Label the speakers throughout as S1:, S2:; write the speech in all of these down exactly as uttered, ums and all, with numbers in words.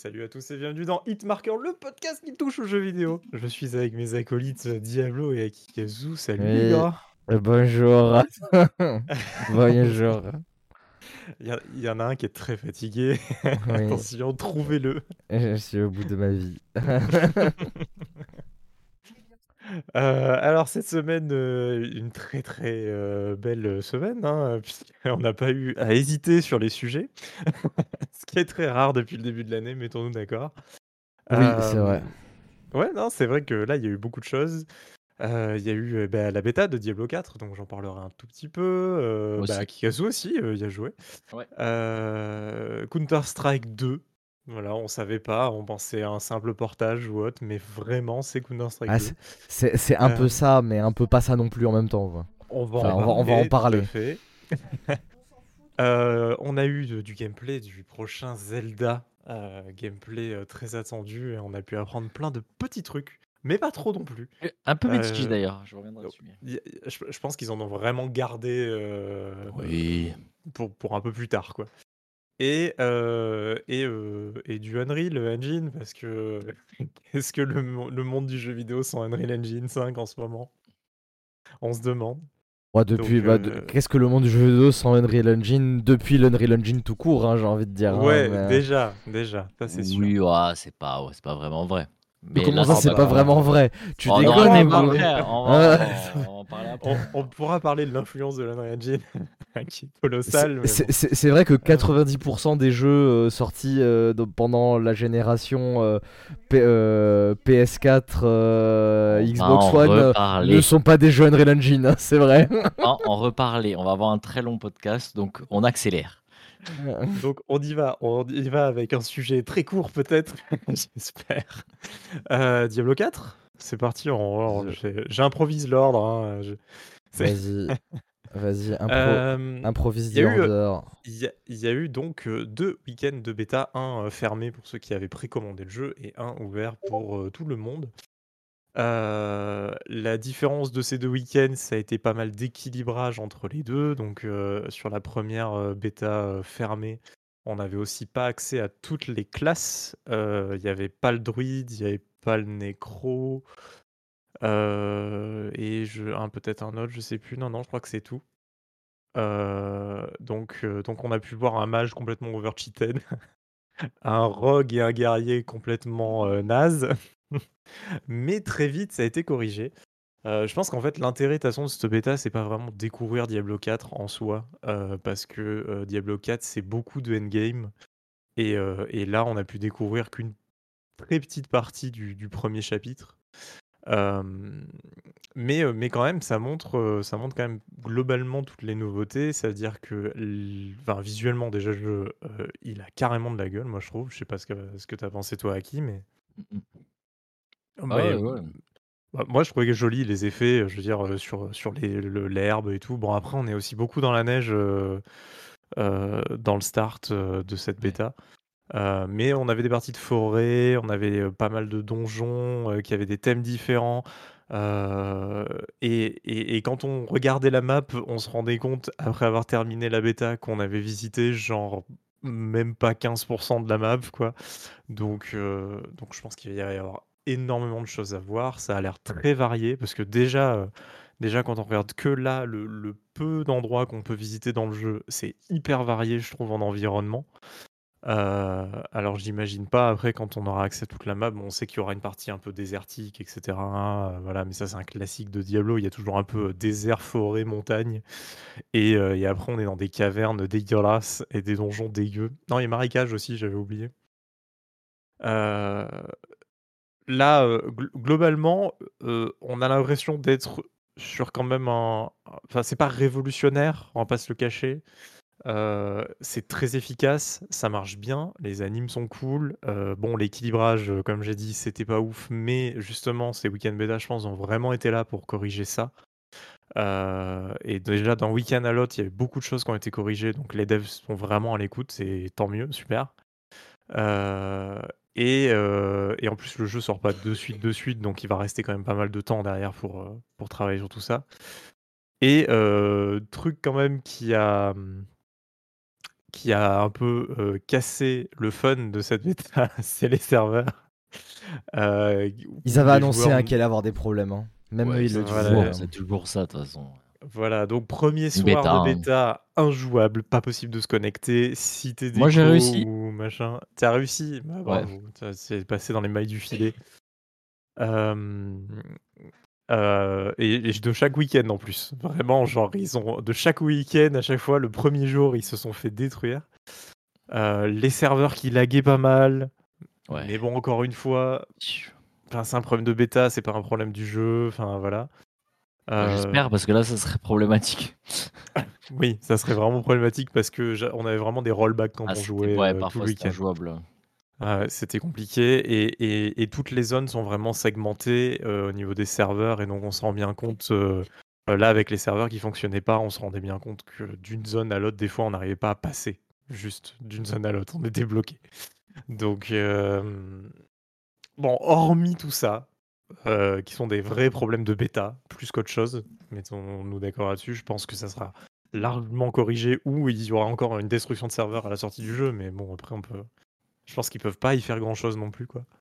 S1: salut à tous et bienvenue dans Hitmarker, le podcast qui touche aux jeux vidéo. Je suis avec mes acolytes euh, Diablo et Akikazu. Salut les
S2: Oui,
S1: gars.
S2: euh, bonjour. Bonjour.
S1: Il y, a- il y en a un qui est très fatigué.
S2: Oui,
S1: Attention, trouvez-le.
S2: je suis au bout de ma vie.
S1: Euh, alors cette semaine, euh, une très très euh, belle semaine, hein, puisqu'on n'a pas eu à hésiter sur les sujets, ce qui est très rare depuis le début de l'année, mettons-nous d'accord.
S2: Oui, c'est
S1: Euh,
S2: vrai.
S1: ouais, non, c'est vrai que là, il y a eu beaucoup de choses. Heu, il y a eu, heu, bah, la bêta de Diablo quatre, donc j'en parlerai un tout petit peu, heu,
S3: Moi
S1: bah,
S3: aussi.
S1: Kikazu aussi, heu, y a joué.
S3: Ouais.
S1: Heu, Counter Strike deux, voilà, on savait pas, on pensait à un simple portage ou autre, mais vraiment c'est Counter Strike
S2: Ah,
S1: deux.
S2: c'est c'est- c'est un peu
S1: Hem,
S2: ça, mais un peu pas ça non plus en même temps, quoi.
S1: on va en
S2: Enfin, on va, on va en
S1: parler, tout à
S2: parler.
S1: fait. Heu, on a eu de du gameplay du prochain Zelda, heu, gameplay, heu, très attendu et on a pu apprendre plein de petits trucs, mais pas trop non plus.
S3: Et un peu mitigé
S1: Heu
S3: d'ailleurs, je reviendrai
S1: Oh,
S3: dessus. mais-
S1: y a je je pense qu'ils en ont vraiment gardé, heu,
S3: Oui.
S1: pour pour un peu plus tard, quoi. Et heu et heu et du Unreal Engine parce que qu'est-ce que le mon le monde du jeu vidéo sans Unreal Engine cinq en ce moment? On se demande.
S2: Ouais, depuis,
S1: Donc
S2: bah, de-
S1: heu,
S2: qu'est-ce que le monde du jeu vidéo sans Unreal Engine depuis l'Unreal Engine tout court, hein, j'ai envie de dire. Hein,
S1: ouais,
S2: mais...
S1: déjà, déjà, ça c'est sûr.
S3: Oui, ouah, c'est pas, ouais, c'est pas vraiment vrai.
S2: Mais
S3: Mais
S2: comment
S3: là,
S2: ça,
S1: Oh
S3: c'est
S2: c'est
S3: pas
S2: pas
S3: grave.
S2: vraiment
S1: bah,
S2: vrai? Tu
S3: On
S1: on
S3: aura
S2: déconnes
S3: le
S1: pourra
S2: ou
S3: débat
S2: quoi?
S1: parler
S3: après, on va,
S2: Ah,
S3: on va, on va en parler après.
S1: on on pourra parler de l'influence de l'Unreal Engine qui est
S2: C'est
S1: colossale, mais
S2: c'est-
S1: bon.
S2: c'est- c'est vrai que
S1: Heu,
S2: quatre-vingt-dix pour cent des jeux euh, sortis euh, de- pendant la génération euh, P- euh, P S quatre, euh,
S3: On va
S2: Xbox
S3: en
S2: One euh, ne
S3: reparler.
S2: sont pas des jeux Unreal Engine, hein, c'est vrai.
S3: On va en reparler. On va avoir un très long podcast, donc on accélère.
S1: donc on y va, on y va avec un sujet très court peut-être, j'espère. Heu, Diablo quatre, c'est parti, on on
S2: Je-
S1: j'ai j'improvise l'ordre, hein, je c'est
S2: Vas-y, vas-y, impro
S1: hem,
S2: improvise
S1: il y
S2: the
S1: a eu, heu,
S2: order.
S1: il y a il y a eu donc, heu, deux week-ends de bêta, un, heu, fermé pour ceux qui avaient précommandé le jeu et un ouvert pour, heu, tout le monde. Heu, la différence de ces deux week-ends, ça a été pas mal d'équilibrage entre les deux. Donc, heu, sur la première re bêta, heu, fermée, on n'avait aussi pas accès à toutes les classes. Heu, il y avait pas le druide, il y avait pas le nécro, heu et je un peut-être un autre, je sais plus. Non, non, je crois que c'est tout. Heu, donc heu, donc on a pu voir un mage complètement over-cheated, un rogue et un guerrier complètement, heu, nazes. Mais très vite, ça a été corrigé. Heu, je pense qu'en fait, l'intérêt de toute façon de cette bêta, c'est pas vraiment découvrir Diablo quatre en soi, heu, parce que, heu, Diablo quatre, c'est beaucoup de endgame et heu et là, on a pu découvrir qu'une très petite partie du du premier chapitre. Hem, mais heu, mais quand même, ça montre, heu, ça montre quand même globalement toutes les nouveautés. C'est-à-dire que l enfin, visuellement, déjà, le jeu, heu, il a carrément de la gueule, moi, je trouve. Je sais pas ce que ce que tu as pensé toi, Aki, mais
S3: Mm, mm.
S1: bah,
S3: Ah
S1: y
S3: ouais,
S1: a
S3: ouais.
S1: bah, moi, je trouvais joli les effets, heu, je veux dire, heu, sur, sur les le l'herbe et tout. Bon, après, on est aussi beaucoup dans la neige, heu heu, dans le start, heu, de cette
S3: Ouais.
S1: bêta. Heu, mais on avait des parties de forêt, on avait, heu, pas mal de donjons, heu, qui avaient des thèmes différents. Heu et et et quand on regardait la map, on se rendait compte, après avoir terminé la bêta, qu'on avait visité genre même pas quinze de la map, quoi. Donc, heu, donc je pense qu'il va y avoir énormément de choses à voir. Ça a l'air très varié parce que déjà, heu, déjà quand on regarde que là, le le peu d'endroits qu'on peut visiter dans le jeu, c'est hyper varié, je trouve, en environnement. Heu, alors j'imagine pas après quand on aura accès à toute la map, bon, on sait qu'il y aura une partie un peu désertique et cetera, heu, voilà, mais ça c'est un classique de Diablo, il y a toujours un peu, heu, désert, forêt, montagne et heu et après on est dans des cavernes dégueulasses et des donjons dégueux. Non, et marécages aussi, j'avais oublié. Heu Là, heu, glo globalement, heu, on a l'impression d'être sur quand même un enfin, c'est pas révolutionnaire, on va pas se le cacher. Heu, c'est très efficace, ça marche bien, les animes sont cool. Heu, bon, l'équilibrage, heu, comme j'ai dit, c'était pas ouf, mais justement, ces week-end bêta, je pense, ont vraiment été là pour corriger ça. Heu et déjà d'un week-end à l'autre, il y avait beaucoup de choses qui ont été corrigées, donc les devs sont vraiment à l'écoute, c'est tant mieux, super. Heu et heu et en plus le jeu sort pas de suite, de suite, donc il va rester quand même pas mal de temps derrière pour, heu, pour travailler sur tout ça et heu, truc quand même qui a, mmh, qui a un peu, heu, cassé le fun de cette bêta, c'est les serveurs. Heu,
S2: Ils
S1: où
S2: avaient
S1: les
S2: annoncé,
S1: joueurs
S2: hein,
S1: n
S2: qu'il allait avoir des problèmes, hein. Même eux,
S3: Ouais,
S2: ils
S3: c'est
S2: le
S3: toujours,
S2: disaient,
S1: voilà,
S3: c'est
S2: hein.
S3: toujours ça de toute façon.
S1: voilà, donc premier
S3: Une
S1: soir
S3: bêta,
S1: de
S3: hein.
S1: bêta, injouable, pas possible de se connecter. Si tu es
S3: Moi, j'ai
S1: déco
S3: réussi.
S1: ou machin, tu as réussi? Bah,
S3: Ouais.
S1: bravo, tu c'est passé dans les mailles du filet. Hem, heu et et de chaque week-end en plus. Vraiment, genre, ils ont de chaque week-end, à chaque fois, le premier jour, ils se sont fait détruire. Heu, les serveurs qui laguaient pas mal,
S3: Ouais.
S1: mais bon, encore une fois, enfin, c'est un problème de bêta, c'est pas un problème du jeu, enfin, voilà.
S3: Bah,
S1: Heu,
S3: j'espère parce que là, ça serait problématique.
S1: oui, ça serait vraiment problématique parce que j'a on avait vraiment des rollbacks quand
S3: Ah,
S1: on
S3: c'était
S1: jouait,
S3: ouais,
S1: heu, tout
S3: parfois
S1: le
S3: c'était
S1: week-end.
S3: injouable.
S1: Ah ouais, c'était compliqué et et et toutes les zones sont vraiment segmentées, heu, au niveau des serveurs et donc on se rend bien compte, heu, heu, là avec les serveurs qui fonctionnaient pas, on se rendait bien compte que d'une zone à l'autre, des fois, on n'arrivait pas à passer. Juste d'une zone à l'autre, on était bloqué. Donc hem, bon, hormis tout ça, heu, qui sont des vrais problèmes de bêta, plus qu'autre chose, mettons-nous d'accord là-dessus, je pense que ça sera largement corrigé ou il y aura encore une destruction de serveurs à la sortie du jeu, mais bon, après on peut je pense qu'ils peuvent pas y faire grand-chose non plus, quoi.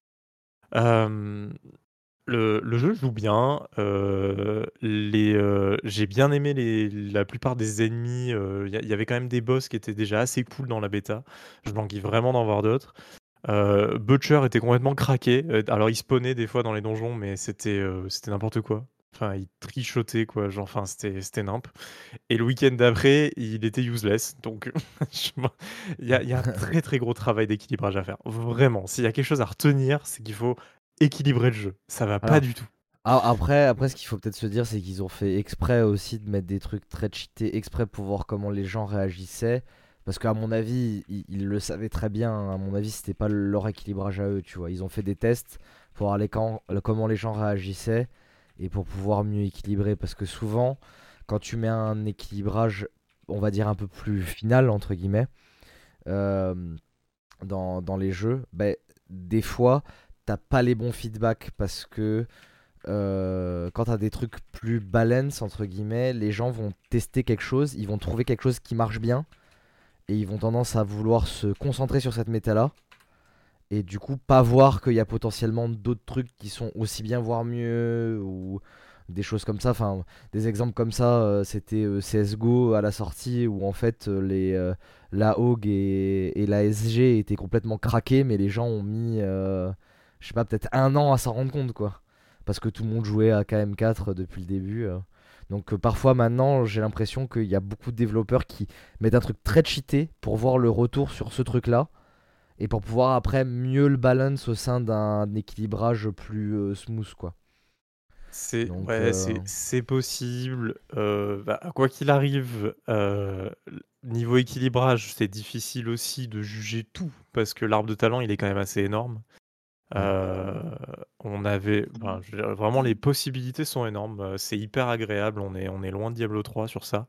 S1: Hem, le le jeu joue bien, heu, les, heu, j'ai bien aimé les la plupart des ennemis, heu, il y a il y avait quand même des boss qui étaient déjà assez cool dans la bêta. Je m'envie vraiment d'en voir d'autres. Heu, Butcher était complètement craqué, heu, alors il spawnait des fois dans les donjons, mais c'était, heu, c'était n'importe quoi. Enfin, il trichotait quoi, genre, enfin, c'était c'était nimp et le week-end d'après, il était useless donc je m'en il y a il y a un très, très gros travail d'équilibrage à faire. Vraiment, s'il y a quelque chose à retenir, c'est qu'il faut équilibrer le jeu. Ça va pas
S2: Alors,
S1: du tout.
S2: a après après ce qu'il faut peut-être se dire, c'est qu'ils ont fait exprès aussi de mettre des trucs très cheatés, exprès pour voir comment les gens réagissaient. Parce qu'à mon avis, ils, ils le savaient très bien, hein. À mon avis, c'était pas leur équilibrage à eux, tu vois. Ils ont fait des tests pour voir les quand- le- comment les gens réagissaient et pour pouvoir mieux équilibrer. Parce que souvent, quand tu mets un équilibrage, on va dire un peu plus final, entre guillemets, euh, dans, dans les jeux, ben, des fois, t'as pas les bons feedbacks parce que euh, quand t'as des trucs plus balance, entre guillemets, les gens vont tester quelque chose, ils vont trouver quelque chose qui marche bien et ils vont tendance à vouloir se concentrer sur cette méta-là et du coup pas voir qu'il y a potentiellement d'autres trucs qui sont aussi bien, voire mieux ou des choses comme ça. Enfin, des exemples comme ça, euh, c'était euh, C S G O à la sortie où en fait euh, les, euh, la Hogue et, et la S G étaient complètement craqués, mais les gens ont mis, euh, je sais pas, peut-être un an à s'en rendre compte, quoi. Parce que tout le monde jouait à K M quatre depuis le début. euh. Donc euh, parfois maintenant, j'ai l'impression qu'il y a beaucoup de développeurs qui mettent un truc très cheaté pour voir le retour sur ce truc-là et pour pouvoir après mieux le balance au sein d'un équilibrage plus euh, smooth, quoi.
S1: C'est
S2: Donc
S1: ouais,
S2: euh,
S1: c'est c'est possible, heu, bah, quoi qu'il arrive, heu, l niveau équilibrage, c'est difficile aussi de juger tout parce que l'arbre de talent, il est quand même assez énorme.
S2: ouais.
S1: Heu, on avait enfin, je veux dire, vraiment les possibilités sont énormes, heu, c'est hyper agréable, on est on est loin de Diablo trois sur ça.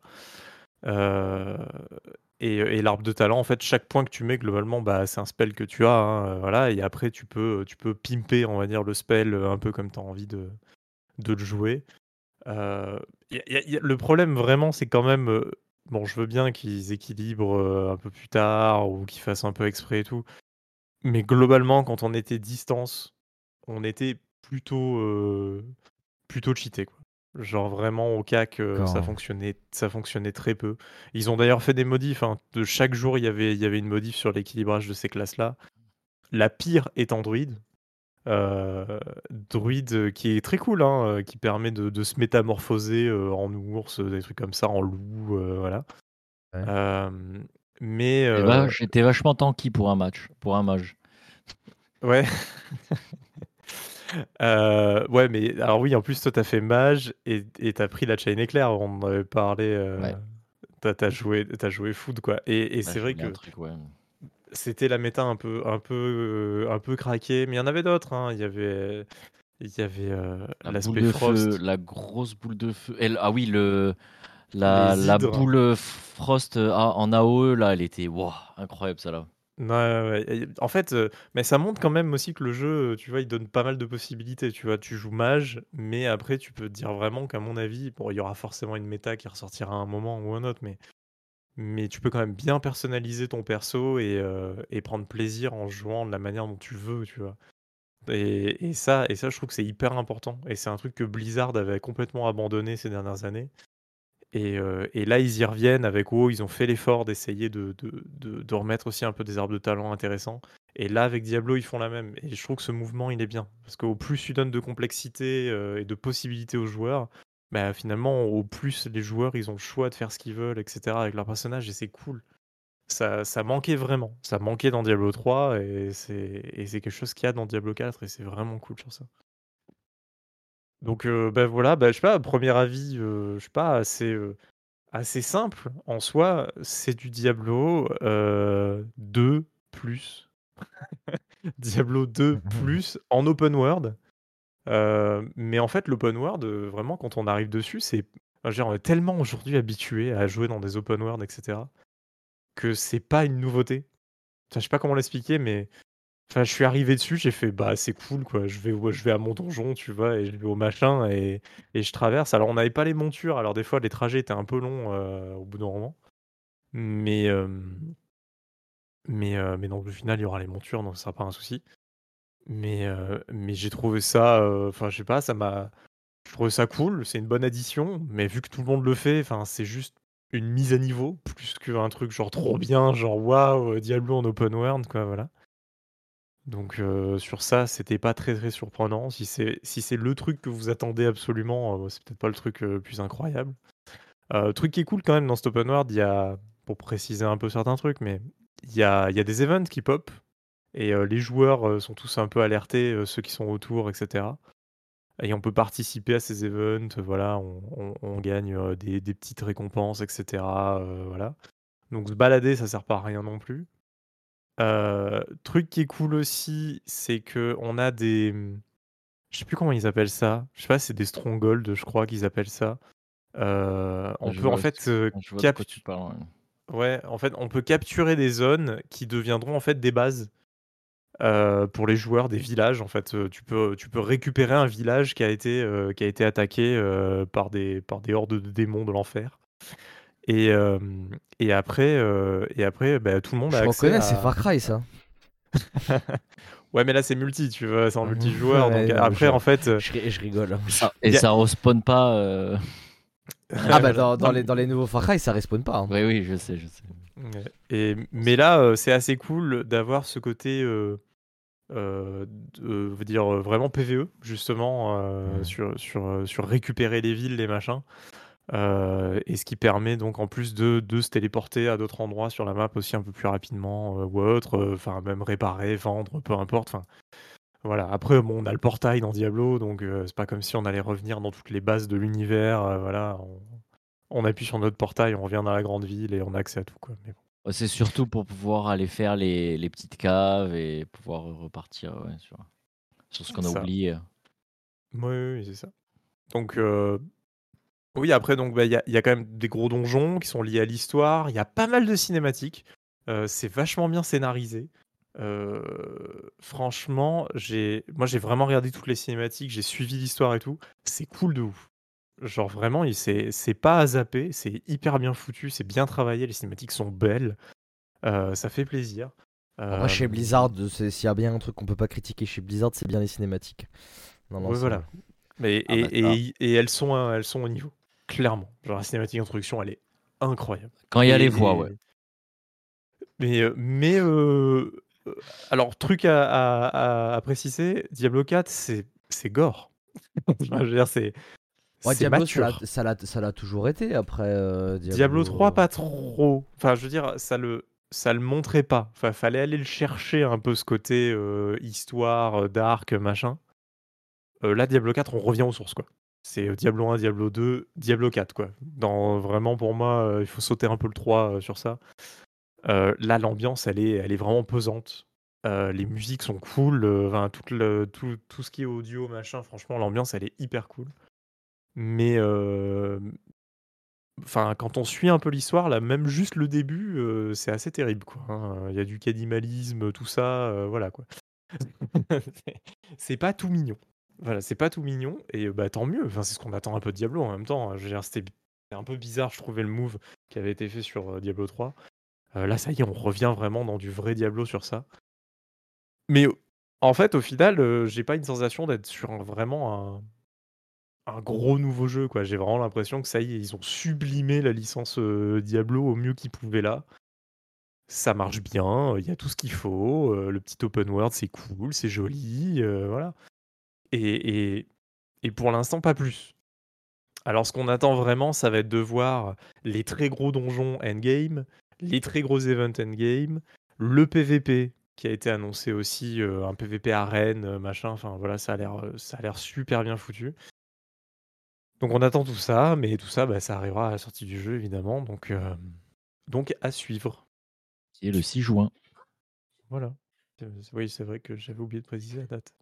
S1: Heu et et l'arbre de talent, en fait, chaque point que tu mets globalement, bah, c'est un spell que tu as, hein, heu, voilà et après tu peux, tu peux pimper, on va dire, le spell, heu, un peu comme tu as envie de de le jouer. Heu, y a y a y a le problème vraiment, c'est quand même, heu, bon, je veux bien qu'ils équilibrent, heu, un peu plus tard ou qu'ils fassent un peu exprès et tout, mais globalement, quand on était distance, on était plutôt, heu, plutôt cheaté, quoi. Genre vraiment au cac, heu, ça
S2: D'accord.
S1: fonctionnait ça fonctionnait très peu. Ils ont d'ailleurs fait des modifs, hein. De chaque jour, il y avait il y avait une modif sur l'équilibrage de ces classes-là. La pire étant druide. Heu, druide, heu, qui est très cool, hein, heu, qui permet de de se métamorphoser, heu, en ours, heu, des trucs comme ça, en loup, heu, voilà.
S2: Ouais.
S1: Hem, mais
S3: Et va
S1: heu,
S3: j'étais vachement tanky pour un match, pour un mage.
S1: ouais. Heu, ouais, mais alors oui, en plus, toi, tu as fait mage et et tu as pris la chain éclair, on en avait parlé, heu,
S3: Ouais,
S1: tu as tu as joué tu as joué food, quoi et et
S3: ouais,
S1: c'est
S3: j'ai
S1: vrai
S3: mis un
S1: que
S3: truc, ouais.
S1: c'était la méta un peu un peu, heu, un peu craquée, mais il y en avait d'autres, hein. Il y avait il y avait, heu,
S3: La boule
S1: l'aspect
S3: de feu,
S1: frost,
S3: la grosse boule de feu et l ah oui, le la
S1: les
S3: la
S1: hydres.
S3: boule, heu, frost, heu, a en A O E là, elle était waouh, incroyable celle-là.
S1: Ouais, ouais, ouais et en fait, heu, mais ça montre quand même aussi que le jeu, heu, tu vois, il donne pas mal de possibilités, tu vois? Tu joues mage, mais après tu peux te dire vraiment qu'à mon avis, bon, il y aura forcément une méta qui ressortira à un moment ou un autre, mais mais tu peux quand même bien personnaliser ton perso et heu et prendre plaisir en jouant de la manière dont tu veux, tu vois? Et et ça et ça, je trouve que c'est hyper important et c'est un truc que Blizzard avait complètement abandonné ces dernières années et heu et là, ils y reviennent avec WoW, ils ont fait l'effort d'essayer de de de de remettre aussi un peu des arbres de talent intéressants et là, avec Diablo, ils font la même et je trouve que ce mouvement, il est bien parce qu'au plus tu donnes de complexité, heu et de possibilités aux joueurs, bah, finalement, au plus les joueurs, ils ont le choix de faire ce qu'ils veulent et cetera avec leur personnage et c'est cool. Ça ça manquait vraiment, ça manquait dans Diablo trois et c'est et c'est quelque chose qu'il y a dans Diablo quatre et c'est vraiment cool sur ça. Donc heu, bah, voilà, bah, je sais pas, premier avis, heu, je sais pas, assez, heu, assez simple en soi, c'est du Diablo, heu, deux plus. Diablo deux plus en open world, heu, mais en fait l'open world, heu, vraiment quand on arrive dessus, c'est enfin, je veux dire, on est tellement aujourd'hui habitué à jouer dans des open world et cetera, que c'est pas une nouveauté. Enfin, je sais pas comment l'expliquer, mais enfin, je suis arrivé dessus, j'ai fait: «Bah, c'est cool, quoi». Je vais au je vais à mon donjon, tu vois? Et je vais au machin et et je traverse. Alors, on n'avait pas les montures, alors des fois, les trajets étaient un peu longs, heu, au bout d'un moment. Mais, hem, mais, heu, mais donc au final, il y aura les montures, donc ce sera pas un souci. Mais, heu, mais j'ai trouvé ça, heu, enfin, je sais pas, ça m'a je trouvais ça cool, c'est une bonne addition, mais vu que tout le monde le fait, enfin, c'est juste une mise à niveau plus qu'un truc genre trop bien, genre waouh, Diablo en open world, quoi, voilà. Donc heu, sur ça, c'était pas très, très surprenant. Si c'est si c'est le truc que vous attendez absolument, heu, c'est peut-être pas le truc, heu, le plus incroyable. Heu, truc qui est cool quand même dans cet open world, il y a pour préciser un peu certains trucs, mais il y a il y a des events qui pop et heu, les joueurs, heu, sont tous un peu alertés, heu, ceux qui sont autour et cetera et on peut participer à ces events, voilà, on on on gagne, heu, des des petites récompenses et cetera, heu, voilà. Donc se balader, ça sert pas à rien non plus. Heu, truc qui est cool aussi, c'est qu'on a des, mmh, je sais plus comment ils appellent ça. Je sais pas, c'est des strongholds, je crois qu'ils appellent ça. Heu, on
S3: Je
S1: peut en
S3: vois ce
S1: fait, heu,
S3: je vois de quoi tu
S1: capt
S3: parles, ouais.
S1: ouais, en fait, on peut capturer des zones qui deviendront en fait des bases, heu, pour les joueurs, des villages en fait, heu, tu peux, tu peux récupérer un village qui a été, heu, qui a été attaqué, heu, par des par des hordes de démons de l'enfer et hem et après, heu et après, bah, tout le monde a
S2: Je
S1: accès
S2: reconnais, c'est
S1: à
S2: Far Cry ça.
S1: ouais, mais là, c'est multi, tu vois? C'est en multijoueur, donc
S2: Ouais, non, mais
S1: après,
S2: je,
S1: en fait, heu,
S2: je, ri- je rigole.
S3: Et ça
S1: il
S3: et
S1: y a
S3: ça respawn pas, heu
S2: Ah
S1: ouais,
S2: bah
S1: voilà.
S2: dans,
S1: Non,
S2: dans les, dans les nouveaux Far Cry, ça respawn pas, hein.
S3: oui, oui, je sais, je sais.
S1: ouais et mais là, heu, c'est assez cool d'avoir ce côté, heu heu, de veut dire, heu, vraiment P V E, justement, heu,
S2: Mm.
S1: sur sur, heu, sur récupérer les villes, les machins, heu et ce qui permet donc en plus de de se téléporter à d'autres endroits sur la map aussi un peu plus rapidement, heu, ou autre, heu, enfin même réparer, vendre, peu importe, enfin voilà. Après bon, on a le portail dans Diablo, donc heu, c'est pas comme si on allait revenir dans toutes les bases de l'univers, heu, voilà, on on appuie sur notre portail, on revient dans la grande ville et on a accès à tout, quoi, mais bon.
S3: Bah, c'est surtout pour pouvoir aller faire les les petites caves et pouvoir repartir, ouais, sur sur ce qu'on
S1: C'est
S3: a
S1: ça.
S3: oublié.
S1: Oui, oui, oui, c'est ça. Donc heu, oui, après donc bah, il y a il y a quand même des gros donjons qui sont liés à l'histoire. Il y a pas mal de cinématiques. Heu, c'est vachement bien scénarisé. Heu, franchement, j'ai moi, j'ai vraiment regardé toutes les cinématiques, j'ai suivi l'histoire et tout. C'est cool de ouf. Genre vraiment, il c'est c'est pas à zapper, c'est hyper bien foutu, c'est bien travaillé, les cinématiques sont belles, heu, ça fait plaisir.
S2: Après, chez Blizzard,
S1: Hem,
S2: c'est- s'il y a bien un truc qu'on peut pas critiquer chez Blizzard, c'est bien les cinématiques dans
S1: ouais, voilà.
S2: l'ensemble.
S1: Mais
S3: Ah bah,
S1: et
S3: ça,
S1: et et elles sont, heu, elles sont au niveau, clairement. Genre la cinématique d'introduction, elle est incroyable
S3: quand il y a les voix,
S1: et
S3: ouais.
S1: et mais, heu mais, heu, heu, alors truc à à à à préciser, Diablo quatre, c'est c'est gore. Enfin, je veux dire, c'est
S2: Ouais,
S1: c'est
S2: Diablo, ça l'a
S1: mature.
S2: ça l'a- ça l'a toujours été après euh,
S1: Diablo trois,
S2: Diablo.
S1: pas trop. Enfin, je veux dire, ça le ça le montrait pas. Enfin, fallait aller le chercher un peu ce côté, heu, histoire, heu, dark, machin. Heu, là, Diablo quatre, on revient aux sources, quoi. C'est, heu, Diablo un, Diablo deux, Diablo quatre, quoi. Dans vraiment pour moi, heu, il faut sauter un peu le trois, heu, sur ça. Heu, là, l'ambiance, elle est elle est vraiment pesante. Heu, les musiques sont cool, heu, enfin toute le tout tout ce qui est audio, machin, franchement, l'ambiance, elle est hyper cool. Mais, hem, enfin, quand on suit un peu l'histoire, là, même juste le début, heu, c'est assez terrible, quoi, hein. Il y a du cannibalisme, tout ça, heu, voilà, quoi. C'est c'est pas tout mignon. Voilà, c'est pas tout mignon et heu, bah, tant mieux. Enfin, c'est ce qu'on attend un peu de Diablo en même temps, hein. Je veux dire, c'était b c'était un peu bizarre, je trouvais le move qui avait été fait sur euh, Diablo trois. Euh, là, ça y est, on revient vraiment dans du vrai Diablo sur ça. Mais euh, en fait, au final, euh, j'ai pas une sensation d'être sur un- vraiment un, un gros nouveau jeu, quoi. J'ai vraiment l'impression que ça y est, ils ont sublimé la licence euh, Diablo au mieux qu'ils pouvaient là. Ça marche bien, il y a tout ce qu'il faut, euh, le petit open world, c'est cool, c'est joli, euh, voilà. Et, et, et pour l'instant, pas plus. Alors, ce qu'on attend vraiment, ça va être de voir les très gros donjons endgame, les très gros events endgame, le P V P qui a été annoncé aussi, euh, un P V P arène, euh, machin. Enfin voilà, ça a l'air, euh, ça a l'air super bien foutu. Donc on attend tout ça, mais tout ça, bah, ça arrivera à la sortie du jeu évidemment. Donc, euh, donc à suivre.
S3: Qui est le six juin.
S1: Voilà. Euh, Oui, c'est vrai que j'avais oublié de préciser la date.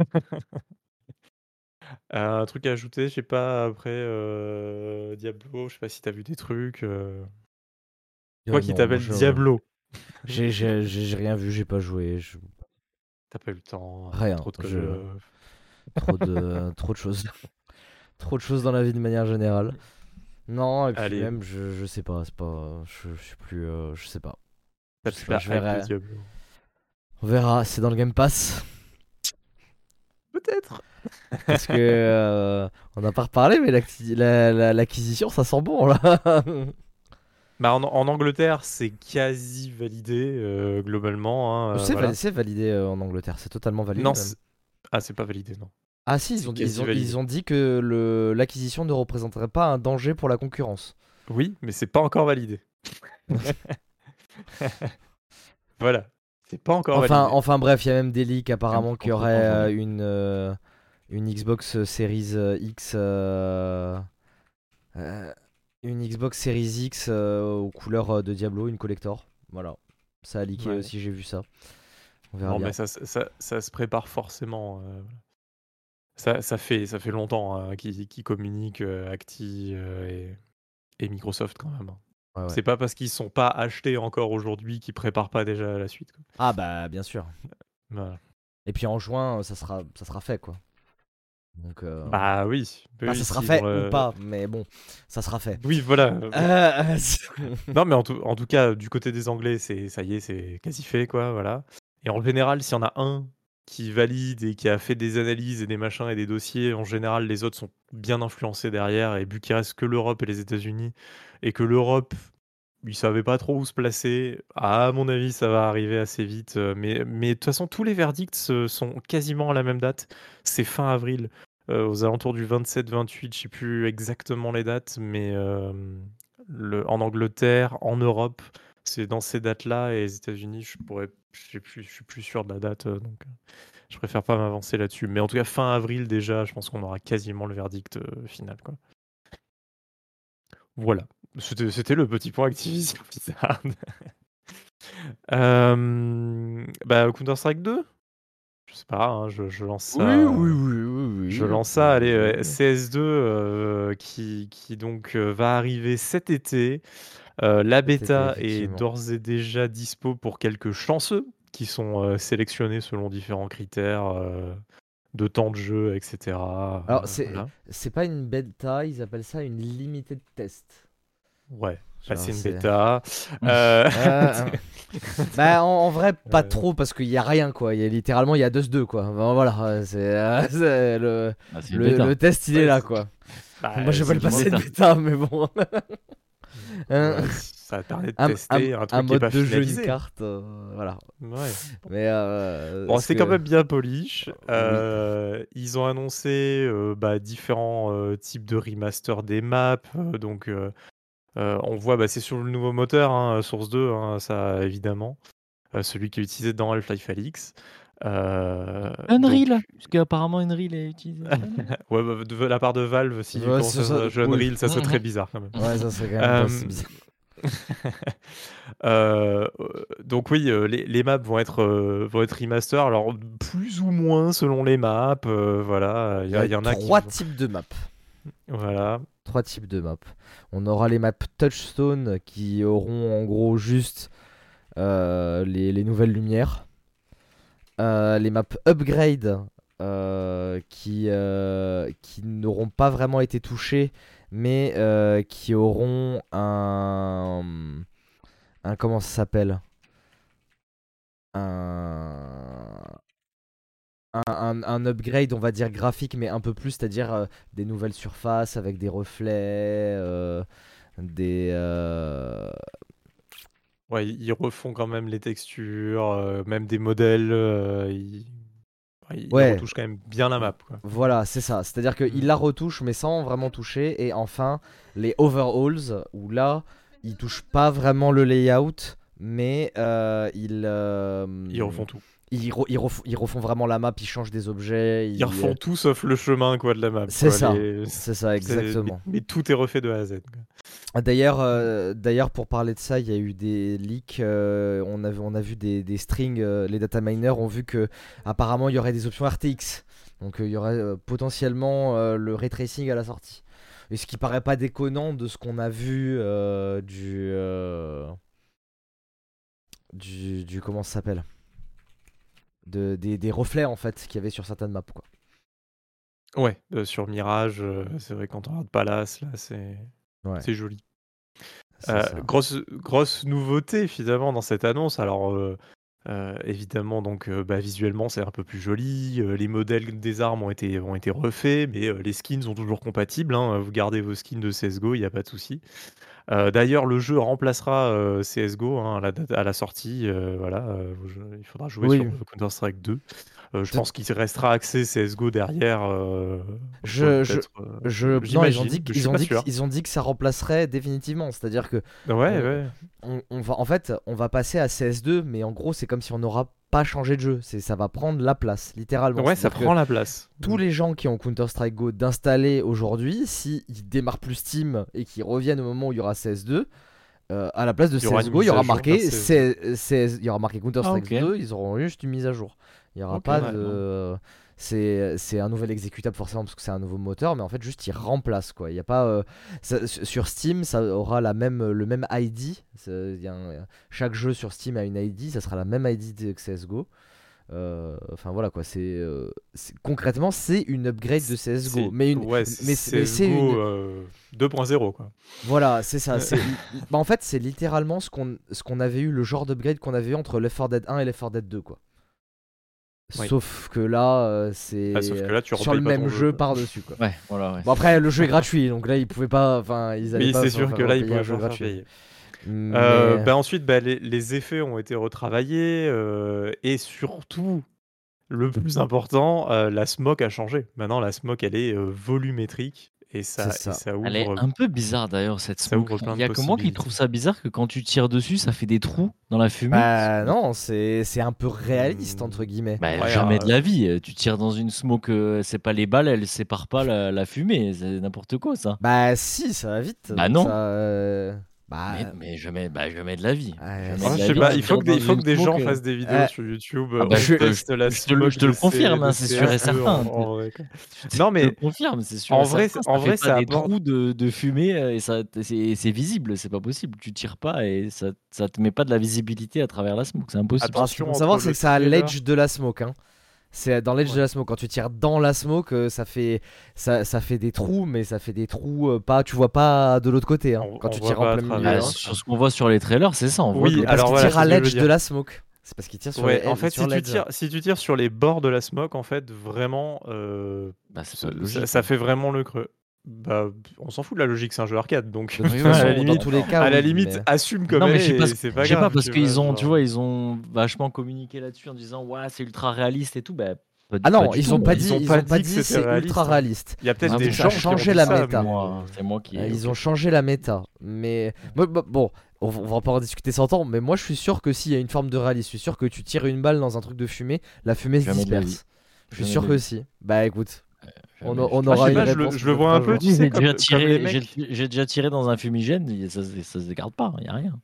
S1: Euh, un truc à ajouter, je sais pas, après euh, Diablo, je sais pas si t'as vu des trucs. euh, Toi
S2: Euh,
S1: qui
S2: non, moi
S1: t'appelles
S2: je.
S1: Diablo,
S2: J'ai j'ai- j'ai- j'ai rien vu, j'ai pas joué. je-
S1: t'as pas eu le temps, euh,
S2: Rien.
S1: trop de Call
S2: Je...
S1: of.
S2: Trop de... trop de choses. Trop de choses dans la vie de manière générale. Non, et puis
S1: Allez,
S2: même, je, je sais pas, c'est pas. Je, je suis plus. euh, je sais pas.
S1: t'as
S2: Je sais
S1: plus
S2: pas,
S1: la
S2: je
S1: hype de
S2: verrai.
S1: Diablo.
S2: On verra, c'est dans le Game Pass.
S1: Peut-être.
S2: Parce que. euh, on n'a pas reparlé, mais l'acti- la- la- l'acquisition, ça sent bon là.
S1: Bah, en, en Angleterre, c'est quasi validé euh, globalement, hein, euh,
S2: C'est vali-
S1: voilà.
S2: c'est validé euh, en Angleterre, c'est totalement validé
S1: Non,
S2: même.
S1: c'est- ah, c'est pas validé, non.
S2: Ah si, ils
S1: C'est
S2: ont, dit- ils
S1: quasi
S2: ont, ils
S1: validé.
S2: ont dit que le, l'acquisition ne représenterait pas un danger pour la concurrence.
S1: Oui, mais c'est pas encore validé. Voilà, c'est pas encore
S2: Enfin,
S1: validé.
S2: enfin bref, il y a même des leaks
S3: Même
S2: apparemment
S3: pas
S2: qu'il y
S3: contre
S2: aurait
S3: danger.
S2: euh, une, euh, une Xbox Series euh, X, euh, euh, une Xbox Series X euh, aux couleurs euh, de Diablo, une collector. Voilà, ça a leaké
S1: Ouais.
S2: aussi, j'ai vu ça. On verra
S1: Non,
S2: bien.
S1: mais ça, ça, ça- ça se prépare forcément. euh, Ça, ça fait, ça fait longtemps hein, qu'ils qu'ils communiquent, euh, Acti euh, et, et Microsoft quand même, hein.
S2: Ouais, ouais.
S1: C'est pas parce qu'ils sont pas achetés encore aujourd'hui qu'ils préparent pas déjà la suite, quoi.
S2: Ah bah bien sûr.
S1: Voilà.
S2: Et puis en juin, ça sera, ça sera fait quoi. Donc, euh,
S1: Bah oui, oui,
S2: enfin, ça
S1: oui,
S2: sera
S1: s'ils ont
S2: fait ou
S1: le...
S2: pas, mais bon, ça sera fait.
S1: Oui, voilà. euh,
S2: Euh,
S1: Non, mais en tout, en tout cas, du côté des Anglais, c'est ça y est, c'est quasi fait, quoi, voilà. Et en général, s'il y en a un qui valide et qui a fait des analyses et des machins et des dossiers, en général, les autres sont bien influencés derrière. Et vu qu'il reste que l'Europe et les États-Unis, et que l'Europe, ils savaient pas trop où se placer, à mon avis, ça va arriver assez vite. euh, Mais, mais de toute façon, tous les verdicts euh, sont quasiment à la même date. C'est fin avril, euh, aux alentours du vingt-sept vingt-huit, je sais plus exactement les dates, mais euh, le, en Angleterre, en Europe, c'est dans ces dates-là, et les États-Unis, je pourrais, je sais plus, je suis plus sûr de la date, euh, donc euh, je préfère pas m'avancer là-dessus. Mais en tout cas, fin avril déjà, je pense qu'on aura quasiment le verdict euh, final, quoi. Voilà. C'était c'était le petit point Activision Blizzard. Euh, bah, Counter-Strike deux? Je sais pas, hein, je, je lance ça.
S2: Oui, oui,
S1: euh,
S2: oui, oui,
S1: Je
S2: oui.
S1: lance ça, allez,
S2: Oui,
S1: euh,
S2: oui.
S1: C S deux euh, qui, qui donc euh, va arriver cet été. Euh, la
S2: Cet été,
S1: bêta est
S2: effectivement.
S1: d'ores et déjà dispo pour quelques chanceux qui sont euh, sélectionnés selon différents critères euh, de temps de jeu, et cetera.
S2: Alors,
S1: Euh,
S2: c'est
S1: voilà.
S2: c'est pas une bêta, ils appellent ça une limited test.
S1: Ouais, bah,
S2: Genre,
S1: c'est une
S2: c'est.
S1: bêta. Euh,
S2: Euh, Bah, en, en vrai, pas
S1: euh,
S2: trop, parce qu'il y a rien, quoi. Il y a, littéralement, il y a deux deux, quoi. Enfin, voilà, euh, c'est euh, c'est le,
S3: Ah, c'est une
S2: le,
S3: bêta.
S2: le test, il est
S1: ouais,
S2: là,
S1: c'est
S2: quoi. Moi,
S1: bah,
S2: je vais
S1: c'est
S2: le
S1: une
S2: passer de
S3: bêta.
S2: bêta, mais bon. Un,
S1: ouais, ça permet de
S2: un, un-
S1: tester un
S2: un
S1: truc qui est
S2: mode
S1: pas
S2: de jeu, une
S1: finalisé.
S2: carte, euh, voilà.
S1: Ouais.
S2: Mais, euh,
S1: Bon,
S2: ce
S1: c'est quand
S2: que.
S1: même bien polish.
S2: Oui.
S1: Euh, ils ont annoncé euh, bah, différents euh, types de remaster des maps. euh, donc, euh, euh, on voit, bah, c'est sur le nouveau moteur, hein, Source deux, hein, ça évidemment. Euh, celui qui est utilisé dans Half-Life Alyx. Euh, donc,
S3: Unreal, parce qu'apparemment Unreal est utilisé.
S1: ouais, bah, de la part de Valve, s'ils
S2: Ouais,
S1: commencent
S2: ça,
S1: à
S2: ça-
S1: jouer
S2: oui.
S1: Unreal, ça serait très bizarre quand même.
S2: Ouais, ça serait quand même assez
S1: Euh,
S2: bizarre.
S1: Euh, donc oui, euh, les, les maps vont être, euh, vont être remaster, alors plus ou moins selon les maps, euh, voilà, il
S2: Il
S1: y,
S2: y
S1: a-
S2: a
S1: il y en a qui
S2: trois
S1: vont...
S2: types de maps.
S1: Voilà,
S2: Trois types de maps. On aura les maps Touchstone qui auront en gros juste euh, les, les nouvelles lumières. Euh, les maps Upgrade euh, qui, euh, qui n'auront pas vraiment été touchées, mais euh, qui auront un, un comment ça s'appelle? Un, un, un- un upgrade, on va dire graphique, mais un peu plus, c'est-à-dire euh, des nouvelles surfaces avec des reflets, euh, des, euh,
S1: Ouais, ils ils refont quand même les textures, heu, même des modèles, heu, ils ouais, ils
S2: ouais,
S1: retouchent quand même bien la map, quoi.
S2: voilà, c'est ça. C'est-à-dire qu'il
S1: Mmh.
S2: la retouche, mais sans vraiment toucher. Et enfin, les overhauls, où là, il touche pas vraiment le layout, mais euh, il, euh,
S1: Ils refont tout.
S2: ils, re- ils refont, ils refont vraiment la map, ils changent des objets.
S1: Ils
S2: ils, euh,
S1: refont tout sauf le chemin, quoi, de la map,
S2: C'est
S1: quoi.
S2: ça,
S1: Les
S2: c'est ça,
S1: c'est mais
S2: exactement.
S1: mais tout est refait de A à Z, quoi.
S2: D'ailleurs,
S1: Mmh.
S2: euh, d'ailleurs, pour parler de ça, il y a eu des leaks. euh, on, a, vu- on a vu des, des strings. euh, les data miners ont vu que apparemment il y aurait des options R T X. Donc euh, il y aurait euh, potentiellement euh, le ray tracing à la sortie. Et ce qui paraît pas déconnant de ce qu'on a vu euh, du, euh, du, du- comment ça s'appelle, de, des, des reflets en fait qu'il y avait sur certaines maps quoi.
S1: Ouais, heu, sur Mirage, heu, c'est vrai quand on regarde Palace, là, c'est
S2: Ouais,
S1: c'est joli.
S2: c'est
S1: Heu,
S2: ça.
S1: grosse grosse nouveauté finalement dans cette annonce. Alors, heu heu, évidemment donc, heu, bah, visuellement c'est un peu plus joli, heu, les modèles des armes ont été ont été refaits, mais, heu, les skins sont toujours compatibles, hein, vous gardez vos skins de C S G O, il y a pas de souci. Heu, d'ailleurs le jeu remplacera, heu, C S G O, hein, à la date à la sortie, heu, voilà, heu, je il faudra jouer sur,
S2: Oui,
S1: heu, Counter Strike deux. Heu, je
S2: Tout-
S1: pense qu'il restera axé C S G O derrière, heu, pour
S2: je, je,
S1: peut-être, heu,
S2: je, non, ils ont
S1: j'imagine,
S2: dit,
S1: mais je
S2: qu'ils
S1: suis
S2: ont
S1: pas
S2: dit,
S1: sûr.
S2: qu'ils ont dit que ça remplacerait définitivement. C'est-à-dire que
S1: Ouais,
S2: on,
S1: ouais.
S2: on, on va, en fait, on va passer à C S deux, mais en gros, c'est comme si on n'aura pas changé de jeu. C'est, ça va prendre la place, littéralement.
S1: Ouais, ça
S2: C'est-à-dire que
S1: prend la place.
S2: tous
S1: Mmh.
S2: les gens qui ont Counter-Strike Go d'installer aujourd'hui, s'ils démarrent plus Steam et qu'ils reviennent au moment où il y aura C S deux, euh, à la place de
S1: Il y aura une
S2: C S G O, il y
S1: mise à
S2: aura
S1: jour vers
S2: marqué,
S1: C S deux.
S2: C- C- il y aura marqué
S3: Ah,
S2: Counter-Strike
S3: ok.
S2: deux, ils auront juste une mise à jour. Il n'y aura
S3: Ok,
S2: pas
S1: Ouais.
S3: d'accord.
S2: de. C'est c'est un nouvel exécutable forcément parce que c'est un nouveau moteur, mais en fait, juste il remplace quoi. Il y a pas. euh, ça- sur Steam, ça aura la même, le même I D. C'est- il y a un- chaque jeu sur Steam a une I D, ça sera la même I D que C S G O. Euh, Enfin voilà quoi, c'est euh, c'est- concrètement c'est une upgrade de
S1: C
S2: C S G O,
S1: c'est
S2: mais une,
S1: ouais, c'est
S2: mais, c'est- mais c'est
S1: C S G O,
S2: une,
S1: heu, deux point zéro quoi.
S2: voilà, c'est ça.
S1: Heu,
S2: C'est, li- bah, en fait, c'est littéralement ce qu'on ce qu'on avait eu, le genre d'upgrade qu'on avait eu entre Left four Dead un et Left four Dead deux, quoi.
S1: oui.
S2: Sauf que là, euh,
S1: Ah,
S2: c'est
S1: sauf
S2: euh,
S1: que là, tu
S2: sur le
S1: repayes pas
S2: même
S1: ton jeu,
S2: jeu
S1: quoi.
S2: par-dessus, quoi.
S3: Ouais, voilà, ouais.
S2: Bon, après, le jeu est gratuit, donc là, ils pouvaient pas. Enfin, ils allaient
S1: Oui,
S2: pas
S1: c'est
S2: fa-
S1: sûr que
S2: faire
S1: là, ils
S2: payer un
S1: pouvaient
S2: jeu
S1: pas faire
S2: gratuit.
S1: payer. Heu,
S2: Mais.
S1: bah, ensuite, bah, les les effets ont été retravaillés, heu et surtout, le plus important, heu, la smoke a changé. Maintenant, la smoke, elle est, heu, volumétrique et
S2: C'est
S1: ça et
S2: ça.
S1: ça
S3: Elle est
S1: ouvre
S3: un peu bizarre d'ailleurs cette
S1: ça
S3: smoke.
S1: ouvre
S3: Il
S1: plein
S3: y
S1: de
S3: a que moi qui
S1: possibilités.
S3: trouve ça bizarre que quand tu tires dessus, ça fait des trous dans la fumée.
S2: Bah, non, c'est c'est un peu réaliste, entre
S1: Mmh,
S2: guillemets.
S3: Bah,
S1: ouais,
S3: jamais de
S1: heu,
S3: la vie. Euh, Tu tires dans une smoke, euh, c'est pas les balles, elles séparent pas la, la fumée. C'est n'importe quoi ça.
S2: Bah, si, ça va vite.
S3: Bah
S2: Donc, ça.
S3: non.
S2: euh,
S3: Mais,
S2: Bah.
S3: mais jamais, bah, jamais de la vie.
S2: euh,
S3: Jamais
S1: oh,
S3: de
S1: je
S3: la
S1: sais
S3: vie,
S1: pas,
S2: là,
S3: tu
S1: il faut
S3: tires
S1: que des
S3: dans
S1: il faut
S3: une
S1: que des
S3: smoke.
S1: gens
S3: euh,
S1: fassent des vidéos
S2: euh,
S1: sur YouTube,
S3: Ah
S1: heu,
S3: bah,
S1: on
S3: je, te, je,
S1: teste la
S3: je te le, je
S1: smoke
S3: te
S1: de
S3: le
S1: C
S3: confirme,
S1: de
S3: hein, c'est sûr et
S1: C S deux en
S3: certain.
S1: en vrai, quoi.
S3: Je te,
S1: Non,
S3: je te le
S1: mais
S3: confirme, c'est sûr
S1: en
S3: et
S1: vrai
S3: certain.
S1: en
S3: Ça fait
S1: vrai,
S3: pas
S1: ça
S3: des
S1: apporte
S3: trous de, de fumée euh, et ça, c'est, c'est visible, c'est pas possible. Tu tires pas et ça, ça te met pas de la visibilité à travers la smoke, c'est impossible.
S2: Alors, ce qu'il
S1: attention
S2: faut
S1: entre
S2: savoir, c'est
S1: le
S2: que ça a
S1: trailer
S2: l'edge de la smoke, hein. C'est dans l'edge
S1: ouais.
S2: de la smoke. Quand tu tires dans la smoke, euh, ça fait ça, ça fait des trous, mais ça fait des trous euh, pas. Tu vois pas de l'autre côté, hein.
S1: On
S2: Quand
S1: on
S2: tu
S1: voit
S2: tires en
S1: pas à
S2: plein milieu,
S3: Bah,
S1: travers,
S2: hein.
S3: sur
S1: quoi.
S3: ce qu'on voit sur les trailers, c'est ça, on voit de
S1: Oui,
S2: Mais
S3: l'autre
S2: parce
S1: alors
S2: qu'il
S1: voilà,
S3: côté.
S2: tire
S1: c'est
S2: à
S1: ce que je veux
S2: l'edge de
S1: dire.
S2: la smoke. C'est parce qu'il tire sur,
S1: Ouais, en
S2: les,
S1: fait,
S2: sur
S1: si tu
S2: l'edge.
S1: tires si tu tires sur les bords de la smoke, en fait, vraiment, heu,
S3: Bah, c'est
S1: ce
S3: pas
S1: ça
S3: logique.
S1: ça
S3: hein.
S1: fait vraiment le creux. Bah, on s'en fout de la logique, c'est un jeu arcade, donc
S2: De toute
S3: Oui, ouais,
S1: à la
S3: ouais,
S2: façon, dans
S1: limite
S2: tous les
S3: d'accord.
S2: cas,
S1: à la
S2: oui.
S1: limite,
S2: Mais
S1: assume comme
S3: Non,
S1: elle
S3: mais je sais
S1: est
S3: pas,
S1: et
S3: ce-
S1: c'est pas
S3: je sais pas
S1: grave,
S3: parce
S1: tu vois?
S3: qu'ils ont, tu
S1: Genre,
S3: vois, ils ont vachement communiqué là-dessus en disant ouais, c'est ultra réaliste et tout. Bah, pas
S2: ah
S3: du, pas
S2: non,
S3: du
S2: ils
S3: tout.
S2: ont pas
S3: Moi.
S2: dit,
S1: ils ont
S2: ils
S1: pas
S2: ont pas
S1: dit que
S2: dit
S1: c'était
S2: c'est ultra
S1: réaliste, hein.
S2: réaliste.
S1: Il y a peut-être
S2: Ils
S3: Ah
S1: des
S2: disent
S3: bon,
S2: que ça a
S1: gens qui ont
S2: changé
S1: dit
S2: la
S3: c'est
S1: ça,
S2: méta.
S3: moi,
S1: mais
S3: c'est moi qui
S2: Euh,
S3: ai.
S2: ils
S3: Ok.
S2: ont changé la méta, mais moi, bah, bon, on va on va pas en discuter cent ans, mais moi je suis sûr que s'il y a une forme de réalisme, je suis sûr que tu tires une balle dans un truc de fumée, la fumée se
S3: Jamais de la vie.
S2: disperse. Je suis
S3: Jamais de
S2: sûr
S3: la
S2: que
S3: vie.
S2: si. Bah écoute, on,
S3: Jamais.
S2: a-
S3: Je
S2: on
S3: te
S1: moi, je
S2: aura
S1: sais
S2: une
S1: pas,
S3: jure.
S1: je le
S2: réponse
S1: je le
S2: peut-être
S1: vois
S2: un
S1: un peu,
S2: jour.
S1: tu
S3: Oui,
S1: sais,
S3: j'ai
S1: comme
S3: déjà
S1: comme les
S3: tiré, j'ai,
S1: mecs
S3: j'ai déjà tiré dans un fumigène, et ça, se- ça se dégarde pas, il y a rien.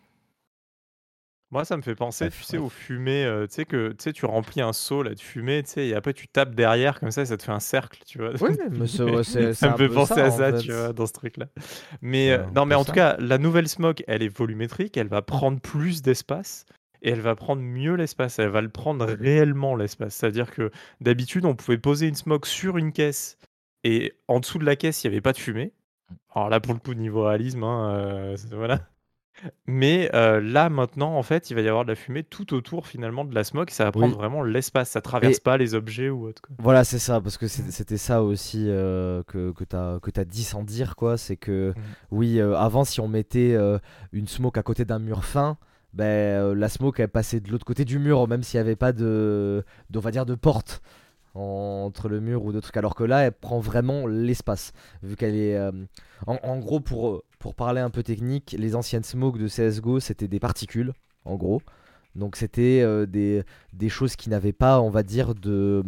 S1: moi, ça me fait penser, tu
S2: Bref,
S1: sais, aux
S2: bref.
S1: fumées, heu, tu sais que tu sais, tu remplis un seau là de fumée, tu sais et après tu tapes derrière comme ça, ça te fait un cercle, tu vois?
S2: Oui, mais c'est ouais, c'est- c'est
S1: Ça me
S2: un
S1: fait
S2: peu
S1: penser
S2: ça
S1: à
S2: en
S1: ça, tu
S2: fait.
S1: vois, dans ce truc-là.
S2: C'est
S1: Mais, heu,
S2: un
S1: non, mais
S2: peu
S1: en tout
S2: ça.
S1: cas, la nouvelle smoke, elle est volumétrique, elle va prendre plus d'espace et elle va prendre mieux l'espace. Elle va le prendre réellement l'espace. C'est-à-dire que d'habitude, on pouvait poser une smoke sur une caisse et en dessous de la caisse, il y avait pas de fumée. Alors là, pour le coup, niveau réalisme, hein, heu, c'est voilà. Mais heu, là, maintenant, en fait, il va y avoir de la fumée tout autour, finalement, de la smoke et ça va prendre
S2: Oui,
S1: vraiment l'espace. Ça traverse
S2: et
S1: pas les objets ou autre, quoi.
S2: voilà, c'est ça, parce que
S1: Mmh.
S2: c'est- c'était ça aussi euh, que, que t'as que t'as dit sans dire, quoi. C'est que,
S1: Mmh.
S2: oui, euh, avant, si on mettait euh, une smoke à côté d'un mur fin, ben, euh, la smoke, elle passait de l'autre côté du mur, même s'il n'y avait pas de, de, on va dire, de porte en- entre le mur ou d'autres trucs. Alors que là, elle prend vraiment l'espace, vu qu'elle est... euh, en, en gros, pour, pour parler un peu technique, les anciennes smokes de C S G O, c'était des particules, en gros. Donc c'était euh, des, des choses qui n'avaient pas, on va dire, de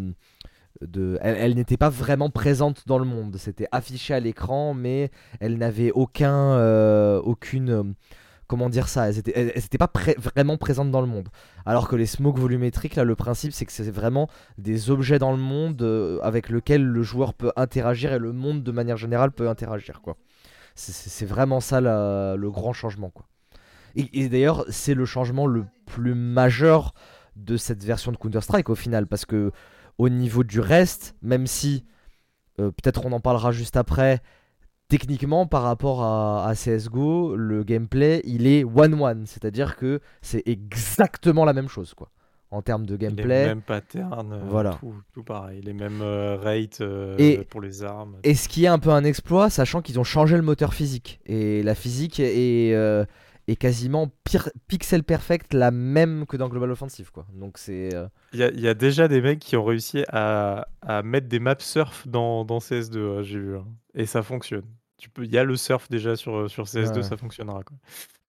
S2: de, elle, elle n'était pas vraiment présente dans le monde. C'était affiché à l'écran, mais elle n'avait aucun, euh, aucune, euh, comment dire ça, elles étaient, elles, elles étaient pas pré- vraiment présentes dans le monde. Alors que les smokes volumétriques, là, le principe, c'est que c'est vraiment des objets dans le monde euh, avec lesquels le joueur peut interagir et le monde, de manière générale, peut interagir, quoi. C'est- C'est c'est vraiment ça la- le grand changement, quoi. Et, et d'ailleurs, c'est le changement le plus majeur de cette version de Counter-Strike au final, parce que au niveau du reste, même si euh, peut-être on en parlera juste après, techniquement par rapport à, à C S G O, le gameplay il est one-one, c'est-à-dire que c'est exactement la même chose quoi. En termes de
S1: Les
S2: gameplay,
S1: mêmes patterns, heu,
S2: voilà.
S1: tout tout pareil. Les mêmes, heu, rates, heu,
S2: Et,
S1: pour les armes,
S2: et
S1: tout.
S2: ce qui est un peu un exploit, sachant qu'ils ont changé le moteur physique. Et la physique est, euh, est quasiment pire, pixel perfect, la même que dans Global Offensive, quoi. Donc c'est... euh,
S1: Il y a il y a déjà des mecs qui ont réussi à à mettre des maps surf dans dans C S deux, hein, j'ai vu, hein, et ça fonctionne. Tu peux il y a le surf déjà sur, heu, sur
S2: ouais,
S1: C S deux,
S2: ouais.
S1: ça fonctionnera, quoi.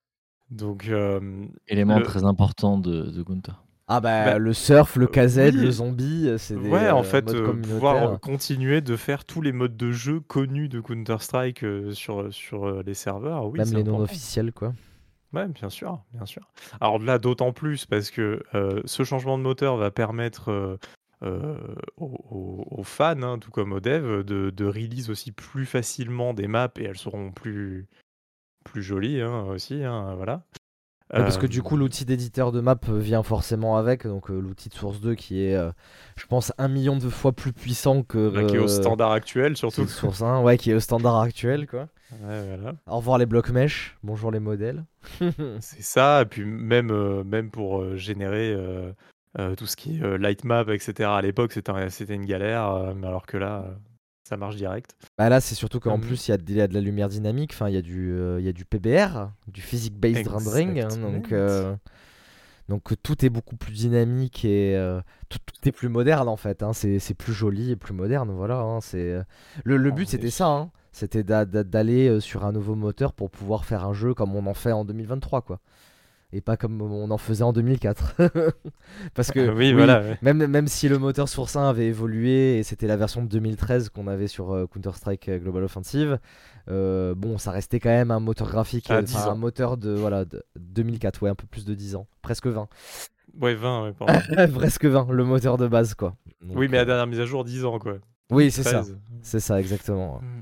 S1: Donc hem,
S3: Élément
S1: le
S3: très important de, de Counter.
S2: Ah
S1: bah,
S2: bah le surf, le
S1: heu,
S2: K Z, le
S1: oui,
S2: zombie, euh, c'est des
S1: ouais, en
S2: euh,
S1: fait,
S2: modes
S1: heu, pouvoir,
S2: communautaires.
S1: continuer de faire tous les modes de jeu connus de Counter Strike, heu, sur, sur, heu, les serveurs, oui,
S2: Même
S1: c'est
S2: les non
S1: important.
S2: officiels, quoi.
S1: Ouais, bien sûr, bien sûr. Alors là, d'autant plus parce que, heu, ce changement de moteur va permettre, heu heu, aux aux aux fans, hein, tout comme aux devs, de de release aussi plus facilement des maps et elles seront plus plus jolies, hein, aussi, hein, voilà.
S2: Ouais, parce que du coup,
S1: Hem,
S2: l'outil d'éditeur de map euh, vient forcément avec, donc euh, l'outil de Source deux qui est, euh, je pense, un million de fois plus puissant que,
S1: bah, qui est au
S2: euh,
S1: standard actuel
S2: qui
S1: surtout.
S2: est Source un, ouais, qui est au standard actuel, quoi.
S1: Ouais, voilà.
S2: Au revoir les blocs mesh, bonjour les modèles.
S1: C'est ça et puis même, heu, même pour, heu, générer, heu heu, tout ce qui est, heu, light map et cetera. À l'époque, c'était un c'était une galère, heu, mais alors que là, heu, ça marche direct.
S2: Bah là, c'est surtout qu'en
S1: Hem,
S2: plus, il y, a de il y a de la lumière dynamique, enfin, il y, a du, euh, il y a du P B R, du Physics Based Rendering, hein, donc,
S1: exactement.
S2: euh, donc euh, tout est beaucoup plus dynamique et euh, tout, tout est plus moderne en fait, hein, c'est c'est plus joli et plus moderne, voilà. Hein, c'est, euh, le, le but
S1: En
S2: c'était ça,
S1: effet.
S2: hein, c'était d'a- d'a- d'aller euh, sur un nouveau moteur pour pouvoir faire un jeu comme on en fait en deux mille vingt-trois, quoi. Et pas comme on en faisait en deux mille quatre. Parce que
S1: Oui,
S2: oui,
S1: voilà, ouais.
S2: même, même si le moteur Source un avait évolué et c'était la version de deux mille treize qu'on avait sur euh, Counter-Strike euh, Global Offensive, euh, bon, ça restait quand même un moteur graphique,
S1: Ça a
S2: euh, enfin
S1: dix
S2: un
S1: ans.
S2: moteur de, voilà, de deux mille quatre, ouais, un peu plus de dix ans, presque vingt.
S1: Ouais, vingt, ouais, pardon.
S2: Presque vingt, le moteur de base, quoi.
S1: Oui,
S2: Donc,
S1: mais la
S2: euh,
S1: dernière mise à jour, dix ans, quoi.
S2: oui, c'est ça.
S1: deux mille treize.
S2: C'est ça, exactement.
S1: Mmh.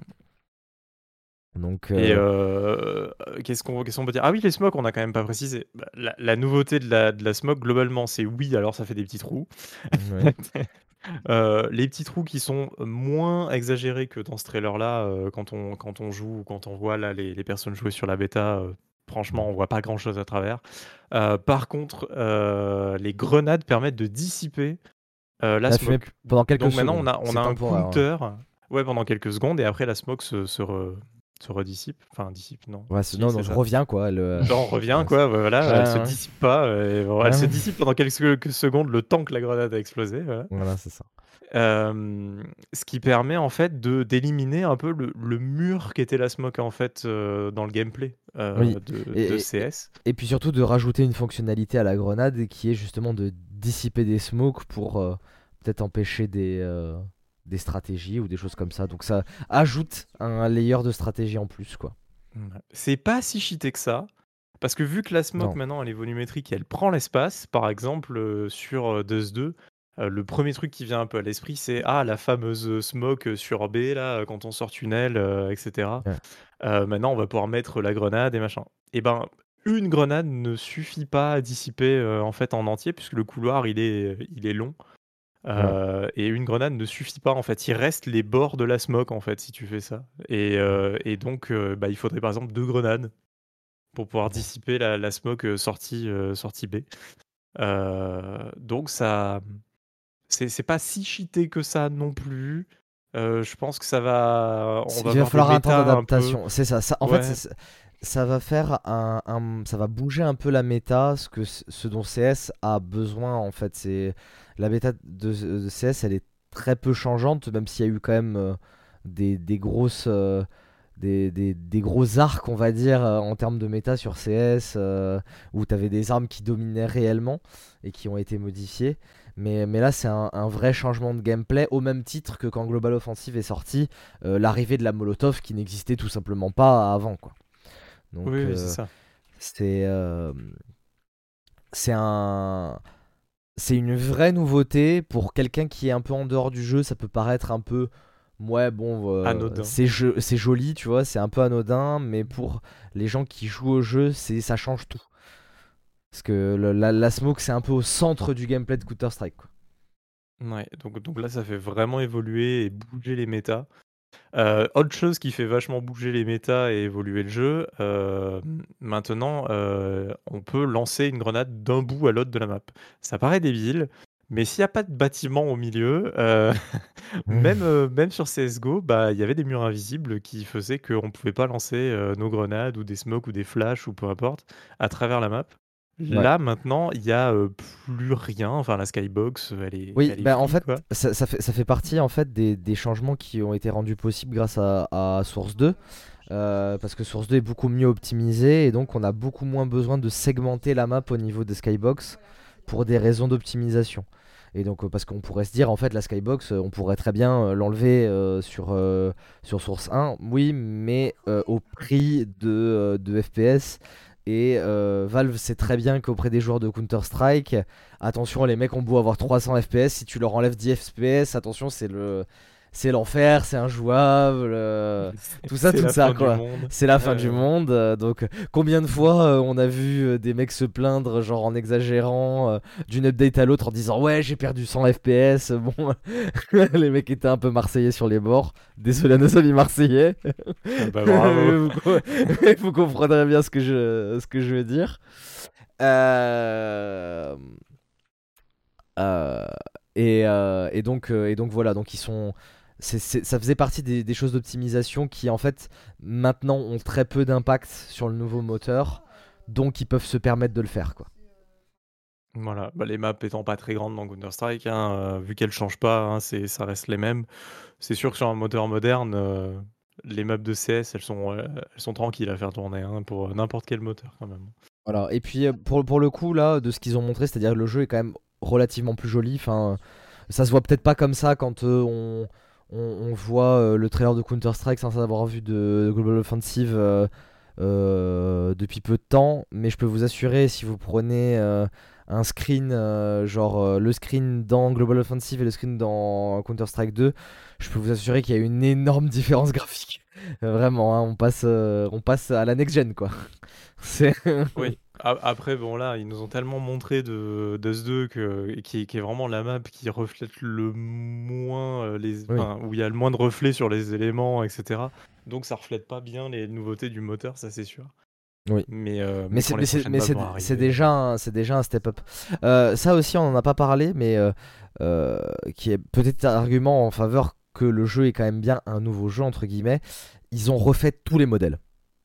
S2: Donc,
S1: Et
S2: euh,
S1: heu, qu'est-ce qu'on qu'est-ce qu'on peut dire? Ah oui, les smokes, on a quand même pas précisé. Bah, la la nouveauté de la de la smoke, globalement, c'est oui, alors ça fait des petits trous.
S2: ouais.
S1: Heu, les petits trous qui sont moins exagérés que dans ce trailer-là, heu, quand on quand on joue ou quand on voit là les les personnes jouer sur la bêta, heu, franchement, on voit pas grand-chose à travers. Heu, par contre, heu, les grenades permettent de dissiper, heu, la
S2: La fumée
S1: smoke.
S2: pendant quelques
S1: Donc maintenant,
S2: secondes.
S1: on a on
S2: C'est
S1: a un
S2: temporaire, ouais.
S1: counter, ouais, pendant quelques secondes et après la smoke se se re se redissipe. Enfin dissipe, non,
S2: Ouais, c'est-
S1: si,
S2: non, non,
S1: c'est
S2: je
S1: ça.
S2: reviens, quoi. Elle, euh,
S1: Genre on revient
S2: ouais, c'est-
S1: quoi, ouais, voilà, elle se
S2: ouais,
S1: dissipe pas, heu, et bon, elle
S2: ouais,
S1: se
S2: ouais.
S1: dissipe pendant quelques quelques secondes, le temps que la grenade a explosé, voilà.
S2: Voilà, c'est ça.
S1: Hem, ce qui permet en fait de d'éliminer un peu le le mur qu'était la smoke en fait, heu, dans le gameplay,
S2: Oui.
S1: heu, de de
S2: Et, et,
S1: C S.
S2: et puis surtout de rajouter une fonctionnalité à la grenade qui est justement de dissiper des smokes pour euh, peut-être empêcher des, euh, des stratégies ou des choses comme ça. Donc ça ajoute un layer de stratégie en plus, quoi.
S1: Mouais. C'est pas si cheaté que ça, parce que vu que la smoke
S2: Non.
S1: maintenant elle est volumétrique et elle prend l'espace, par exemple, heu, sur, heu, Dust deux, heu, le premier truc qui vient un peu à l'esprit c'est: «Ah la fameuse, heu, smoke, heu, sur B là, heu, quand on sort tunnel, heu, et cetera».
S2: Ouais.
S1: Heu, maintenant on va pouvoir mettre la grenade et machin. Et ben, une grenade ne suffit pas à dissiper, heu, en fait en entier puisque le couloir il est, il est long. Heu et une grenade ne suffit pas, en fait. Il reste les bords de la smoke, en fait, si tu fais ça et heu et donc heu, bah, il faudrait, par exemple, deux grenades pour pouvoir dissiper la la smoke, heu, sortie, heu, sortie B. Heu, donc ça, mmh, c'est c'est pas si cheaté que ça non plus. Heu, je pense que ça va on
S2: C'est-
S1: va
S2: Il va
S1: avoir des
S2: falloir un temps
S1: métas un peu
S2: d'adaptation. C'est ça, ça. En fait,
S1: ouais,
S2: c'est- ça va faire un, un- ça va bouger un peu la méta, ce que ce dont C S a besoin en fait. C'est la méta de, de C S, elle est très peu changeante, même s'il y a eu quand même euh, des, des grosses, euh, des, des- des gros arcs, on va dire, euh, en termes de méta sur C S, euh, où tu avais des armes qui dominaient réellement et qui ont été modifiées. Mais, mais là, c'est un, un vrai changement de gameplay, au même titre que quand Global Offensive est sorti, euh, l'arrivée de la Molotov qui n'existait tout simplement pas avant, quoi. Donc,
S1: oui, oui, c'est
S2: euh,
S1: ça.
S2: c'est euh, c'est un. C'est une vraie nouveauté pour quelqu'un qui est un peu en dehors du jeu. Ça peut paraître un peu, ouais, bon, euh,
S1: Anodin.
S2: c'est jo- c'est joli, tu vois, c'est un peu anodin, mais pour les gens qui jouent au jeu, c'est ça change tout. Parce que le- la, la smoke, c'est un peu au centre du gameplay de Counter-Strike, quoi.
S1: Ouais, donc donc là, ça fait vraiment évoluer et bouger les méta. Heu, autre chose qui fait vachement bouger les méta et évoluer le jeu, hem, maintenant, heu, on peut lancer une grenade d'un bout à l'autre de la map. Ça paraît débile, mais s'il y a pas de bâtiment au milieu, heu, même, heu, même sur C S G O, bah, il y avait des murs invisibles qui faisaient qu'on pouvait pas lancer, heu, nos grenades ou des smokes ou des flashs ou peu importe, à travers la map.
S2: Ouais.
S1: Là, maintenant, il y a, heu, plus rien, enfin la skybox, heu, elle est
S2: Oui,
S1: elle est
S2: bah en
S1: free,
S2: fait,
S1: quoi.
S2: ça, ça fait, ça fait partie en fait des, des changements qui ont été rendus possibles grâce à, à Source deux. Euh, parce que Source deux est beaucoup mieux optimisé et donc on a beaucoup moins besoin de segmenter la map au niveau des skybox pour des raisons d'optimisation. Et donc euh, parce qu'on pourrait se dire en fait la skybox euh, on pourrait très bien euh, l'enlever euh, sur, euh, sur Source un, oui, mais euh, au prix de, euh, de F P S. Et euh, Valve sait très bien qu'auprès des joueurs de Counter-Strike, attention, les mecs ont beau avoir trois cents F P S, si tu leur enlèves dix F P S, attention, c'est le c'est l'enfer, c'est injouable, euh, tout ça,
S1: C'est
S2: tout
S1: la
S2: ça,
S1: fin du
S2: quoi.
S1: monde.
S2: C'est la fin
S1: Ouais,
S2: du
S1: ouais.
S2: monde. euh, donc, combien de fois euh, on a vu euh, des mecs se plaindre, genre en exagérant, euh, d'une update à l'autre en disant ouais, j'ai perdu cent F P S. Bon, les mecs étaient un peu marseillais sur les bords. Désolé à nos amis marseillais.
S1: Ah bah, bravo.
S2: vous, co- vous comprendrez bien ce que je, ce que je veux dire. Euh, euh, et, euh, et donc, euh, et donc voilà, donc ils sont, c'est- c'est- ça faisait partie des, des choses d'optimisation qui en fait maintenant ont très peu d'impact sur le nouveau moteur, donc ils peuvent se permettre de le faire, quoi.
S1: Voilà, bah, les maps étant pas très grandes dans Counter-Strike, hein, heu, vu qu'elles changent pas, hein, c'est ça reste les mêmes. C'est sûr que sur un moteur moderne, heu, les maps de C S, elles sont, heu, elles sont tranquilles à faire tourner, hein, pour, heu, n'importe quel moteur quand même.
S2: Voilà. Et puis euh, pour, pour le coup là, de ce qu'ils ont montré, c'est-à-dire que le jeu est quand même relativement plus joli. Enfin, ça se voit peut-être pas comme ça quand euh, on, on, on voit euh, le trailer de Counter-Strike sans avoir vu de Global Offensive euh, euh, depuis peu de temps, mais je peux vous assurer, si vous prenez euh, un screen, euh, genre euh, le screen dans Global Offensive et le screen dans Counter-Strike deux, je peux vous assurer qu'il y a une énorme différence graphique. Euh, Vraiment, hein, on passe, euh, on passe à la next-gen, quoi. C'est...
S1: Oui, a après bon là, ils nous ont tellement montré de Dust deux que qui est qui est vraiment la map qui reflète le moins, heu, les
S2: Oui.
S1: enfin, où il y a le moins de reflets sur les éléments et cetera. Donc ça reflète pas bien les nouveautés du moteur, ça c'est sûr.
S2: Oui.
S1: Mais, heu,
S2: Mais
S1: mais
S2: c'est
S1: quand les
S2: mais c'est
S1: prochaines
S2: mais
S1: maps
S2: c'est
S1: vont
S2: c'est
S1: arriver,
S2: déjà un, c'est déjà un step up. Euh, ça aussi on en a pas parlé, mais euh, euh, qui est peut-être un argument en faveur que le jeu est quand même bien un nouveau jeu entre guillemets. Ils ont refait tous les modèles.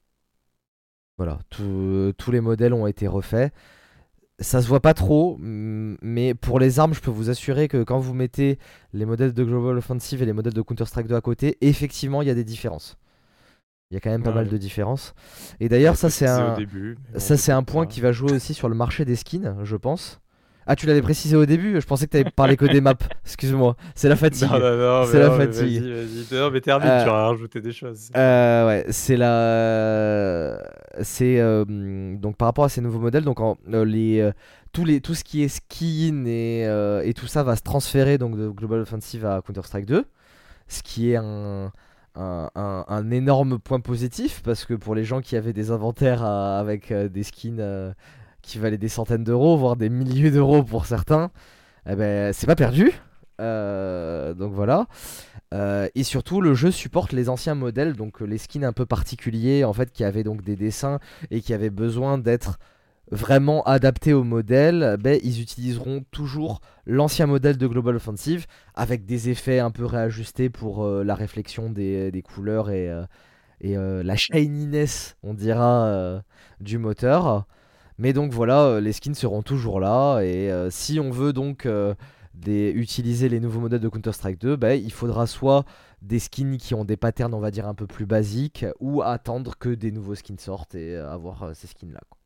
S2: Voilà, tout- tous les modèles ont été refaits. Ça se voit pas trop, mm, mais pour les armes, je peux vous assurer que quand vous mettez les modèles de Global Offensive et les modèles de Counter-Strike deux à côté, effectivement, il y a des différences. Il y a quand même pas
S1: ouais,
S2: mal de
S1: ouais.
S2: différences. Et
S1: J'avais
S2: d'ailleurs, ça c'est
S1: précisé au
S2: un,
S1: début, mais bon,
S2: ça c'est
S1: peut-être
S2: un point
S1: pas.
S2: qui va jouer aussi sur le marché des skins, je pense. Ah, tu l'avais précisé au début, je pensais que tu avais parlé que des maps. Excuse-moi, c'est la
S1: Non,
S2: fatigue.
S1: non, non, mais
S2: C'est la
S1: non, mais
S2: fatigue.
S1: vas-y, vas-y. Non, mais termine, tu
S2: Euh,
S1: auras rajouté des choses, c'est pas
S2: euh, ouais, c'est la. C'est. euh, donc par rapport à ces nouveaux modèles, donc en- euh, les, euh, tous les, tout ce qui est skin et, euh, et tout ça va se transférer donc de Global Offensive à Counter-Strike deux. Ce qui est un, un, un- un énorme point positif parce que pour les gens qui avaient des inventaires à- avec euh, des skins euh, qui valaient des centaines d'euros, voire des milliers d'euros pour certains, eh ben, c'est pas perdu. Euh, donc voilà. Euh, et surtout, le jeu supporte les anciens modèles, donc euh, les skins un peu particuliers, en fait, qui avaient donc des dessins et qui avaient besoin d'être vraiment adaptés au modèle. Ben, ils utiliseront toujours l'ancien modèle de Global Offensive avec des effets un peu réajustés pour euh, la réflexion des, des couleurs et, euh, et euh, la shininess, on dira, euh, du moteur. Mais donc voilà, euh, les skins seront toujours là. Et euh, si on veut donc euh, des, utiliser les nouveaux modèles de Counter-Strike deux, bah, il faudra soit des skins qui ont des patterns, on va dire, un peu plus basiques, ou attendre que des nouveaux skins sortent et euh, avoir euh, ces skins-là, quoi.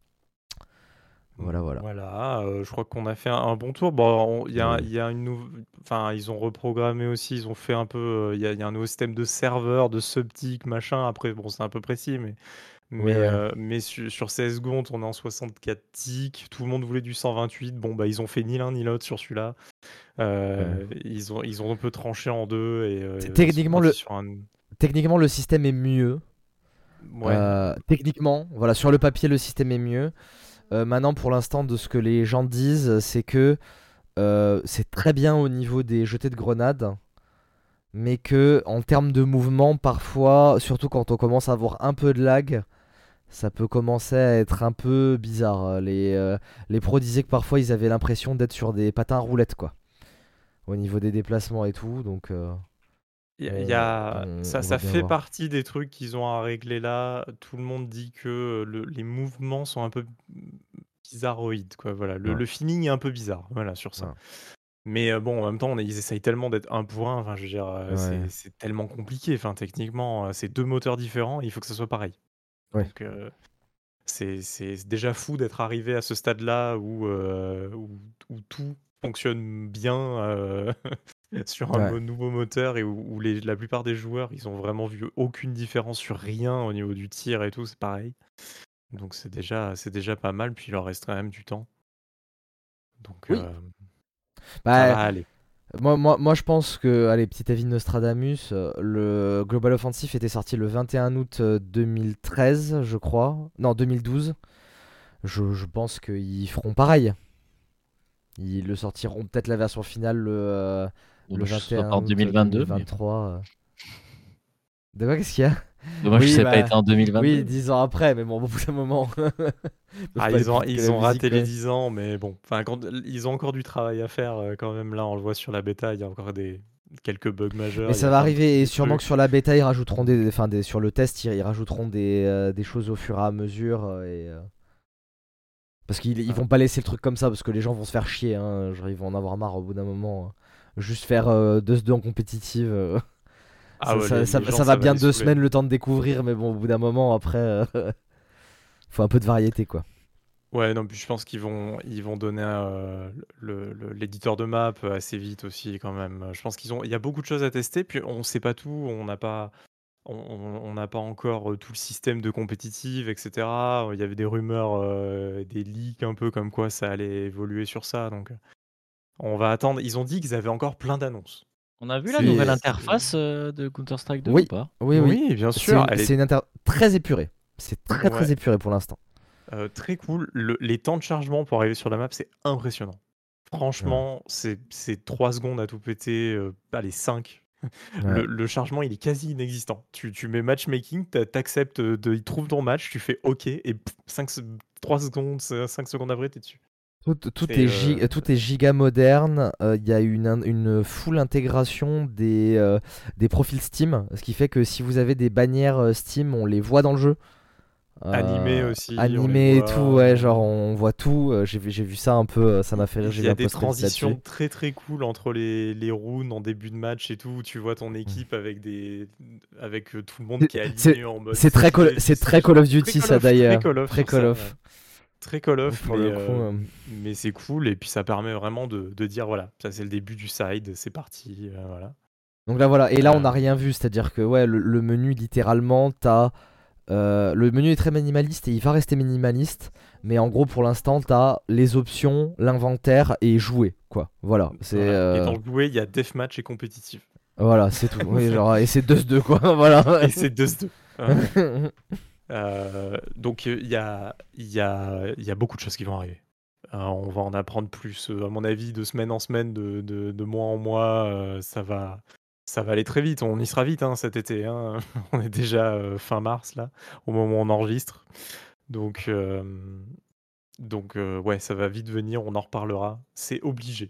S2: Voilà, voilà.
S1: Voilà, euh, je crois qu'on a fait un, un bon tour. Bon, il y a,
S2: Oui.
S1: il y a une nouvelle. Enfin, ils ont reprogrammé aussi, ils ont fait un peu. euh, Il y a, il y a un nouveau système de serveur, de subtic, machin. Après, bon, c'est un peu précis, mais.
S2: Oui,
S1: Mais,
S2: ouais.
S1: euh, mais su- sur C S G O, on tournait en soixante-quatre ticks. Tout le monde voulait du cent vingt-huit. Bon, bah, ils ont fait ni l'un ni l'autre sur celui-là.
S2: Ouais.
S1: Euh, ils ont, ils ont un peu tranché en deux et
S2: T-
S1: euh, ils sont
S2: Techniquement,
S1: partis
S2: le,
S1: sur un.
S2: techniquement, le système est mieux.
S1: Ouais,
S2: Euh, techniquement, voilà, sur le papier, le système est mieux. Euh, maintenant, pour l'instant, de ce que les gens disent, c'est que euh, c'est très bien au niveau des jetés de grenades, mais que en termes de mouvement, parfois, surtout quand on commence à avoir un peu de lag, ça peut commencer à être un peu bizarre. Les, euh, les pros disaient que parfois ils avaient l'impression d'être sur des patins à roulettes, quoi, au niveau des déplacements et tout. Donc, euh,
S1: Il y a, il y
S2: on,
S1: a-
S2: on-
S1: ça,
S2: on va
S1: ça
S2: bien
S1: fait
S2: voir.
S1: partie des trucs qu'ils ont à régler là. Tout le monde dit que le- les mouvements sont un peu bizarroïdes, quoi. Voilà, le,
S2: Ouais,
S1: le feeling est un peu bizarre, voilà, sur ça.
S2: ouais,
S1: Mais euh, bon, en même temps, on est- ils essayent tellement d'être un pour un. Enfin, je veux dire, euh,
S2: ouais,
S1: c'est c'est tellement compliqué. Enfin, techniquement, euh, c'est deux moteurs différents. Il faut que ça soit pareil.
S2: ouais.
S1: Donc, euh, c'est c'est déjà fou d'être arrivé à ce stade-là où, euh, où, où tout fonctionne bien euh, sur un
S2: Ouais.
S1: mo- nouveau moteur et où, où les, la plupart des joueurs, ils ont vraiment vu aucune différence sur rien au niveau du tir et tout, c'est pareil. Donc c'est déjà, c'est déjà pas mal, puis il leur reste quand même du temps. Donc
S2: Oui.
S1: euh, ça
S2: Bah,
S1: va aller.
S2: moi, moi, moi, je pense que, allez, petit avis de Nostradamus, euh, le Global Offensive était sorti le vingt et un août euh, deux mille treize, je crois. Non, deux mille douze. Je, je pense qu'ils feront pareil. Ils le sortiront peut-être la version finale le, euh, le
S3: Dommage que ce soit pas
S2: vingt et un
S3: en
S2: août
S3: deux mille vingt-deux, mais
S2: deux mille vingt-trois. euh. De quoi, qu'est-ce qu'il y a?
S3: dommage que
S2: Oui,
S3: ça n'ait pas
S2: bah,
S3: été en
S2: oui,
S3: deux mille vingt-deux.
S2: dix ans après, mais bon, au bout d'un moment, ils peuvent
S1: Ah,
S2: pas aller
S1: ils
S2: plus
S1: ont,
S2: vite que
S1: ils
S2: la
S1: ont
S2: musique,
S1: raté les
S2: quoi.
S1: dix ans, mais bon, enfin, quand, ils ont encore du travail à faire euh, quand même. Là, on le voit sur la bêta, il y a encore des quelques bugs majeurs,
S2: Mais
S1: il y
S2: ça
S1: a
S2: va
S1: plein de
S2: arriver, et
S1: petits
S2: sûrement que
S1: trucs.
S2: sur la bêta, ils rajouteront des, enfin, des, sur le test, ils, ils rajouteront des, euh, des choses au fur et à mesure. euh, et, euh, Parce qu'ils ils
S1: Ah,
S2: vont pas laisser le truc comme ça, parce que les gens vont se faire chier, hein. Genre, ils vont en avoir marre au bout d'un moment. hein. Juste faire euh, deux deux en compétitive. euh,
S1: ah
S2: ça,
S1: ouais,
S2: ça,
S1: les,
S2: ça-
S1: les gens,
S2: ça va
S1: ça va
S2: bien
S1: les
S2: deux
S1: saouler.
S2: semaines le temps de découvrir, mais bon, au bout d'un moment, après, euh, faut un peu de variété, quoi.
S1: Ouais, non, puis je pense qu'ils vont, ils vont donner euh, le, le- l'éditeur de map assez vite aussi, quand même. Je pense qu'ils ont, il y a beaucoup de choses à tester, puis on sait pas tout, on n'a pas, on on- on n'a pas encore euh, tout le système de compétitive, et cetera. Il y avait des rumeurs, euh, des leaks un peu comme quoi ça allait évoluer sur ça, donc euh, on va attendre. Ils ont dit qu'ils avaient encore plein d'annonces.
S3: On a vu la
S1: C'est,
S3: nouvelle
S2: Et
S1: c'est-
S3: interface euh, de Counter-Strike deux ou
S2: oui,
S3: pas?
S2: oui, oui.
S1: Oui, bien
S2: C'est
S1: sûr,
S2: une,
S1: elle
S2: c'est
S1: est
S2: une inter très épurée. C'est très très
S1: ouais,
S2: épuré pour l'instant.
S1: euh, très cool. Le- les temps de chargement pour arriver sur la map, c'est impressionnant.
S2: Ouais.
S1: Franchement, c'est c'est trois secondes à tout péter, heu, allez cinq.
S2: Ouais.
S1: Le le chargement, il est quasi inexistant. Tu tu mets matchmaking, tu acceptes, de il trouve ton match, tu fais OK et cinq se trois secondes, cinq secondes après, tu es dessus.
S2: Tout, tout
S1: C'est,
S2: est
S1: heu,
S2: gi- tout est giga moderne. euh, Il y a une, in- une full intégration des, euh, des profils Steam. Ce qui fait que si vous avez des bannières euh, Steam, on les voit dans le jeu.
S1: animés
S2: Euh,
S1: aussi, on les
S2: Animés et tout,
S1: voit,
S2: ouais, genre
S1: heu,
S2: on voit tout. euh, J'ai vu, j'ai vu ça un peu, euh, ça
S1: il
S2: m'a fait rire.
S1: il
S2: J'ai
S1: y
S2: vu
S1: a
S2: un
S1: des
S2: post Reddit là-dessus.
S1: transitions très, très cool entre les les rounds en début de match et tout, où tu vois ton équipe avec des avec, heu, tout le monde
S2: C'est
S1: qui est
S2: c'est-
S1: aligné en mode
S2: c'est très, Call-
S1: skill, tu
S2: c'est
S1: sais?
S2: très Call of
S1: Très
S2: Duty
S1: Call
S2: ça
S1: of, très
S2: d'ailleurs.
S1: Call of
S2: Très
S1: sur
S2: Call
S1: ça, ouais.
S2: of.
S1: Très Call
S2: Donc
S1: of,
S2: pour
S1: mais,
S2: le coup.
S1: euh,
S2: euh,
S1: mais c'est cool. Et puis ça permet vraiment de, de dire voilà, ça c'est le début du side, c'est parti. euh, voilà.
S2: Donc là voilà. Et là on n'a
S1: Euh,
S2: rien vu. C'est-à-dire que ouais, le, le menu littéralement, t'as. Euh, le menu est très minimaliste et il va rester minimaliste, mais en gros pour l'instant t'as les options, l'inventaire et jouer quoi. Voilà, c'est
S1: voilà. Et
S2: euh,
S1: dans le jouet, il y a deathmatch et compétitif.
S2: voilà, c'est tout. Oui, genre et c'est deux deux quoi. Voilà.
S1: Et c'est deux deux. Vraiment. Euh, donc euh, il y a, il y, a, il y a beaucoup de choses qui vont arriver. Heu, on va en apprendre plus, heu, à mon avis, de semaine en semaine, de de de mois en mois, heu, ça va ça va aller très vite. On y sera vite, hein, cet été, hein. On est déjà, heu, fin mars là, au moment où on enregistre. Donc hem, donc heu, ouais, ça va vite venir, on en reparlera. C'est obligé.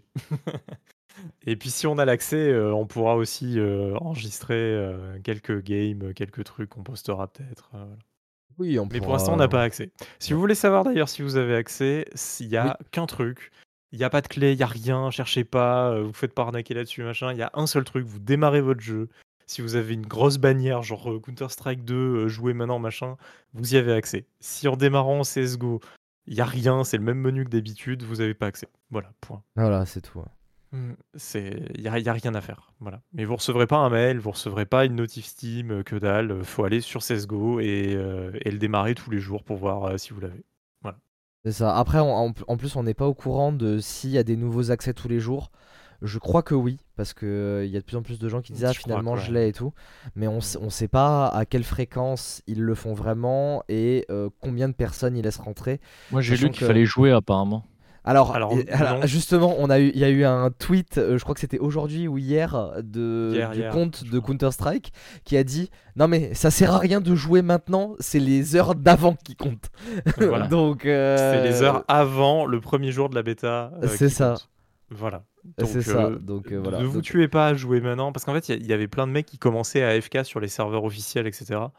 S1: Et puis si on a l'accès, heu, on pourra aussi, heu, enregistrer, heu, quelques games, heu, quelques trucs qu'on postera peut-être, heu, voilà.
S2: Oui, on
S1: Mais pour l'instant, on n'a
S2: pourra.
S1: pas accès. Si
S2: Ouais.
S1: vous voulez savoir d'ailleurs si vous avez accès, s'il y
S2: Oui.
S1: a qu'un truc, il y a pas de clé, il y a rien, cherchez pas, heu, vous faites pas arnaquer là-dessus, machin. Il y a un seul truc, vous démarrez votre jeu. Si vous avez une grosse bannière genre, heu, Counter Strike deux, heu, jouez maintenant, machin, vous y avez accès. Si en démarrant C S G O, il y a rien, c'est le même menu que d'habitude, vous avez pas accès. Voilà, point.
S2: Voilà, c'est tout. Ouais.
S1: Mmh, c'est il y a il y a rien à faire, voilà. Mais vous recevrez pas un mail, vous recevrez pas une notif Steam, heu, que dalle, heu, faut aller sur C S G O et heu et le démarrer tous les jours pour voir, heu, si vous l'avez. Voilà.
S2: C'est ça. Après, on- en, en plus, on n'est pas au courant de s'il y a des nouveaux accès tous les jours. Je crois que oui, parce que euh, il y a de plus en plus de gens qui disent ah
S1: Je crois
S2: finalement
S1: que
S2: je
S1: ouais.
S2: l'ai et tout, mais on,
S1: Mmh.
S2: s- on sait pas à quelle fréquence ils le font vraiment et euh, combien de personnes ils laissent rentrer,
S3: Moi, j'ai lu
S2: sachant
S3: qu'il
S2: que
S3: fallait jouer apparemment.
S2: alors,
S1: Alors
S2: et- alors,
S1: non,
S2: justement, on a eu, il y a eu un tweet, euh, je crois que c'était aujourd'hui ou hier, de,
S1: hier
S2: du
S1: hier,
S2: compte
S1: je
S2: de
S1: crois.
S2: Counter Strike qui a dit non mais ça sert à rien de jouer maintenant, c'est les heures d'avant qui comptent.
S1: Voilà.
S2: Donc
S1: C'est les
S2: euh,
S1: heures avant le premier jour de la bêta, heu,
S2: c'est
S1: qui
S2: ça,
S1: comptent. Voilà.
S2: c'est
S1: Donc
S2: ça.
S1: heu,
S2: Donc euh,
S1: ne
S2: voilà.
S1: vous
S2: Donc
S1: tuez pas à jouer maintenant parce qu'en fait, il y a il y avait plein de mecs qui commençaient à A F K sur les serveurs officiels et cetera.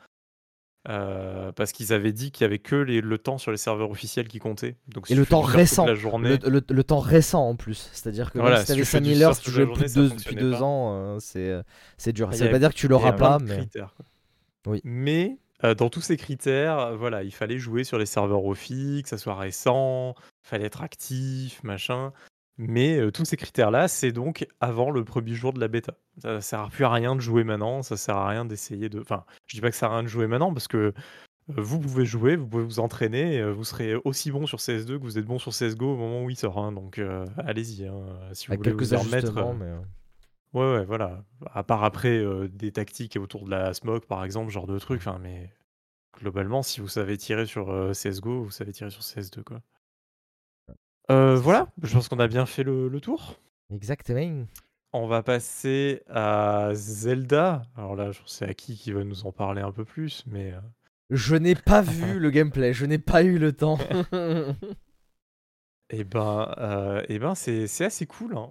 S1: Heu, parce qu'ils avaient dit qu'il y avait que les le temps sur les serveurs officiels qui comptait. Donc
S2: et
S1: si tu
S2: le
S1: fais
S2: temps
S1: du surf toute
S2: récent,
S1: la
S2: le,
S1: journée,
S2: le- le temps récent en plus. C'est-à-dire que même
S1: voilà,
S2: si
S1: si
S2: t'avais
S1: tu fais du
S2: cinq mille heures,
S1: surf
S2: si tu
S1: toute la
S2: jouais plus
S1: journée,
S2: de
S1: ça
S2: deux, depuis
S1: fonctionnait
S2: deux
S1: pas.
S2: ans, euh, c'est euh, c'est dur.
S1: Enfin, il
S2: Ça
S1: y
S2: veut pas
S1: avait
S2: dire que tu
S1: il y
S2: l'auras
S1: avait plein
S2: pas,
S1: de
S2: mais
S1: critères, quoi.
S2: oui.
S1: Mais, heu, dans tous ces critères, heu, voilà, il fallait jouer sur les serveurs offi, que ça soit récent, fallait être actif, machin. Mais, heu, tous ces critères-là, c'est donc avant le premier jour de la bêta. Ça sert plus à rien de jouer maintenant, ça sert à rien d'essayer de enfin, je dis pas que ça sert à rien de jouer maintenant parce que, heu, vous pouvez jouer, vous pouvez vous entraîner et heu, vous serez aussi bon sur C S deux que vous êtes bon sur C S G O au moment où il sort, hein. Donc, heu, allez-y, hein, si vous
S2: Avec
S1: voulez
S2: quelques
S1: vous y remettre,
S2: ajustements,
S1: heu
S2: mais euh,
S1: ouais, ouais, voilà. À part après, heu, des tactiques autour de la smoke, par exemple, ce genre de truc, enfin, mais globalement, si vous savez tirer sur, heu, C S G O, vous savez tirer sur C S deux, quoi. Heu,
S2: c'est ça.
S1: voilà, je pense qu'on a bien fait le le tour.
S2: Exactement.
S1: On va passer à Zelda. Alors là, je sais à qui qui va nous en parler un peu plus, mais, heu
S2: Je n'ai pas vu le gameplay, je n'ai pas eu le temps.
S1: et ben, heu et ben, c'est c'est assez cool, hein.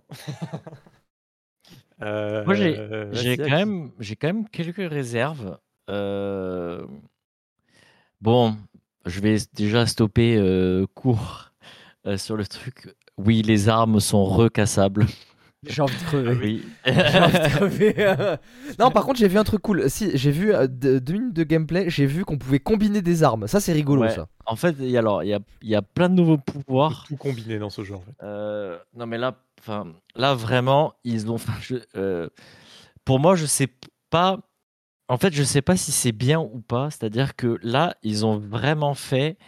S3: Moi, j'ai
S1: Heu,
S3: j'ai
S1: vas-y, à
S3: quand
S1: qui?
S3: même j'ai quand même quelques réserves. Hem, bon, je vais s déjà stopper, heu, court, heu, sur le truc. Oui, les armes sont recassables.
S2: J'ai envie de
S1: Ah
S2: crever.
S1: oui.
S3: Oui.
S2: J'ai envie de crever. Non, par contre, j'ai vu un truc cool. Si, j'ai vu euh, de- deux minutes de gameplay, j'ai vu qu'on pouvait combiner des armes. Ça, c'est rigolo,
S3: Ouais,
S2: ça.
S3: en fait, il y a alors, il y a il y a plein de nouveaux
S1: On peut
S3: pouvoirs.
S1: tout combiner dans ce jeu, en fait.
S3: Heu, non, mais là, enfin, là, vraiment, ils ont enfin, je heu, pour moi, je sais p pas en fait, je sais pas si c'est bien ou pas. C'est-à-dire que là, ils ont vraiment fait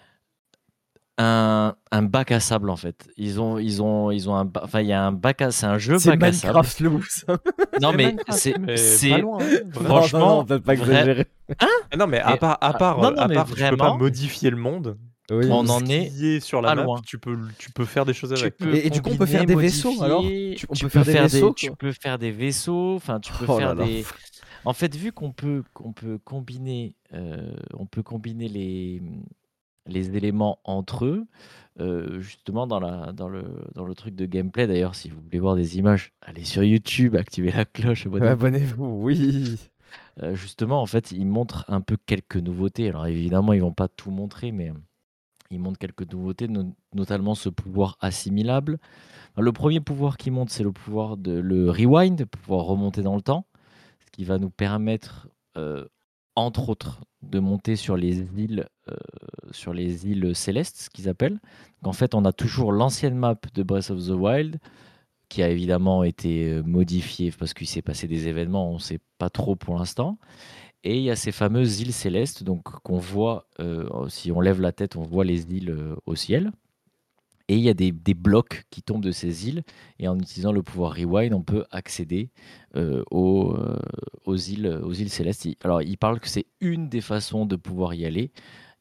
S3: un un bac à sable, en fait. Ils ont ils ont ils ont un ba enfin, il y a un bac à c'est un jeu
S2: C'est
S3: bac à sable.
S2: Minecraft le boost.
S3: Non,
S1: C'est
S3: mais
S1: Minecraft,
S3: c'est
S1: mais pas
S3: c'est
S1: loin, hein,
S2: Non,
S1: vraiment.
S2: non, non,
S3: franchement
S2: peut-être pas
S3: vrai
S2: exagérer.
S3: hein?
S1: Ah non, mais à
S3: Mais
S1: part à
S3: ah,
S1: part,
S3: non,
S1: heu,
S3: non,
S1: à
S3: mais
S1: part tu peux pas
S3: vraiment,
S1: modifier le monde, tout
S3: on
S2: Oui.
S1: ce
S3: en est
S1: qui est sur la
S3: pas
S1: map,
S3: loin.
S1: tu peux l tu peux faire des choses
S3: Tu
S1: avec, quoi.
S3: peux
S2: Et, et du coup, on peut faire
S3: combiner,
S2: des vaisseaux alors
S3: modifier,
S2: Tu- On
S3: tu
S2: peut
S3: peux
S2: faire des
S3: faire des
S2: vaisseaux
S3: tu
S2: quoi.
S3: peux faire des vaisseaux, enfin, tu peux
S2: Oh
S3: faire
S2: là là.
S3: des en fait, vu qu'on peut qu'on peut combiner, heu, on peut combiner les, mmh, les éléments entre eux, heu, justement dans la dans le dans le truc de gameplay d'ailleurs, si vous voulez voir des images, allez sur YouTube, activez la cloche, abonnez-vous.
S2: Abonnez-vous, oui.
S3: Heu, justement, en fait, ils montrent un peu quelques nouveautés. Alors évidemment, ils vont pas tout montrer, mais, hem, ils montrent quelques nouveautés, no notamment ce pouvoir assimilable. Le premier pouvoir qu'ils montrent, c'est le pouvoir de le rewind, pouvoir remonter dans le temps, ce qui va nous permettre, heu, entre autres, de monter sur les îles, heu, sur les îles célestes, ce qu'ils appellent. Donc en fait, on a toujours l'ancienne map de Breath of the Wild, qui a évidemment été, heu, modifiée parce qu'il s'est passé des événements, on ne sait pas trop pour l'instant. Et il y a ces fameuses îles célestes, donc qu'on voit, heu, si on lève la tête, on voit les îles, heu, au ciel. Et il y a des, des blocs qui tombent de ces îles. Et en utilisant le pouvoir Rewind, on peut accéder euh, aux, euh, aux, îles, aux îles célestes. Il- Alors, il parle que c'est une des façons de pouvoir y aller. Il y a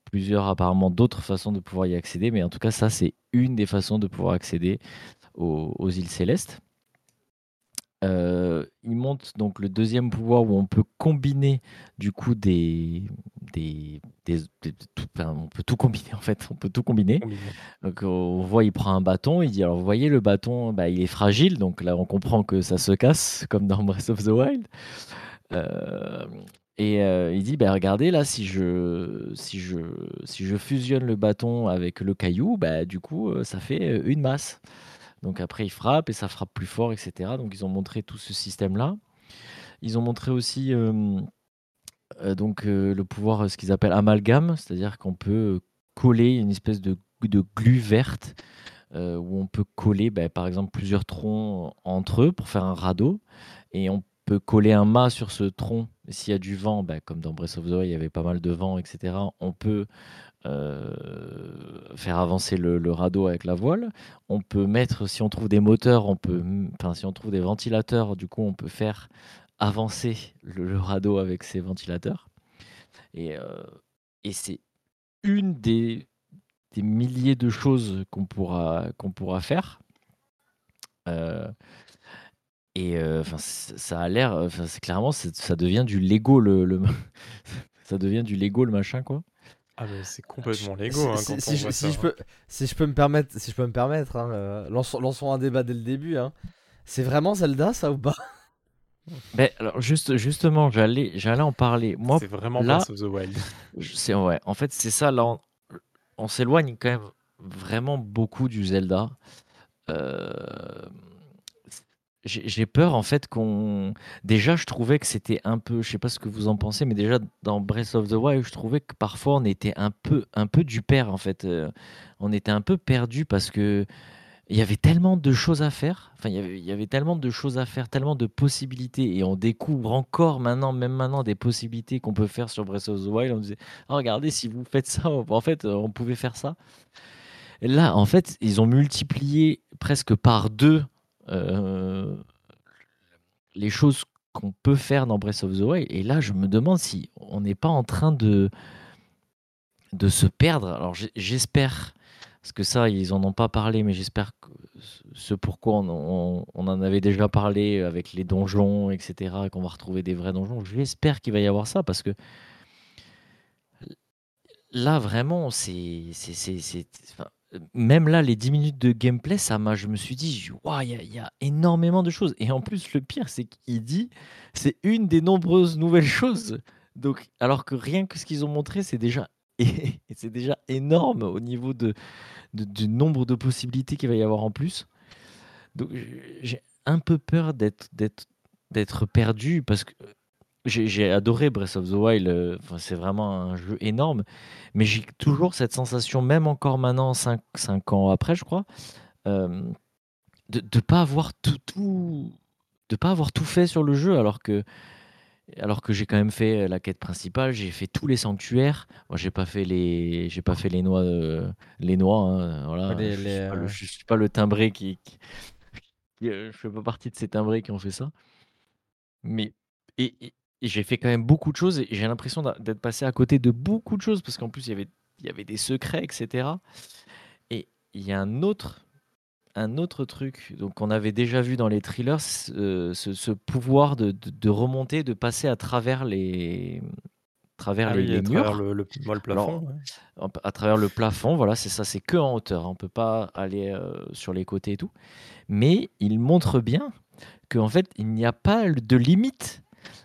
S3: plusieurs apparemment d'autres façons de pouvoir y accéder, mais en tout cas, ça, c'est une des façons de pouvoir accéder aux, aux îles célestes. Euh, il monte donc le deuxième pouvoir où on peut combiner du coup des, des, des- des- tout, enfin, on peut tout combiner en fait, on peut tout combiner.
S1: Combiné.
S3: Donc on voit, il prend un bâton, il dit alors vous voyez le bâton, bah, il est fragile, donc là on comprend que ça se casse comme dans Breath of the Wild. Euh, et euh, il dit bah, regardez là si je si je si je fusionne le bâton avec le caillou, bah du coup euh, ça fait euh, une masse. Donc après, il frappe et ça frappe plus fort, et cetera. Donc ils ont montré tout ce système-là. Ils ont montré aussi euh, euh, donc euh, le pouvoir, euh, ce qu'ils appellent amalgame, c'est-à-dire qu'on peut euh, coller une espèce de, de glu verte euh, où on peut coller, bah, par exemple, plusieurs troncs entre eux pour faire un radeau. Et on peut coller un mât sur ce tronc. Et s'il y a du vent, bah, comme dans Breath of the Wild, il y avait pas mal de vent, et cetera. On peut euh, faire avancer le, le radeau avec la voile. On peut mettre, si on trouve des moteurs, on peut, enfin, si on trouve des ventilateurs, du coup, on peut faire avancer le, le radeau avec ces ventilateurs. Et, euh, et c'est une des, des milliers de choses qu'on pourra, qu'on pourra faire. Euh, et euh, enfin, c- ça a l'air, enfin, c'est clairement, c'est- ça devient du Lego le, le- ça devient du Lego le machin quoi.
S1: Ah mais c'est
S2: Je-
S1: complètement Lego
S2: Si,
S1: hein,
S2: si-
S1: quand
S2: si
S1: on
S2: je,
S1: voit
S2: si
S1: ça,
S2: je
S1: hein.
S2: peux, si je peux me permettre, si je peux me permettre, hein, euh, lançons, lançons un débat dès le début. Hein. C'est vraiment Zelda, ça ou pas?
S3: Ben, alors juste, justement, j'allais, j'allais en parler. Moi,
S1: C'est vraiment
S3: là,
S1: Breath of the Wild.
S3: je- c'est ouais. En fait, c'est ça. Là, on, on s'éloigne quand même vraiment beaucoup du Zelda. Euh, j'ai j'ai peur en fait qu'on. Déjà, je trouvais que c'était un peu. Je sais pas ce que vous en pensez, mais déjà dans Breath of the Wild, je trouvais que parfois on était un peu, un peu du père en fait. Euh, on était un peu perdu parce que il y avait tellement de choses à faire. Enfin, il y avait, il y avait tellement de choses à faire, tellement de possibilités. Et on découvre encore maintenant, même maintenant, des possibilités qu'on peut faire sur Breath of the Wild. On disait, ah, regardez, si vous faites ça, en fait, euh, on pouvait faire ça. Et là, en fait, ils ont multiplié presque par deux euh, les choses qu'on peut faire dans Breath of the Wild. Et là, je me demande si on n'est pas en train de, de se perdre. Alors, j'ai- j'espère, parce que ça, ils en ont pas parlé, mais j'espère que ce pourquoi on, on- on en avait déjà parlé avec les donjons, et cetera, qu'on va retrouver des vrais donjons. J'espère qu'il va y avoir ça, parce que là, vraiment, c'est, c'est, c'est, c'est- enfin, même là, les dix minutes de gameplay, ça m'a, je me suis dit, waouh, il y, a il y a énormément de choses. Et en plus, le pire, c'est qu'il dit, c'est une des nombreuses nouvelles choses. Donc, alors que rien que ce qu'ils ont montré, c'est déjà, et c'est déjà énorme au niveau de, de- du nombre de possibilités qu'il va y avoir en plus. Donc, j'ai un peu peur d'être, d'être, d'être perdu parce que j'ai j'ai adoré Breath of the Wild, euh, enfin, c'est vraiment un jeu énorme, mais j'ai toujours cette sensation, même encore maintenant, cinq cinq ans après, je crois, euh, de ne pas avoir tout, tout, de pas avoir tout fait sur le jeu, alors que, alors que j'ai quand même fait la quête principale, j'ai fait tous les sanctuaires. Moi, j'ai pas fait les, j'ai pas fait les noix, euh, les noix, hein,
S2: Ouais,
S3: voilà,
S2: les,
S3: je
S2: les,
S3: suis pas le,
S2: euh,
S3: je suis pas le timbré qui, qui- qui, euh, je fais pas partie de ces timbrés qui ont fait ça. Mais et, et- et j'ai fait quand même beaucoup de choses et j'ai l'impression d'a- d'être passé à côté de beaucoup de choses parce qu'en plus il y avait, il y avait des secrets, et cetera. Et il y a un autre, un autre truc donc qu'on avait déjà vu dans les thrillers, ce, ce- ce pouvoir de, de- de remonter, de passer à travers les, travers
S1: Ah
S3: les,
S1: oui,
S3: les
S1: à travers
S3: murs.
S1: le, le, moi, le plafond,
S3: Alors,
S1: ouais.
S3: en- à travers le plafond, voilà, c'est ça, c'est que en hauteur. On peut pas aller euh, sur les côtés et tout. Mais il montre bien qu'en fait, il n'y a pas de limite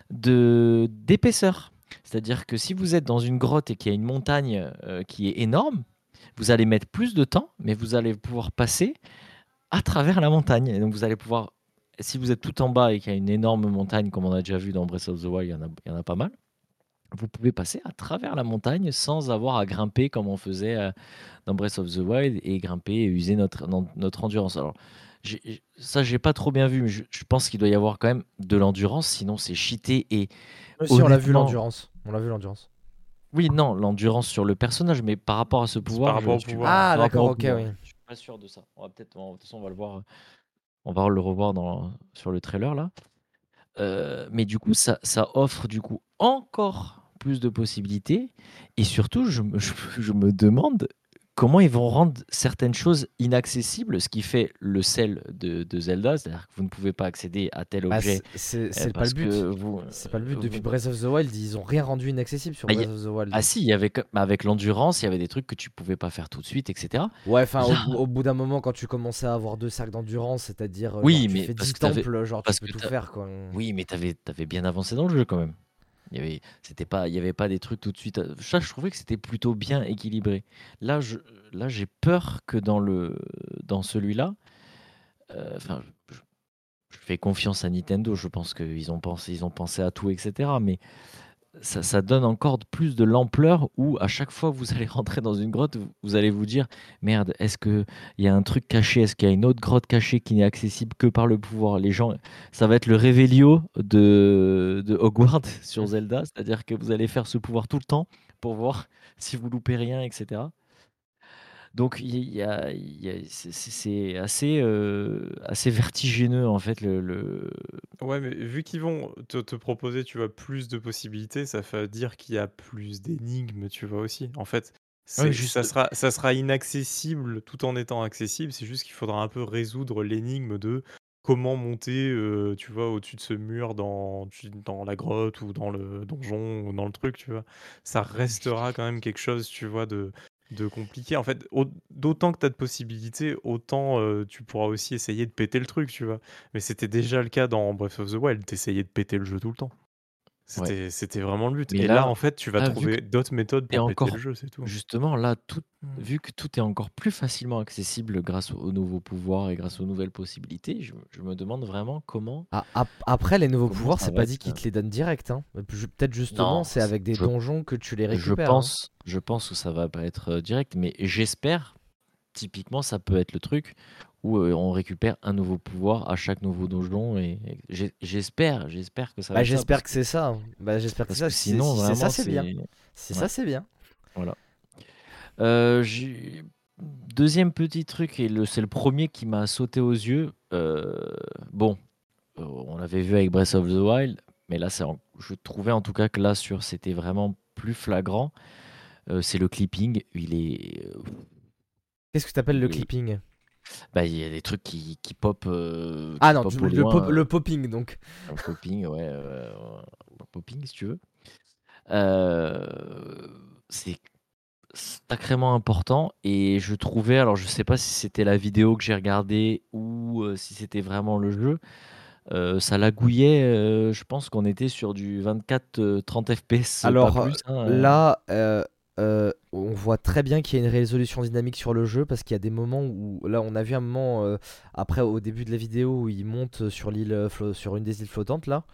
S3: de d'épaisseur. C'est-à-dire que si vous êtes dans une grotte et qu'il y a une montagne euh, qui est énorme, vous allez mettre plus de temps, mais vous allez pouvoir passer à travers la montagne. Et donc vous allez pouvoir, si vous êtes tout en bas et qu'il y a une énorme montagne, comme on a déjà vu dans Breath of the Wild, il y en a, il y en a pas mal, vous pouvez passer à travers la montagne sans avoir à grimper comme on faisait euh, dans Breath of the Wild et grimper et user notre, non- notre endurance. Alors, j'ai- ça, j'ai pas trop bien vu, mais je, je pense qu'il doit y avoir quand même de l'endurance, sinon c'est cheaté. Et
S2: euh, si, on l'a vu
S3: honnêtement,
S2: l'endurance. On l'a vu l'endurance.
S3: oui, non, l'endurance sur le personnage, mais par rapport à ce
S1: C'est par
S3: pouvoir, je
S1: rapport au
S3: suis
S1: pouvoir, ouais.
S2: Ah,
S3: par rapport
S2: d'accord,
S3: au
S2: ok,
S3: pouvoir,
S2: oui.
S3: je suis pas sûr de ça. On va peut-être, on- de toute façon, on va le voir, on va le revoir dans, sur le trailer là. Euh, mais du coup, ça, ça offre du coup encore plus de possibilités. Et surtout, je me, je, je me demande comment ils vont rendre certaines choses inaccessibles, ce qui fait le sel de, de Zelda, c'est-à-dire que vous ne pouvez pas accéder à tel
S2: Bah,
S3: objet
S2: c'est c'est-
S3: euh,
S2: c'est pas le
S3: parce que
S2: but.
S3: vous,
S2: C'est pas le but.
S3: euh,
S2: Depuis
S3: vous-
S2: Breath of the Wild, ils ont rien rendu inaccessible sur
S3: Ah, il y a-
S2: Breath of the Wild.
S3: ah si, il y avait, que- avec l'endurance, il y avait des trucs que tu pouvais pas faire tout de suite, et cetera.
S2: Ouais, enfin, au,
S3: Là,
S2: bout- au bout d'un moment, quand tu commençais à avoir deux cercles d'endurance, c'est-à-dire, euh, genre,
S3: oui,
S2: tu
S3: mais
S2: fais
S3: parce
S2: dix
S3: que t'avais,
S2: temples, genre, tu
S3: parce
S2: peux
S3: que
S2: tout
S3: t'as-
S2: faire, quoi.
S3: oui, mais t'avais, t'avais bien avancé dans le jeu quand même. Il y avait, c'était pas, il y avait pas des trucs tout de suite. Ça, je trouvais que c'était plutôt bien équilibré. Là, je, là, j'ai peur que dans le, dans celui-là, euh, enfin, je, je fais confiance à Nintendo. Je pense qu'ils ont pensé, ils ont pensé à tout, et cetera. Mais ça, ça donne encore plus de l'ampleur où à chaque fois que vous allez rentrer dans une grotte, vous, vous allez vous dire merde, est-ce qu'il y a un truc caché? Est-ce qu'il y a une autre grotte cachée qui n'est accessible que par le pouvoir? Les gens, ça va être le Revelio de, de Hogwarts sur Zelda, c'est-à-dire que vous allez faire ce pouvoir tout le temps pour voir si vous loupez rien, et cetera. Donc il y a, il y a- c'est c'est assez, euh, assez vertigineux en fait le, le-
S1: Ouais, mais vu qu'ils vont te, te proposer, tu vois, plus de possibilités, ça veut dire qu'il y a plus d'énigmes, tu vois aussi. En fait,
S3: Ouais,
S1: c'est, ça
S3: juste.
S1: sera, ça sera inaccessible tout en étant accessible. C'est juste qu'il faudra un peu résoudre l'énigme de comment monter, euh, tu vois, au-dessus de ce mur dans, tu- dans la grotte ou dans le donjon ou dans le truc, tu vois. Ça restera quand même quelque chose, tu vois, de, de compliqué. En fait, au- d'autant que tu as de possibilités, autant euh, tu pourras aussi essayer de péter le truc, tu vois. Mais c'était déjà le cas dans Breath of the Wild, t'essayais de péter le jeu tout le temps.
S3: Ouais.
S1: C'était c'était vraiment le but.
S3: Mais
S1: Et là,
S3: là,
S1: en fait, tu vas
S3: là, vu que
S1: trouver d'autres méthodes
S3: et
S1: pour péter le
S3: encore,
S1: jeu, c'est tout.
S3: justement, là, tout,
S1: Mmh.
S3: vu que tout est encore plus facilement accessible grâce aux nouveaux pouvoirs et grâce aux nouvelles possibilités, je, je me demande vraiment comment,
S2: Ah, ap- après, les nouveaux
S3: comment
S2: pouvoirs,
S3: ça
S2: c'est
S3: va
S2: pas
S3: être.
S2: dit qu'ils
S3: euh,
S2: te les donnent direct, hein. Pe- Peut-être justement,
S3: Non,
S2: c'est avec des
S3: je,
S2: donjons que tu les
S3: je
S2: récupères, hein.
S3: pense, je pense que ça va pas être euh, direct, mais j'espère, typiquement, ça peut être le truc où euh, on récupère un nouveau pouvoir à chaque nouveau donjon et, et j'ai- j'espère, j'espère que ça va
S2: Bah,
S3: être ça
S2: j'espère
S3: parce
S2: que
S3: que,
S2: c'est ça, hein. Bah, j'espère que
S3: parce
S2: c'est ça.
S3: que
S2: Si c'est
S3: sinon,
S2: si c'est ça,
S3: vraiment,
S2: c'est bien.
S3: c'est.
S2: Si
S3: Ouais,
S2: ça, c'est bien.
S3: voilà. Euh, j'ai- Deuxième petit truc, et le, c'est le premier qui m'a sauté aux yeux. Euh, bon, euh, on l'avait vu avec Breath of the Wild, mais là, c'est en- je trouvais en tout cas que là, sur, c'était vraiment plus flagrant. Euh, c'est le clipping. Il est, euh,
S2: Qu'est-ce que t'appelles le
S3: il est-
S2: clipping?
S3: bah, il y a des trucs qui, qui pop, euh,
S2: Ah
S3: qui
S2: non,
S3: pop
S2: du-
S3: au
S2: le, pop-
S3: loin.
S2: le popping, donc.
S3: Un popping, ouais, euh, un popping si tu veux. Euh, c'est sacrément important et je trouvais, alors je sais pas si c'était la vidéo que j'ai regardée ou euh, si c'était vraiment le jeu, euh, ça lagouillait, euh, je pense qu'on était sur du vingt-quatre euh, trente F P S, pas
S2: Alors euh,
S3: plus, hein, euh.
S2: là, euh, euh, on voit très bien qu'il y a une résolution dynamique sur le jeu parce qu'il y a des moments où, là, on a vu un moment euh, après au début de la vidéo où il monte sur l'île, euh, flo- sur une des îles flottantes là.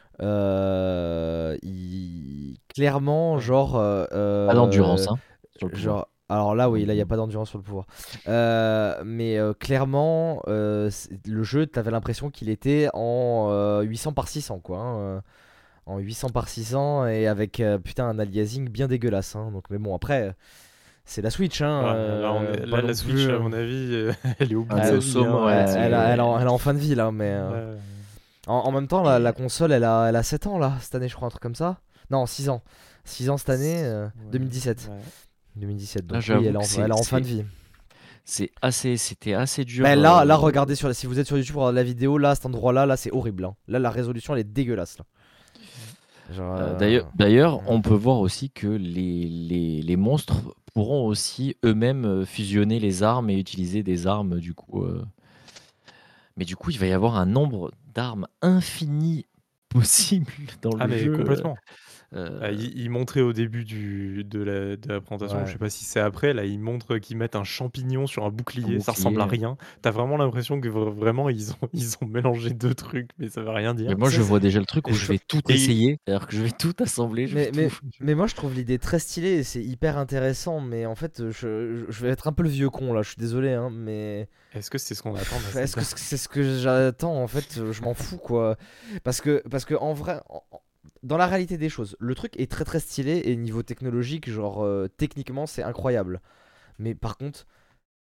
S2: Euh, il... Clairement,
S1: Ouais.
S2: genre, euh,
S3: Pas d'endurance
S2: euh,
S3: hein, sur le pouvoir.
S2: genre, alors là, oui,
S3: Donc,
S2: là, il n'y a
S3: bon.
S2: pas d'endurance sur le pouvoir. Euh, mais euh, clairement, euh, c'est- le jeu, t'avais l'impression qu'il était en euh, huit cents par six cents, quoi, hein, euh, en huit cents par six cents et avec euh, putain un aliasing bien dégueulasse, hein. Donc, mais bon, après, c'est la Switch, hein,
S1: Ouais, là, on
S2: euh,
S1: est,
S2: pas
S1: là, la
S2: non
S1: Switch,
S2: plus.
S1: à
S2: euh,
S1: mon avis, euh, elle est au bout de
S3: Elle est
S1: sa
S2: elle,
S3: au
S1: vie,
S3: sommet,
S1: hein,
S3: ouais,
S2: elle, elle a-
S1: là-dessus.
S2: elle
S3: c'est-
S2: en, elle est en fin de vie là, mais euh,
S1: Ouais.
S2: en, en même temps, la, la
S3: et-
S2: console, elle a, elle a sept ans là, cette année, je crois, un truc comme ça. Non, six ans. six ans cette année, euh,
S1: Ouais,
S2: deux mille dix-sept.
S1: ouais.
S2: deux mille dix-sept,
S3: Là,
S2: donc oui,
S3: j'avoue
S2: elle est
S3: que
S2: en, elle
S3: c'est
S2: est en fin
S3: c'est
S2: de vie.
S3: c'est assez, c'était assez dur.
S2: Ben là, là,
S3: euh,
S2: regardez, sur, si vous êtes sur YouTube pour regarder la vidéo, là, à cet endroit-là, là, c'est horrible, hein. Là, la résolution, elle est dégueulasse, là. Genre,
S3: Euh,
S2: euh,
S3: d'ailleurs, d'ailleurs,
S2: ouais.
S3: on peut voir aussi que les, les, les monstres pourront aussi eux-mêmes euh, fusionner les armes et utiliser des armes du coup. euh. Mais du coup, il va y avoir un nombre d'armes infini possible dans
S1: Ah,
S3: le
S1: mais
S3: jeu.
S1: complètement.
S3: euh.
S1: Ah, il, il montrait au début du, de, la, de la présentation, je
S2: Ouais.
S1: sais pas si c'est après, là, il montre qu'ils mettent un champignon sur un
S3: Un
S1: bouclier, ça ressemble à
S3: bouclier.
S1: rien. T'as vraiment l'impression que vra- vraiment ils ont, ils ont mélangé deux trucs, mais ça veut rien
S3: Mais
S1: dire.
S3: moi,
S2: Ça,
S3: je
S2: c'est-
S3: vois déjà le truc
S1: Et,
S3: où je
S1: je-
S3: vais tout
S1: et
S3: essayer. C'est-à-dire que je vais tout assembler, je vais
S2: Mais, mais,
S3: tout.
S2: mais moi, je trouve l'idée très stylée et c'est hyper intéressant. Mais en fait, je, je vais être un peu le vieux con, là, je suis désolé, hein, mais.
S1: est-ce que c'est ce qu'on attend
S2: Pff,
S1: d'un
S2: Est-ce que
S1: Zelda?
S2: c'est ce que j'attends? En fait, je m'en fous, quoi. Parce que, parce que en vrai, en- en- dans la réalité des choses, le truc est très très stylé et niveau technologique, genre euh, techniquement, c'est incroyable. Mais par contre,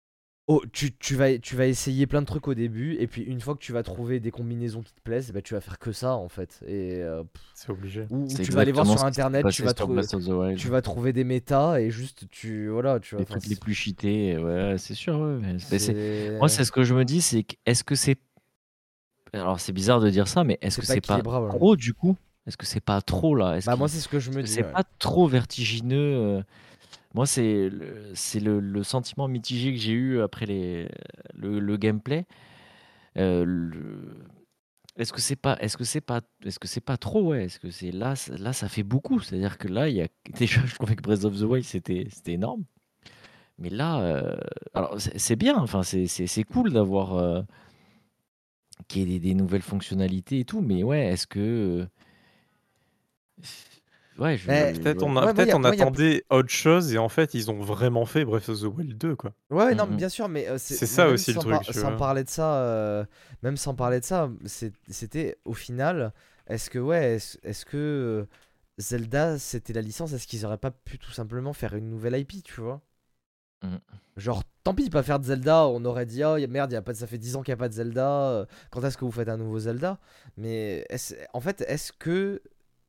S2: Oh, tu, tu vas, tu vas essayer plein de trucs au début, et puis une fois que tu vas trouver des combinaisons qui te plaisent, bah, tu vas faire que ça en fait. Et, euh, pff,
S1: C'est obligé.
S2: ou, ou
S3: C'est
S2: tu vas aller voir
S3: exactement
S2: sur
S3: ce qui s'est
S2: internet, tu
S3: passé
S2: vas,
S3: sur
S2: trou-
S3: Breath of the
S2: tu
S3: Wild.
S2: vas trouver des méta, et juste tu. Voilà, tu vois.
S3: Les
S2: Enfin,
S3: trucs les
S2: c'est.
S3: plus cheatés, ouais, c'est sûr. Ouais, mais c'est- c'est- moi,
S2: C'est
S3: c'est ce que je me dis, c'est que est-ce que c'est. Alors, c'est bizarre de dire ça, mais est-ce
S2: c'est
S3: que
S2: pas
S3: c'est pas
S2: équilibrable.
S3: trop du coup? Est-ce que c'est pas trop là? Est-ce
S2: Bah, moi,
S3: qu'il-
S2: c'est ce que je
S3: est-ce
S2: me
S3: que
S2: dis,
S3: c'est
S2: ouais.
S3: pas trop vertigineux? euh, Moi, c'est le, c'est le, le sentiment mitigé que j'ai eu après les, le, le gameplay. Euh, le- Est-ce que c'est pas, est-ce que c'est pas, est-ce que c'est pas trop, ouais? Est-ce que c'est là, ça- là, ça fait beaucoup. C'est-à-dire que là, il y a déjà, je trouvais que Breath of the Wild, c'était, c'était énorme. Mais là, euh, alors c'est c'est bien. Enfin, c'est, c'est, c'est cool d'avoir euh, qu'il y ait des, des nouvelles fonctionnalités et tout. Mais ouais, est-ce que, euh, ouais, je,
S2: Mais
S1: Peut-être
S3: ouais.
S1: on, a-
S2: ouais, moi, il y
S1: peut-être
S2: a,
S1: on
S2: moi, y a
S1: attendait autre chose et en fait ils ont vraiment fait Breath of the Wild deux quoi.
S2: Ouais, non, mais
S3: Mm, mm.
S2: bien sûr, mais, euh, c'est,
S1: C'est
S2: mais
S1: ça
S2: même
S1: aussi le
S2: sans, par-
S1: truc, tu
S2: sans
S1: vois.
S2: parler de ça, euh, même sans parler de ça, c'est- c'était au final, est-ce que, ouais, est-ce, est-ce que euh, Zelda, c'était la licence, est-ce qu'ils auraient pas pu tout simplement faire une nouvelle I P, tu vois?
S3: Mm.
S2: Genre, tant pis, pas faire de Zelda, on aurait dit, oh y a- merde, y a pas, de- ça fait dix ans qu'il n'y a pas de Zelda, euh, quand est-ce que vous faites un nouveau Zelda? Mais est-ce- en fait, est-ce que.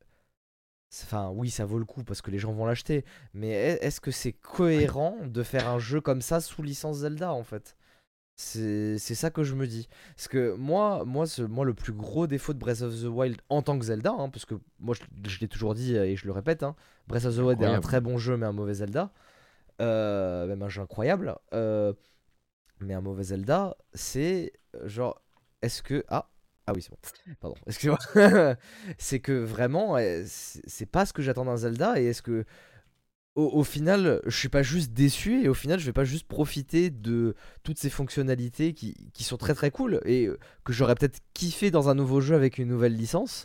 S2: Enfin, oui, ça vaut le coup parce que les gens vont l'acheter, mais est- est-ce que c'est cohérent de faire un jeu comme ça sous licence Zelda, en fait? C'est c'est ça que je me dis. Parce que moi, moi, ce- moi, le plus gros défaut de Breath of the Wild en tant que Zelda, hein, parce que moi je, je l'ai toujours dit et je le répète, hein, Breath of the Wild est un
S3: Incroyable.
S2: très bon jeu mais un mauvais Zelda. Euh, même un jeu incroyable. Euh, mais un mauvais Zelda, c'est euh, genre, est-ce que. Ah, ah oui, c'est bon. Pardon, excusez-moi. C'est que vraiment, euh, c'est c'est pas ce que j'attends d'un Zelda et est-ce que au, au final, je suis pas juste déçu et au final, je vais pas juste profiter de toutes ces fonctionnalités qui, qui sont très très cool et euh, que j'aurais peut-être kiffé dans un nouveau jeu avec une nouvelle licence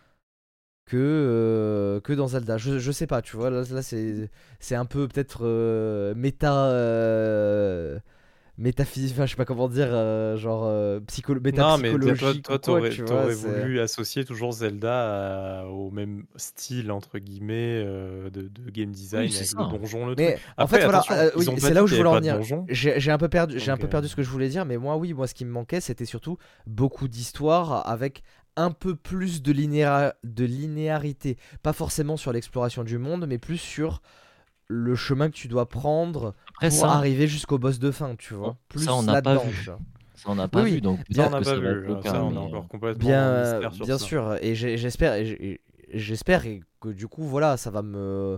S2: que, euh, que dans Zelda. Je, je sais pas, tu vois, là, là c'est, c'est un peu peut-être euh, méta. Euh, métaphysique, enfin je sais pas comment dire, euh, genre euh, psycho-
S1: Non, mais t- toi,
S2: métapsychologique ou
S1: toi,
S2: quoi,
S1: t'aurais,
S2: tu vois,
S1: t'aurais
S2: c'est.
S1: voulu associer toujours Zelda à- au même style, entre guillemets, euh, de, de game
S3: Oui,
S1: design
S3: c'est
S1: avec le
S3: ça.
S1: donjon, le truc.
S2: Mais en fait,
S1: Après,
S2: voilà,
S1: attention,
S2: euh,
S1: ils
S2: oui,
S1: ont pas
S2: c'est là
S1: dit
S2: où
S1: qu'il
S2: je
S1: n'y avait
S2: voulais en
S1: pas de
S2: venir.
S1: donjon.
S2: J'ai j'ai un peu perdu, j'ai un
S1: Donc,
S2: peu
S1: euh,
S2: perdu ce que je voulais dire, mais moi, oui, moi, ce qui me manquait, c'était surtout beaucoup d'histoire avec un peu plus de, linéa- de linéarité. Pas forcément sur l'exploration du monde, mais plus sur le chemin que tu dois prendre
S3: Après
S2: pour
S3: ça,
S2: arriver jusqu'au boss de fin, tu
S3: on-
S2: vois.
S3: ça on
S2: Plus
S3: n'a pas
S2: là-dedans, tu
S3: vu.
S2: vois.
S3: Ça on n'a
S2: Oui,
S3: pas vu,
S2: oui,
S3: donc
S1: ça, on
S2: bien,
S3: peut-être
S1: n'a
S3: que
S1: pas
S3: ça va être
S1: vu.
S3: le
S1: euh,
S3: cas.
S1: Ça, on est
S3: Mais euh,
S1: encore complètement dans le
S2: bien,
S1: mystère sur
S2: bien
S1: ça.
S2: sûr, et j'ai- j'espère, et j'ai- et j'espère et que du coup, voilà, ça va me,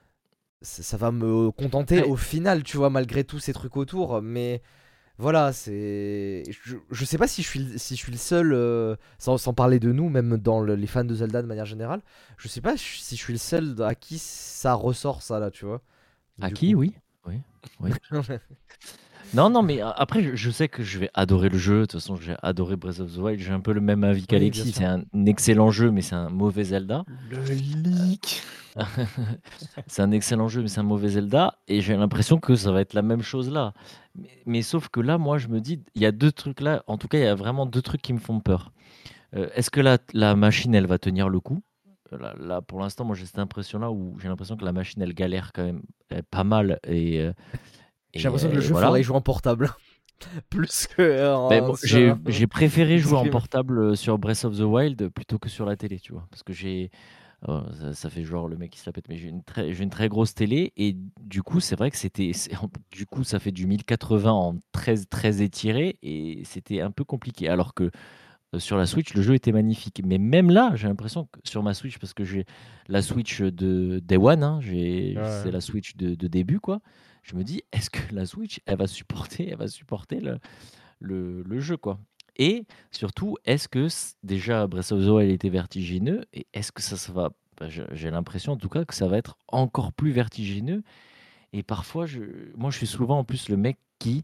S2: ça ça va me contenter
S3: après,
S2: au final, tu vois, malgré tous ces trucs autour. Mais voilà, c'est, je, je sais pas si je suis, le- si je suis le seul, euh, sans, sans parler de nous, même dans le- les fans de Zelda de manière générale, je sais pas si je suis le seul à qui ça ressort ça là, tu vois.
S3: à
S2: Du
S3: qui,
S2: coup.
S3: oui, oui, oui. Non, non, mais a- après, je, je sais que je vais adorer le jeu. De toute façon, j'ai adoré Breath of the Wild. J'ai un peu le même avis
S2: Oui, bien
S3: qu'Alexis.
S2: sûr.
S3: C'est un excellent jeu, mais c'est un mauvais Zelda.
S1: Le leak.
S3: C'est un excellent jeu, mais c'est un mauvais Zelda. Et j'ai l'impression que ça va être la même chose là. Mais, mais sauf que là, moi, je me dis, il y a deux trucs là. En tout cas, il y a vraiment deux trucs qui me font peur. Euh, est-ce que la, la machine, elle va tenir le coup? Euh, Là, là, pour l'instant, moi, j'ai cette impression-là où j'ai l'impression que la machine, elle galère quand même euh, pas mal. Et, euh,
S2: J'ai
S3: et,
S2: l'impression que
S3: euh,
S2: le
S3: et
S2: jeu
S3: voilà.
S2: faudrait y jouer en portable plus que euh,
S3: Ben,
S2: en-
S3: moi,
S2: sur
S3: j'ai
S2: un
S3: j'ai préféré jouer en
S2: stream.
S3: portable euh, sur Breath of the Wild plutôt que sur la télé, tu vois. Parce que j'ai. oh, ça, ça fait genre le mec qui se la pète, mais j'ai une très, j'ai une très grosse télé et du coup, c'est vrai que c'était. c'est- Du coup, ça fait du mille quatre-vingts en très, très étiré et c'était un peu compliqué. Alors que euh, sur la Switch, le jeu était magnifique. Mais même là, j'ai l'impression que sur ma Switch, parce que j'ai la Switch de Day One, hein, j'ai-
S2: Ouais.
S3: c'est la Switch de, de début, quoi. Je me dis, est-ce que la Switch, elle va supporter, elle va supporter le, le, le jeu, quoi. Et surtout, est-ce que c- déjà Breath of the Wild était vertigineux et est-ce que ça, ça va. Bah, je- j'ai l'impression en tout cas que ça va être encore plus vertigineux. Et parfois, je, moi, je suis souvent en plus le mec qui.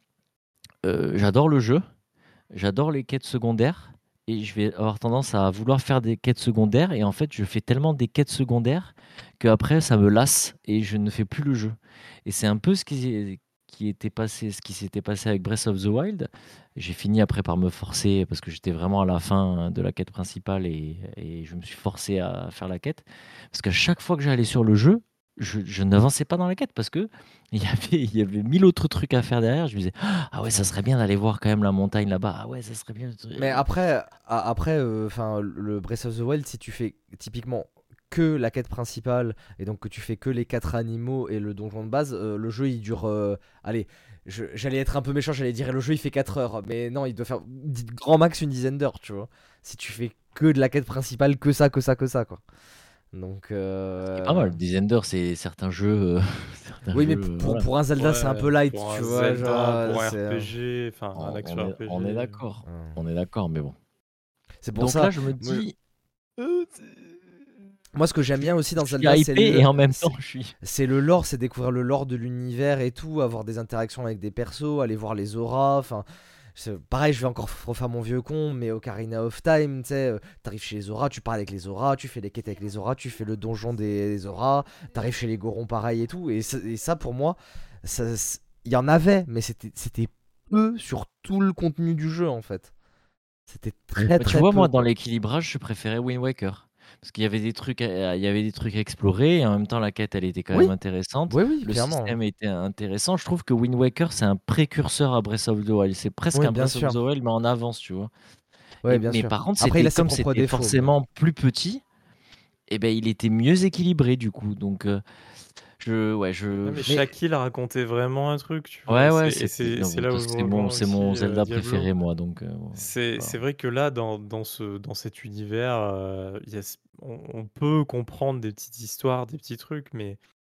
S3: euh, j'adore le jeu, j'adore les quêtes secondaires et je vais avoir tendance à vouloir faire des quêtes secondaires et en fait, je fais tellement des quêtes secondaires que après ça me lasse et je ne fais plus le jeu. Et c'est un peu ce qui, qui était passé, ce qui s'était passé avec Breath of the Wild. J'ai fini après par me forcer parce que j'étais vraiment à la fin de la quête principale et, et je me suis forcé à faire la quête parce qu'à chaque fois que j'allais sur le jeu, je je n'avançais pas dans la quête parce qu'il y avait il y avait mille autres trucs à faire derrière. Je me disais: «Ah ouais, ça serait bien d'aller voir quand même la montagne là-bas. Ah ouais, ça serait bien de»
S2: Mais après, a- après, euh, enfin, le Breath of the Wild, si tu fais typiquement que la quête principale et donc que tu fais que les quatre animaux et le donjon de base, euh, le jeu il dure. euh, allez, je- j'allais être un peu méchant, j'allais dire le jeu il fait quatre heures, mais non, il doit faire dit- grand max une dizaine d'heures, tu vois. Si tu fais que de la quête principale, que ça, que ça, que ça, quoi. Donc,
S3: C'est pas mal,
S2: euh,
S3: une dizaine d'heures, c'est certains jeux, heu, certains
S2: oui, mais
S3: jeux,
S2: p-
S3: heu,
S2: pour,
S3: voilà.
S2: pour un Zelda, c'est un
S1: Ouais,
S2: peu light,
S1: pour
S2: tu
S1: un
S2: vois. Genre,
S1: Zelda,
S2: euh,
S1: pour un
S2: c'est. euh,
S1: R P G, enfin un
S3: On
S1: action
S3: on est on est
S1: R P G.
S3: d'accord,
S2: euh,
S3: on est d'accord, mais bon.
S2: C'est pour
S3: Donc
S2: ça.
S3: là, je me
S2: Moi,
S3: dis,
S1: Euh, c'est-
S2: moi, ce que
S3: je
S2: j'aime bien
S3: suis
S2: aussi
S3: je
S2: dans
S3: suis
S2: Zelda, c'est
S3: hypé
S2: le,
S3: et en même temps,
S2: c'est
S3: je suis
S2: c'est le lore, c'est découvrir le lore de l'univers et tout, avoir des interactions avec des persos, aller voir les auras. Enfin, c'est- pareil, je vais encore refaire mon vieux con, mais Ocarina of Time, tu sais, euh, t'arrives chez les auras, tu parles avec les auras, tu fais les quêtes avec les auras, tu fais le donjon des, des auras, t'arrives chez les Gorons, pareil et tout. Et, ça- et ça, pour moi, ça- c'est- il y en avait, mais c'était c'était peu sur tout le contenu du jeu en fait. C'était très
S3: bah, tu
S2: très
S3: vois,
S2: peu
S3: moi, dans
S2: quoi.
S3: l'équilibrage, je préférais Wind Waker. Parce qu'il y avait des trucs à il y avait des trucs à explorer et en même temps, la quête, elle était quand même
S2: Oui,
S3: intéressante.
S2: oui, oui,
S3: Le
S2: clairement.
S3: système était intéressant. Je trouve que Wind Waker, c'est un précurseur à Breath of the Wild. C'est presque
S2: Oui,
S3: un
S2: bien
S3: Breath of
S2: sûr.
S3: the Wild, mais en avance, tu vois?
S2: Oui,
S3: Et
S2: bien
S3: mais
S2: sûr.
S3: par contre,
S2: Après, il
S3: c'était
S2: a ses
S3: comme
S2: propres
S3: c'était
S2: défauts, mais.
S3: forcément plus petit, et ben, il était mieux équilibré, du coup. Donc, heu, je ouais,
S1: Ouais,
S3: je
S1: mais
S2: Mais
S1: chaque île racontait vraiment un truc, tu vois.
S3: ouais, ouais,
S1: C'est, et
S3: c'était
S1: c'est,
S3: non,
S1: c'est
S3: bon,
S1: là où je
S3: c'est mon
S1: rejoins
S3: c'est
S1: aussi
S3: mon
S1: euh,
S3: Zelda
S1: Diablo.
S3: préféré, moi, donc, heu, bon,
S1: C'est,
S3: voilà.
S1: c'est vrai que là, dans, dans, ce, dans cet univers, euh, il y a ce- on, on peut comprendre des petites histoires, des petits trucs, mais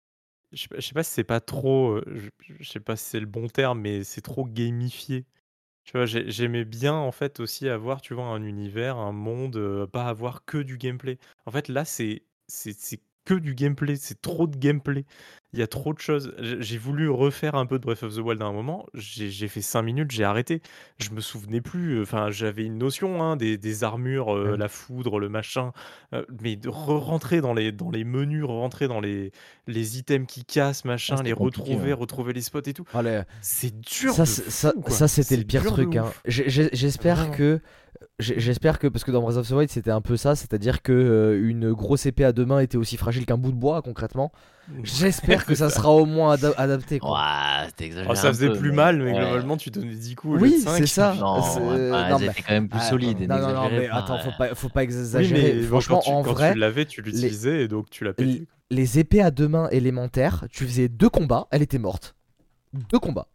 S1: je sais pas, je sais pas si c'est pas trop, euh, je, je sais pas si c'est le bon terme, mais c'est trop gamifié. Tu vois, j'ai- j'aimais bien en fait aussi avoir, tu vois, un univers, un monde, euh, pas avoir que du gameplay. En fait, là, c'est c'est c'est que du gameplay, c'est trop de gameplay. Il y a trop de choses. J'ai j'ai voulu refaire un peu de Breath of the Wild à un moment. J'ai j'ai fait cinq minutes, j'ai arrêté. Je me souvenais plus. Enfin, j'avais une notion hein, des, des armures, euh,
S2: Ouais.
S1: la foudre, le machin. euh, mais de re-rentrer dans les, dans les menus, rentrer dans les, les items qui cassent,
S3: Ah,
S1: machin,
S3: c'était
S1: les
S3: compliqué,
S1: retrouver,
S3: ouais.
S1: retrouver les spots et tout.
S2: Allez,
S1: C'est dur
S2: ça,
S1: de
S2: c'est- ça,
S1: fou, quoi.
S2: ça c'était le
S1: C'est
S2: pire
S1: dur de
S2: truc. Hein.
S1: ouf.
S2: J'ai- j'ai- J'espère
S1: Vraiment.
S2: que, j'ai- j'espère que, parce que dans Breath of the Wild c'était un peu ça, c'est-à-dire que euh, une grosse épée à deux mains était aussi fragile qu'un bout de bois concrètement.
S1: Ouais,
S2: J'espère que
S1: c'est
S2: ça
S1: ça.
S2: sera au moins ada- adapté quoi.
S3: Ouah, tu
S1: Oh,
S3: exagères
S1: ça
S3: un
S1: faisait
S3: peu,
S1: plus
S3: mais
S1: mal, mais
S3: ouais.
S1: globalement, tu donnais dix coups au lieu de
S2: Oui, c'est
S1: cinq. Et
S2: ça.
S1: puis...
S3: Non, ouais,
S2: c'est-
S3: bah,
S2: Non
S3: elles
S2: mais,
S3: étaient quand même plus
S2: ah,
S3: solides,
S2: non non non
S3: n'exagérez
S2: mais
S3: pas,
S2: attends, faut
S3: ouais.
S2: pas, faut pas
S1: Oui,
S2: exagérer.
S1: mais bon, quand
S2: Franchement,
S1: tu,
S2: en
S1: quand tu
S2: vrai,
S1: l'avais, tu
S2: les,
S1: l'utilisais et donc tu l'as
S2: les,
S1: pété. Quoi.
S2: les épées à deux mains élémentaires, tu faisais deux combats, elle était morte. Deux combats.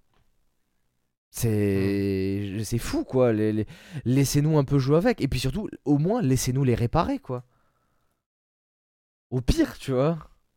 S1: Hmm.
S2: C'est c'est fou quoi. Les- les- Laissez-nous un peu jouer avec. Et puis surtout, au moins, laissez-nous les réparer quoi. Au pire, tu vois.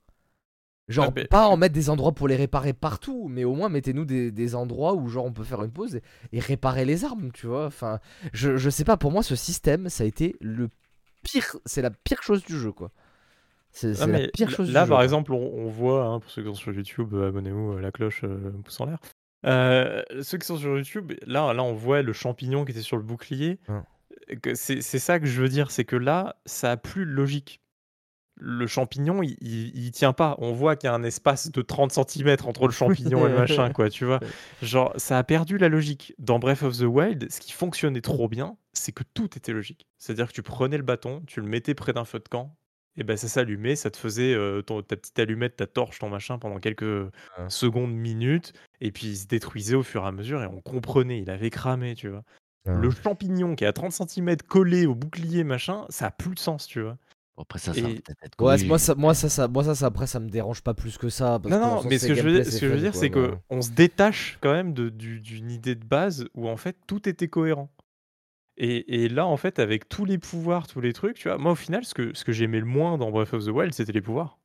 S1: Ah,
S2: Genre,
S1: ben,
S2: pas
S1: je-
S2: en mettre des endroits pour les réparer partout, mais au moins mettez-nous des, des endroits où genre on peut faire une pause et, et réparer les armes, tu vois. Enfin, je, je sais pas, pour moi ce système, ça a été le pire, c'est la pire chose du jeu quoi. C'est
S1: ah,
S2: c'est la
S1: mais
S2: pire
S1: l-
S2: chose du
S1: là,
S2: jeu
S1: par
S2: quoi.
S1: exemple, on, on voit, hein, pour ceux qui sont sur YouTube, euh, abonnez-vous, euh, la cloche, euh, pouce en l'air. Euh, ceux qui sont sur YouTube, là, là, on voit le champignon qui était sur le bouclier.
S2: Hein.
S1: Euh, que C'est c'est ça que je veux dire, c'est que là, ça a plus de logique. Le champignon, il, il, il tient pas. On voit qu'il y a un espace de trente centimètres entre le
S2: Oui.
S1: champignon et le machin, quoi, tu vois. Genre, ça a perdu la logique. Dans Breath of the Wild, ce qui fonctionnait trop bien, c'est que tout était logique. C'est-à-dire que tu prenais le bâton, tu le mettais près d'un feu de camp, et ben ça s'allumait, ça te faisait euh, ton- ta petite allumette, ta torche, ton machin pendant quelques
S2: Hein.
S1: secondes, minutes, et puis il se détruisait au fur et à mesure, et on comprenait, il avait cramé, tu vois. Le
S2: Hein.
S1: champignon qui est à trente centimètres collé au bouclier, machin, ça a plus de sens, tu vois.
S3: Bon, après ça, ça va
S1: Et
S3: peut-être être
S2: Ouais, c'est- moi
S3: corrigé
S2: ça, moi
S3: après.
S2: ça, ça, moi ça, ça, après ça me dérange pas plus que ça parce
S1: non,
S2: que dans le
S1: non,
S2: sens
S1: mais ce
S2: c'est
S1: que je veux
S2: gameplay,
S1: dire,
S2: c'est
S1: ce que je veux
S2: fun
S1: dire,
S2: quoi.
S1: c'est
S2: Mais
S1: que on se détache quand même de, du- d'une idée de base où en fait tout était cohérent. Et, et là, en fait, avec tous les pouvoirs, tous les trucs, tu vois, moi au final, ce que, ce que j'aimais le moins dans Breath of the Wild, c'était les pouvoirs.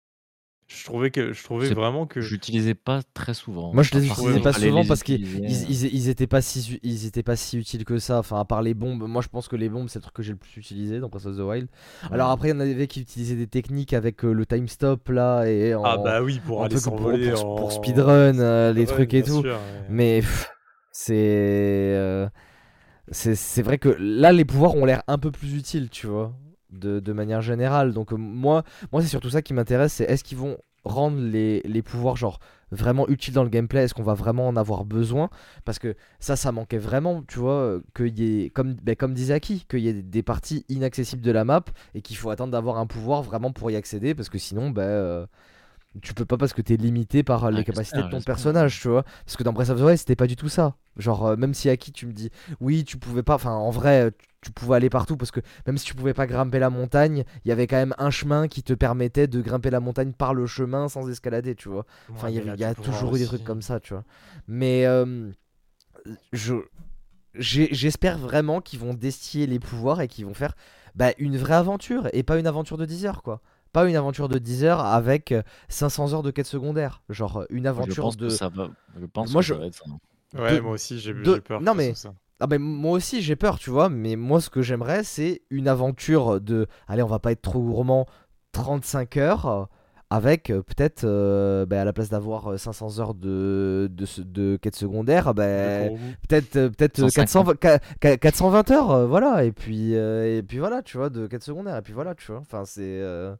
S1: Je trouvais que, je trouvais
S3: C'est
S1: vraiment que,
S3: J'utilisais pas très souvent,
S2: moi je
S3: à
S2: les
S1: je
S3: part
S1: trouvais,
S3: quand
S2: utilisais
S3: il
S2: pas
S3: fallait
S2: souvent
S3: les
S2: parce qu'ils
S3: utiliser,
S2: ils,
S3: heu
S2: ils, ils étaient pas si ils étaient pas si utiles que ça. Enfin à part les bombes, moi je pense que les bombes c'est le truc que j'ai le plus utilisé dans Breath of the Wild. Alors
S3: ouais.
S2: après il y en avait qui utilisaient des techniques avec euh, le time stop là et
S1: ah
S2: en,
S1: bah oui, pour
S2: en
S1: aller
S2: truc pour,
S1: s'envoler
S2: pour, pour
S1: en
S2: speedrun euh, les
S1: speedrun,
S2: trucs et
S1: bien
S2: tout.
S1: sûr. Ouais.
S2: Mais pff, c'est euh, c'est c'est vrai que là les pouvoirs ont l'air un peu plus utiles, tu vois, de, de manière générale. Donc euh, moi moi c'est surtout ça qui m'intéresse, c'est est-ce qu'ils vont rendre les, les pouvoirs genre vraiment utiles dans le gameplay, est-ce qu'on va vraiment en avoir besoin? Parce que ça ça manquait vraiment, tu vois, euh, qu'il y ait comme ben, comme disait Aki, qu'il y ait des parties inaccessibles de la map et qu'il faut attendre d'avoir un pouvoir vraiment pour y accéder parce que sinon ben euh, Tu peux pas parce que t'es limité par euh,
S3: Ah,
S2: les capacités de
S3: j'espère,
S2: ton
S3: j'espère.
S2: personnage, tu vois. Parce que dans Breath of the Wild, c'était pas du tout ça. Genre, euh, même si Aki, tu me dis, oui, tu pouvais pas, enfin, en vrai, euh, tu, tu pouvais aller partout parce que même si tu pouvais pas grimper la montagne, il y avait quand même un chemin qui te permettait de grimper la montagne par le chemin sans escalader, tu vois. Enfin,
S1: Ouais,
S2: il y
S1: mais
S2: avait,
S1: là,
S2: il y
S1: tu
S2: a
S1: pourras
S2: toujours eu des
S1: aussi.
S2: trucs comme ça, tu vois. Mais euh, je, j'ai- j'espère vraiment qu'ils vont destiller les pouvoirs et qu'ils vont faire bah, une vraie aventure et pas une aventure de dix heures, quoi. Pas une aventure de dix heures avec euh, cinq cents heures de quête secondaire. Genre euh, une
S3: Moi, je
S2: aventure
S3: pense que
S2: de.
S3: ça va. Je pense
S2: Moi,
S3: que
S2: je.
S3: ça va être ça.
S2: De,
S1: Ouais, moi aussi, j'ai
S2: de...
S1: j'ai peur
S2: Non,
S1: que ce soit
S2: mais.
S1: ça.
S2: Ah, mais moi aussi, j'ai peur, tu vois. Mais moi, ce que j'aimerais, c'est une aventure de. Allez, on va pas être trop gourmand. trente-cinq heures. euh, Avec euh, peut-être, euh, bah, à la place d'avoir euh, cinq cents heures de, de, ce- de quête secondaire,
S1: De
S2: bah,
S1: Kurobu.
S2: peut-être euh, peut-être euh, quatre cents
S3: cent cinquante.
S2: qua- qua- quatre cent vingt heures, euh, voilà. Et puis, euh, et puis voilà, tu vois, de quête secondaire. Et puis voilà, tu vois. Enfin, c'est. euh,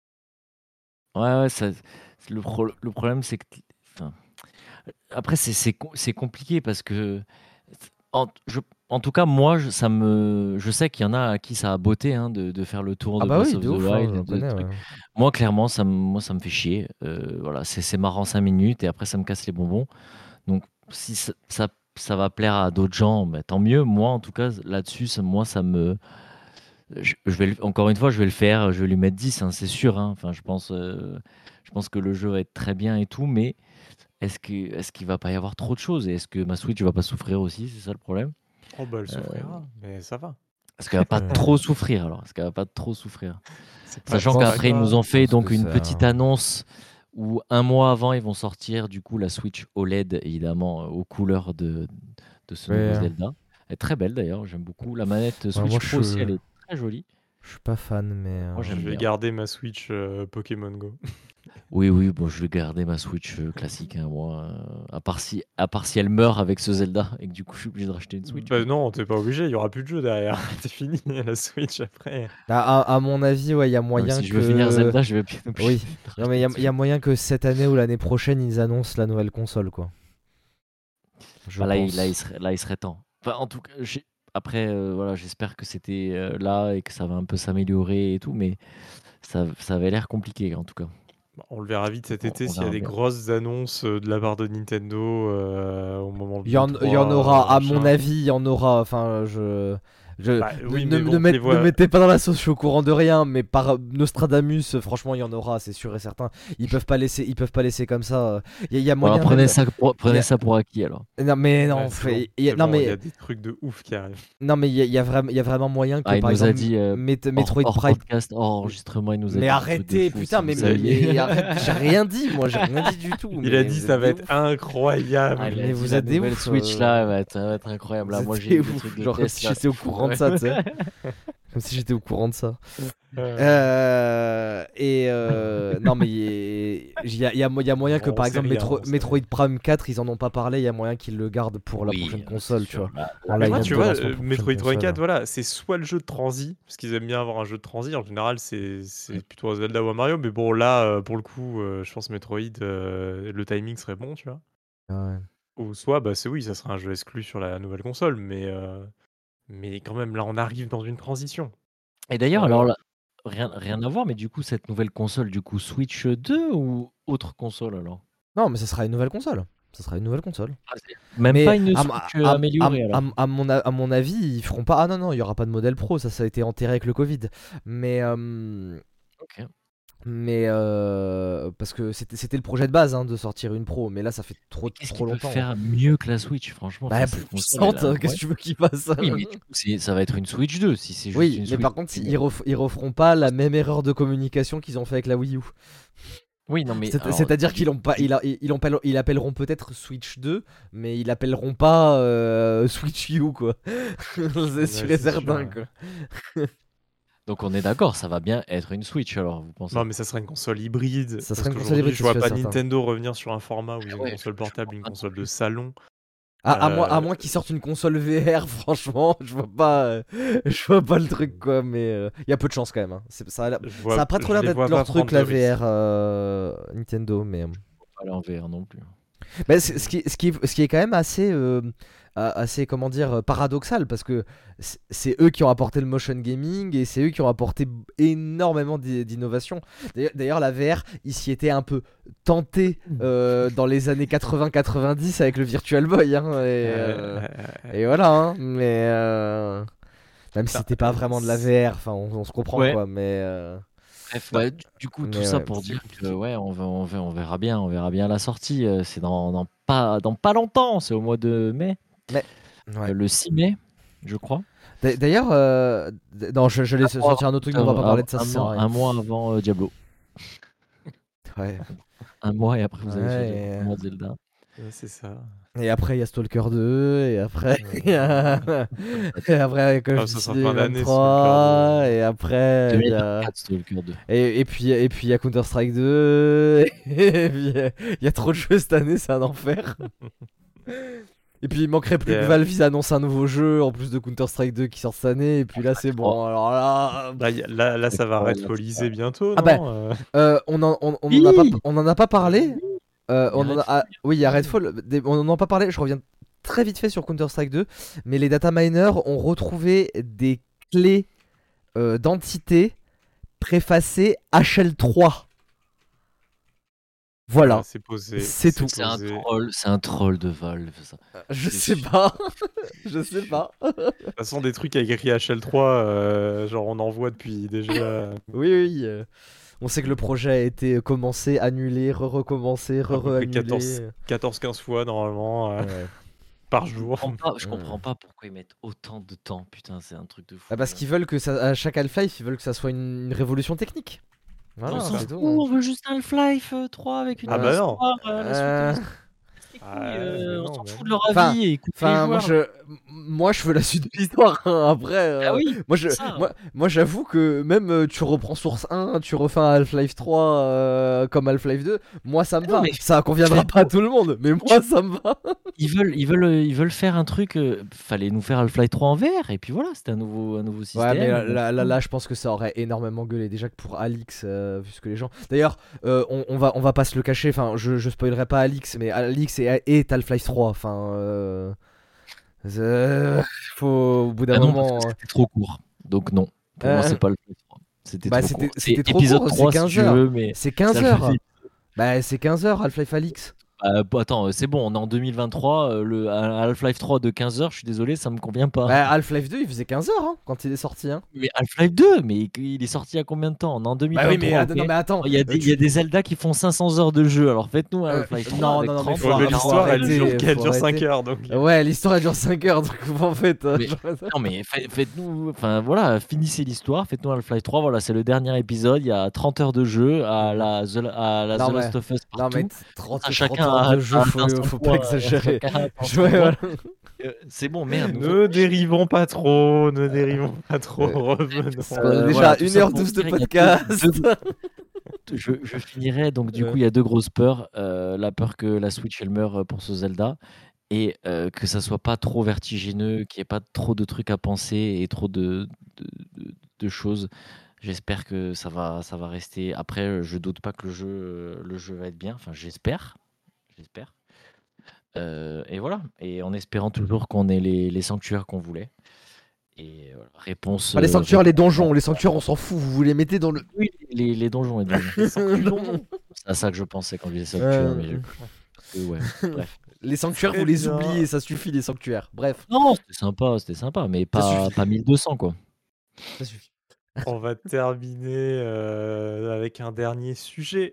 S3: Ouais, ouais, ça, c'est le, pro- le problème, c'est que. Enfin, après, c'est c'est com- c'est compliqué parce que. En, je- en tout cas, moi, je, ça me, je sais qu'il y en a à qui ça a botté hein, de, de faire le tour
S2: Ah
S3: de
S2: bah
S3: Breath
S2: oui,
S3: of
S2: de
S3: the
S2: ouf, hein,
S3: Wild et
S2: j'en
S3: de
S2: connais,
S3: trucs.
S2: ouais.
S3: Moi, clairement, ça me, moi, ça me fait chier. Euh, voilà, c'est c'est marrant cinq minutes et après, ça me casse les bonbons. Donc, si ça, ça, ça va plaire à d'autres gens, bah, tant mieux. Moi, en tout cas, là-dessus, ça- moi, ça me. Je, je vais le- encore une fois, je vais le faire. Je vais lui mettre dix, hein, c'est sûr. Hein. Enfin, je pense, euh, je pense que le jeu va être très bien et tout, mais est-ce que, est-ce qu'il va pas y avoir trop de choses et est-ce que ma Switch va pas souffrir aussi? C'est ça le problème.
S1: Oh, bah, elle
S3: Euh,
S1: souffrira, mais ça va.
S3: Est-ce qu'elle va pas
S2: Ouais.
S3: trop souffrir alors? Est-ce qu'elle va pas trop souffrir?
S1: C'est pas,
S3: Sachant
S1: c'est
S2: pense,
S1: pas
S3: qu'après, ils nous
S1: grave.
S3: ont
S2: je
S3: fait
S2: pense que
S3: donc une
S2: ça.
S3: petite annonce où un mois avant, ils vont sortir du coup la Switch O L E D, évidemment, euh, aux couleurs de, de ce nouveau
S2: Ouais.
S3: Zelda. Elle est très belle d'ailleurs, j'aime beaucoup. La manette
S2: Ouais, moi,
S3: Switch Pro aussi, elle
S2: je.
S3: est très jolie.
S2: Je suis pas fan, mais.
S3: Moi,
S2: euh,
S1: Je
S3: j'aime
S1: vais
S3: bien.
S1: garder ma Switch euh, Pokémon Go.
S3: Oui, oui, bon, je vais garder ma Switch euh, classique, hein, moi. euh, à part si, à part si elle meurt avec ce Zelda et que du coup, je suis obligé de racheter une Switch.
S1: Bah
S3: Mais
S1: non, t'es pas obligé, il y aura plus de jeu derrière. C'est fini, la Switch après.
S2: À, à- à mon avis, ouais, il y a
S3: non, mais
S2: moyen
S3: si je veux finir
S2: que.
S3: Zelda, je vais bien obligé
S2: Oui.
S3: de
S2: Non, mais il
S3: racheter
S2: y
S3: une
S2: a, il y a
S3: Switch.
S2: moyen que cette année ou l'année prochaine, ils annoncent la nouvelle console, quoi. Je
S3: Bah là, il, là, il
S2: pense.
S3: serait, là, il serait temps. Enfin, en tout cas, j'ai- après, euh, voilà, j'espère que c'était euh, là et que ça va un peu s'améliorer et tout, mais ça, ça avait l'air compliqué en tout cas.
S1: Bah, on le verra vite cet
S3: On,
S1: été
S3: on
S1: s'il y a
S3: verra
S1: des
S3: bien.
S1: grosses annonces euh, de la part de Nintendo euh, au moment
S2: Il y
S1: du
S2: en, il y en
S1: E trois,
S2: aura,
S1: euh,
S2: à mon
S1: machin.
S2: avis, il y en aura. Enfin, je. Je,
S1: Bah
S2: ne,
S1: oui,
S2: ne,
S1: mais
S2: ne
S1: bon, tu les
S2: met- ne
S1: vois.
S2: mettez pas dans la sauce, je suis au courant de rien, mais par Nostradamus, euh, franchement, il y en aura, c'est sûr et certain. Ils peuvent pas laisser, ils peuvent pas laisser comme ça. euh. Il y, a- il y a
S3: Bon, alors
S2: moyen
S3: prenez
S2: même.
S3: ça pour,
S2: il y
S3: prenez
S2: a-
S3: ça pour acquis alors.
S2: Non, mais
S1: Ouais,
S2: non,
S1: c'est bon,
S2: fait- il y a-
S1: c'est
S2: non,
S1: bon, il y a
S2: mais
S1: des trucs de ouf qui arrivent.
S2: non, mais il y a, il y a vraiment, il y a vraiment moyen que,
S3: Ah, il
S2: par
S3: nous a
S2: exemple,
S3: dit euh,
S2: Met-
S3: hors,
S2: Metroid
S3: hors
S2: Prime.
S3: podcast, hors enregistrement, il nous a
S2: Mais
S3: dit des trucs de
S2: arrêtez,
S3: fou.
S2: putain,
S3: Si
S2: mais,
S3: vous
S2: mais,
S3: saviez.
S2: mais arrête, j'ai rien dit, moi, j'ai rien dit du tout.
S1: Il a
S2: Mais
S1: dit
S2: vous
S1: ça
S2: êtes
S1: va
S2: des
S1: être
S2: ouf.
S1: incroyable.
S3: Ah, il
S2: Mais
S3: a dit
S2: vous
S3: la
S2: êtes des
S3: nouvelle
S2: ouf.
S3: Switch
S2: euh,
S3: là, elle va être, elle va être incroyable. Là,
S2: Vous
S3: moi
S2: êtes
S3: j'ai
S2: des
S3: eu des trucs
S2: ouf.
S3: de
S2: Genre comme si
S3: test là.
S2: j'étais au courant de ça, tu sais. Comme si j'étais au courant de ça.
S1: Euh,
S2: Euh, et euh, non, mais il y, a, il y a- il y a moyen que
S1: on
S2: par
S1: sait
S2: exemple
S1: rien,
S2: Metro-
S1: on sait
S2: Metroid Prime quatre, ils en ont pas parlé. Il y a moyen qu'ils le gardent pour la
S3: Oui,
S2: prochaine
S3: euh, c'est
S2: console, tu
S3: sûr.
S2: vois.
S3: Là,
S2: En
S3: là,
S1: Mais moi,
S2: line-up
S1: tu
S2: de
S1: vois,
S2: lancement
S1: euh,
S2: pour prochaine
S1: Metroid
S2: console.
S1: quatre, voilà, c'est soit le jeu de transi, parce qu'ils aiment bien avoir un jeu de transi. En général, c'est c'est plutôt un Zelda ou un Mario. Mais bon, là, euh, pour le coup, euh, je pense Metroid, euh, le timing serait bon, tu vois.
S2: Ah ouais.
S1: Ou soit, bah, c'est oui, ça serait un jeu exclu sur la nouvelle console. Mais, euh, mais quand même, là, on arrive dans une transition.
S3: Et d'ailleurs, alors
S1: Euh,
S3: là, rien, rien à voir, mais du coup, cette nouvelle console, du coup, Switch deux ou autre console alors?
S2: Non, mais ça sera une nouvelle console. Ça sera une nouvelle console.
S3: Ah, c'est même
S2: Mais
S3: pas une
S2: à, m-
S3: Switch euh,
S2: à- à-
S3: améliorée
S2: à-
S3: alors?
S2: à mon, a- à mon avis, ils feront pas. Ah non, non, il y aura pas de modèle pro. Ça, ça a été enterré avec le Covid. Mais. euh,
S3: Ok.
S2: Mais euh, parce que c'était c'était le projet de base hein, de sortir une pro, mais là ça fait trop
S3: Mais qu'est-ce
S2: trop
S3: qu'ils peuvent
S2: longtemps.
S3: faire mieux que la Switch, franchement?
S2: Bah
S3: Enfin,
S2: plus
S3: cette console, elle
S2: puissante,
S3: a-
S2: hein, qu'est-ce
S3: ouais.
S2: que tu veux qu'ils fassent?
S3: Oui, mais du coup, c'est- ça va être une Switch deux si c'est juste
S2: Oui,
S3: une
S2: mais
S3: Switch.
S2: par contre
S3: Mais
S2: ils,
S3: bon.
S2: ref- ils referont pas la même erreur de communication qu'ils ont fait avec la Wii U.
S3: Oui, non, mais
S2: C'est-
S3: alors,
S2: C'est-à-dire
S3: du-
S2: qu'ils l'ont pas,
S3: du-
S2: ils, a- ils, appellent- ils appelleront peut-être Switch deux, mais ils appelleront pas euh, Switch U quoi. C'est sûr et
S1: c'est sûr,
S2: certain
S1: ouais.
S2: quoi.
S3: Donc on est d'accord, ça va bien être une Switch alors, vous pensez?
S1: Non, mais ça serait une console hybride.
S2: Ça
S1: parce
S2: serait une console
S1: qu'aujourd'hui,
S2: hybride,
S1: je
S2: c'est
S1: vois
S2: sûr et
S1: pas
S2: certain.
S1: Nintendo revenir sur un format où ils ont
S3: Ouais,
S1: une console
S3: je- je
S1: portable,
S3: vois
S1: une
S3: pas non
S1: console de
S3: plus.
S1: salon.
S2: À, à moins, à
S1: Euh,
S2: moins qu'ils sortent une console V R, franchement, je vois pas, euh, je vois pas le truc quoi, mais il y a peu de chance quand même. Hein. C'est- Ça a, l'air-
S1: je vois-
S2: ça a pas trop
S1: je
S2: l'air
S1: les
S2: d'être
S1: vois
S2: leur
S1: pas
S2: truc
S1: prendre
S2: la
S1: de risque.
S2: V R euh, Nintendo, mais euh,
S3: Faut pas aller en V R non plus.
S2: Bah, c'est- ce
S1: Et
S2: qui, ce qui, est- ce qui est quand même assez, euh, a- assez comment dire, euh, paradoxal parce que c- c'est eux qui ont apporté le motion gaming et c'est eux qui ont apporté b- énormément d'i- d'innovation. D'ailleurs, d'ailleurs, la V R, ils s'y étaient un peu tentés euh, dans les années quatre-vingts quatre-vingt-dix avec le Virtual Boy. Hein, et,
S1: ouais,
S2: euh,
S1: ouais, ouais.
S2: et voilà. Hein, mais euh, même si
S1: Putain,
S2: c'était pas
S1: euh,
S2: vraiment de la
S1: c'est-
S2: V R, enfin, on, on se comprend
S3: Ouais.
S2: quoi. Mais, euh,
S3: Bref,
S1: putain,
S3: ouais, du du coup, tout
S2: mais
S3: ça
S2: ouais.
S3: pour
S1: c'est
S3: dire que
S1: compliqué.
S3: ouais, on va, on va- on verra bien, on verra bien à la sortie. euh, C'est dans, dans pas, dans pas longtemps, c'est au mois de mai,
S2: Mais ouais.
S3: euh, le six mai, je crois.
S2: D'a- D'ailleurs, euh, d- non, je, je
S3: Un
S2: laisse
S3: mois
S2: sortir
S3: avant,
S2: un autre truc, mais on va pas
S3: un,
S2: parler de ça,
S3: un
S2: ça sert à
S3: mois,
S2: rien.
S3: un mois avant euh, Diablo.
S2: Ouais.
S3: Un mois et après vous allez sur Diablo.
S2: Ouais,
S3: Un mois de Zelda.
S1: Ouais, c'est ça.
S2: et, et après il y a Stalker deux, et après il y a...
S1: Euh,
S2: et après Call of
S1: Ah, ça sera
S2: Duty
S1: fin d'année,
S2: vingt-trois,
S1: Stalker
S2: et après il y a...
S3: deux mille vingt-quatre, Stalker deux.
S2: Et, et puis et puis il y a Counter Strike deux, et puis il y a trop de jeux cette année, c'est un enfer. Et puis il manquerait plus que
S1: Yeah.
S2: Valve ils annoncent un nouveau jeu en plus de Counter Strike deux qui sort cette année, et puis là c'est bon. Alors là,
S1: Là, y a- là, là, ça va
S3: Ouais, là,
S1: redfolliser bientôt,
S2: ah bah,
S1: non Euh,
S2: euh, on en, on, on en a pas,
S3: Oui,
S2: on en a pas parlé. Euh,
S3: il y a
S2: on en a,
S3: Redfall,
S2: ah, oui, il y a
S3: ouais.
S2: Redfall. Des- on en a pas parlé. Je reviens très vite fait sur Counter Strike deux, mais les data miners ont retrouvé des clés euh, d'entité préfacées H L trois. Voilà,
S1: voilà, c'est posé.
S2: c'est tout.
S3: C'est un
S1: posé.
S3: troll, c'est un troll de Valve, ça.
S2: Je
S3: C'est
S2: sais
S3: sûr.
S2: pas, je sais pas.
S1: De toute façon, des trucs avec écrit H L trois, euh, genre on en voit depuis déjà
S2: Oui, oui. euh, on sait que le projet a été commencé, annulé, re-recommencé,
S1: à peu près
S2: re-annulé.
S1: quatorze quatorze quinze fois normalement euh,
S2: Ouais.
S1: par
S3: Je
S1: jour.
S3: comprends pas, je
S2: Ouais.
S3: comprends pas pourquoi ils mettent autant de temps. Putain, c'est un truc de fou.
S2: Ah, parce
S3: là.
S2: qu'ils veulent que ça, à chaque Half-Life, ils veulent que ça soit une, une révolution technique.
S3: On
S2: Voilà,
S3: s'en
S2: c'est
S3: fout,
S2: tout.
S3: on veut juste un Half-Life euh, trois avec une
S1: Ah
S2: Ouais.
S1: bah non.
S3: histoire, euh, la suite de
S2: Euh,
S3: l'histoire. Les couilles,
S1: Ah,
S3: euh,
S1: mais
S3: on
S1: non,
S3: s'en
S1: mais
S3: fout
S1: non.
S3: de leur
S2: Enfin,
S3: avis et écoute les
S2: Enfin, moi
S3: joueurs.
S2: je, moi je veux la suite de l'histoire. hein. Après,
S3: Ah
S2: euh,
S3: oui,
S2: moi je,
S3: c'est ça.
S2: moi, moi j'avoue que même euh, tu reprends Source un, tu refais un Half-Life trois euh, comme Half-Life deux, moi ça me
S3: Ah non,
S2: va.
S3: mais
S2: Ça conviendra
S3: fais-
S2: pas à tout le monde, mais moi ça me va.
S3: Ils veulent, ils veulent, euh, ils veulent faire un truc. euh, fallait nous faire Half-Life trois en V R et puis voilà, c'était un nouveau, un nouveau système.
S2: Ouais, mais là,
S3: et
S2: là, là,
S3: machin.
S2: là, je pense que ça aurait énormément gueulé. Déjà que pour Alix, euh, vu ce que les gens. D'ailleurs, euh, on, on va, on va pas se le cacher. Enfin, je, je spoilerai pas Alix, mais Alix est, est Half-Life trois. Enfin, euh, euh, faut au bout d'un
S3: Ah non, parce que
S2: moment.
S3: c'était trop court. Donc non, pour moi
S2: euh,
S3: c'est pas Half-Life trois. C'était
S2: Bah
S3: trop
S2: c'était
S3: court. C'est
S2: c'était trop
S3: épisode
S2: court, c'est
S3: trois si
S2: quinze
S3: tu
S2: heures.
S3: veux, mais
S2: C'est
S3: c'est
S2: quinze heures.
S3: Half-Life.
S2: Bah c'est quinze heures Half-Life Alix.
S3: Bah, bon, attends, euh, c'est bon, on est en deux mille vingt-trois. euh, le un Half-Life trois de quinze heures, je suis désolé, ça me convient pas.
S2: Bah Half-Life deux il faisait quinze heures hein, quand il est sorti. Hein.
S3: Mais Half-Life deux, mais il est sorti à combien de temps? On est en
S2: Bah oui mais,
S3: deux mille vingt-trois,
S2: att-
S3: ok.
S2: non, mais attends.
S3: Il y, a
S2: euh,
S3: des, il y
S2: tu-
S3: a des Zelda qui font cinq cents heures de jeu, alors faites-nous un
S2: euh,
S3: Half-Life
S2: non,
S3: trois
S2: non,
S3: avec
S2: non, mais
S3: trente,
S2: faut-
S1: Ouais, mais
S2: faut
S1: l'histoire, elle
S2: arrêter,
S1: dure, qu'elle
S2: faut
S1: dure cinq
S2: arrêter.
S1: heures. Donc...
S2: Ouais l'histoire elle dure cinq heures donc en fait. euh,
S3: Mais-
S2: genre-
S3: Non mais fait- faites-nous, enfin voilà, finissez l'histoire, faites-nous Half-Life trois, voilà, c'est le dernier épisode, il y a trente heures de jeu à la The, à la
S2: Non,
S3: The Last
S2: mais-
S3: of Us
S2: Non
S3: partout.
S2: mais t- trente,
S3: Ah,
S2: trente
S3: chacun
S2: heures
S3: a-
S2: de jeu,
S3: a
S2: faut,
S3: atteint son
S2: faut
S3: point,
S2: pas exagérer.
S3: chacun a atteint son
S2: Ouais,
S3: point.
S2: voilà.
S3: Euh, C'est bon, merde. nous
S1: Ne
S3: faites-
S1: dérivons pas trop, ne dérivons pas trop,
S2: euh,
S1: revenons.
S2: On a
S3: Euh,
S2: déjà
S3: voilà, tout
S2: une
S3: ça
S2: heure
S3: pour
S2: douze de
S3: dire, il y a deux-
S2: podcast.
S3: deux- je, je finirai, donc du
S2: Ouais.
S3: coup il y a deux grosses peurs. Euh, la peur que la Switch elle meure pour ce Zelda et euh, que ça soit pas trop vertigineux, qu'il n'y ait pas trop de trucs à penser et trop de, de, de- de choses. J'espère que ça va, ça va rester. Après, je doute pas que le jeu, le jeu va être bien. Enfin, j'espère. J'espère. Euh, et voilà. Et en espérant toujours qu'on ait les, les sanctuaires qu'on voulait. Et voilà, réponse.
S2: Pas les
S3: euh,
S2: sanctuaires, les
S3: réponse-
S2: donjons. Les sanctuaires, on s'en fout. Vous vous les mettez dans le.
S3: Oui, les, les donjons et donjons.
S1: Les sanctuaires donjons.
S3: C'est à ça que je pensais quand je disais sanctuaire.
S2: Euh,
S3: Mais je- euh, ouais, bref.
S2: Les sanctuaires,
S1: Très
S2: vous les
S1: bien.
S2: oubliez, ça suffit les sanctuaires. Bref,
S3: Non, c'était sympa, c'était sympa, mais pas,
S2: suffit.
S3: pas mille deux cents quoi.
S2: ça suffit.
S1: On va terminer euh, avec un dernier sujet.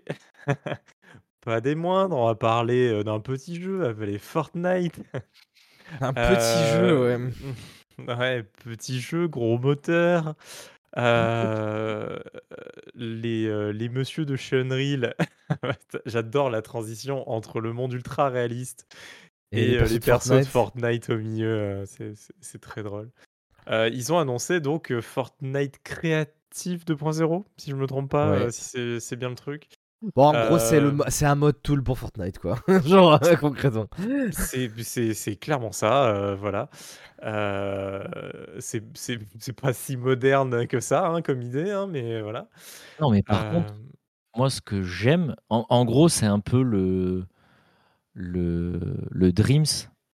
S1: Pas des moindres, on va parler euh, d'un petit jeu appelé Fortnite.
S2: Un petit jeu, ouais.
S1: Euh, ouais, petit jeu, gros moteur. Euh, les, euh, les messieurs de chez Unreal, j'adore la transition entre le monde ultra réaliste
S2: Et
S1: et,
S2: les
S1: euh,
S2: persos
S1: les
S2: de
S1: persos de
S2: Fortnite.
S1: Fortnite au milieu. euh, c'est- c'est c'est très drôle. Euh, ils ont annoncé donc euh, Fortnite Creative deux point zéro, si je me trompe pas,
S2: Ouais.
S1: euh, si c'est c'est bien le truc.
S2: Bon, en gros, c'est le,
S1: Euh,
S2: mo- c'est un mode tool pour Fortnite, quoi. Genre, euh, concrètement.
S1: C'est c'est- c'est clairement ça, euh, voilà. Euh, c'est c'est- c'est pas si moderne que ça hein, comme idée, hein, mais voilà.
S3: Non, mais par
S1: Euh,
S3: contre, moi, ce que j'aime, en, en gros, c'est un peu le, le, le Dreams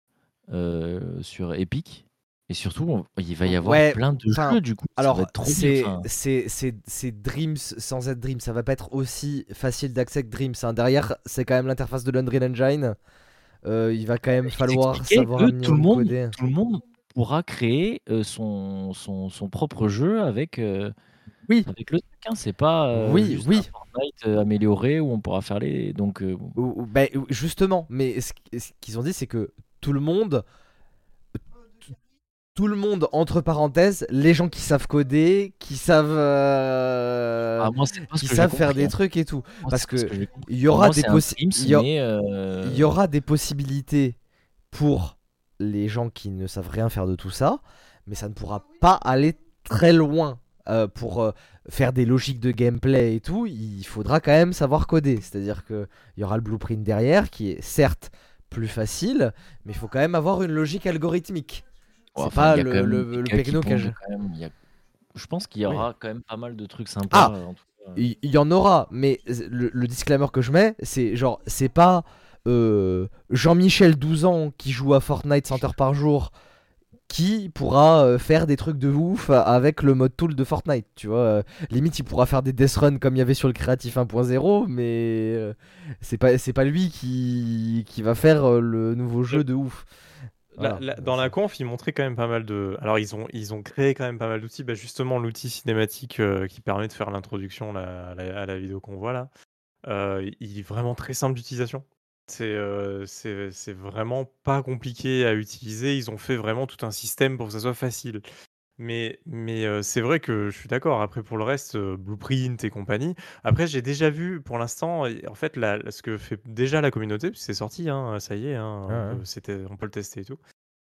S3: euh, sur Epic. Et surtout, on- il va y avoir
S2: Ouais,
S3: plein de
S2: enfin,
S3: jeux du coup. Ça va
S2: alors
S3: être trop bien.
S2: c'est
S3: Enfin,
S2: c'est c'est c'est Dreams sans être Dreams, ça va pas être aussi facile d'accès que Dreams, hein. Derrière, c'est quand même l'interface de l'Unreal Engine. Euh, il va quand même
S3: ils
S2: falloir
S3: expliquaient
S2: savoir un
S3: que tout le
S2: minimum
S3: monde,
S2: coder.
S3: tout le monde pourra créer euh, son, son, son propre jeu avec, euh,
S2: Oui,
S3: avec le truc. Hein. C'est pas euh,
S2: oui,
S3: juste un
S2: oui.
S3: Fortnite euh, amélioré où on pourra faire les. Donc, euh, bon.
S2: Ou- ou- ben, ou- justement, mais ce, ce qu'ils ont dit, c'est que tout le monde, tout le monde, entre parenthèses, les gens qui savent coder, qui savent, euh,
S3: Ah, moi, c'est pas ce
S2: qui
S3: que j'ai
S2: savent faire
S3: compris.
S2: des
S3: Hein.
S2: trucs et tout,
S3: Moi,
S2: parce
S3: c'est pas ce
S2: que
S3: que j'ai compris.
S2: il y
S3: Pour
S2: aura
S3: moi,
S2: des
S3: c'est un
S2: possi-
S3: Dreams,
S2: il y a-
S3: mais.
S2: il y
S3: euh,
S2: aura des possibilités pour les gens qui ne savent rien faire de tout ça, mais ça ne pourra pas aller très loin. Euh, pour euh, faire des logiques de gameplay et tout, il faudra quand même savoir coder. C'est-à-dire qu'il y aura le blueprint derrière qui est certes plus facile, mais il faut quand même avoir une logique algorithmique.
S3: ouais,
S2: C'est
S3: enfin, il
S2: pas
S3: y a quand
S2: le,
S3: même
S2: le,
S3: des
S2: le
S3: gars qui
S2: pecno qui
S3: pondent
S2: a-
S3: quand même. il y a- Je pense qu'il y
S2: Oui.
S3: aura quand même pas mal de trucs sympas.
S2: Ah,
S3: euh, en tout cas.
S2: il il y, en aura, mais le, le disclaimer que je mets, c'est genre, c'est pas euh, Jean-Michel, douze ans, qui joue à Fortnite cent heures par jour, qui pourra euh, faire des trucs de ouf avec le mode tool de Fortnite, tu vois. Euh, limite, il pourra faire des death runs comme il y avait sur le créatif un point zéro, mais euh, c'est pas, c'est pas lui qui, qui va faire euh, le nouveau jeu de ouf.
S1: La-
S2: Voilà.
S1: la- dans la conf, ils montraient quand même pas mal de. Alors, ils ont, ils ont créé quand même pas mal d'outils. Bah, justement, l'outil cinématique euh, qui permet de faire l'introduction là, à, la, à la vidéo qu'on voit là, euh, il est vraiment très simple d'utilisation. C'est euh, c'est c'est vraiment pas compliqué à utiliser. Ils ont fait vraiment tout un système pour que ça soit facile. Mais, mais euh, c'est vrai que je suis d'accord. Après, pour le reste, euh, Blueprint et compagnie. Après, j'ai déjà vu pour l'instant, et en fait, la- la- ce que fait déjà la communauté, puis c'est sorti, hein, ça y est, hein,
S2: Ouais,
S1: on
S2: ouais.
S1: peut, c'était, on peut le tester et tout.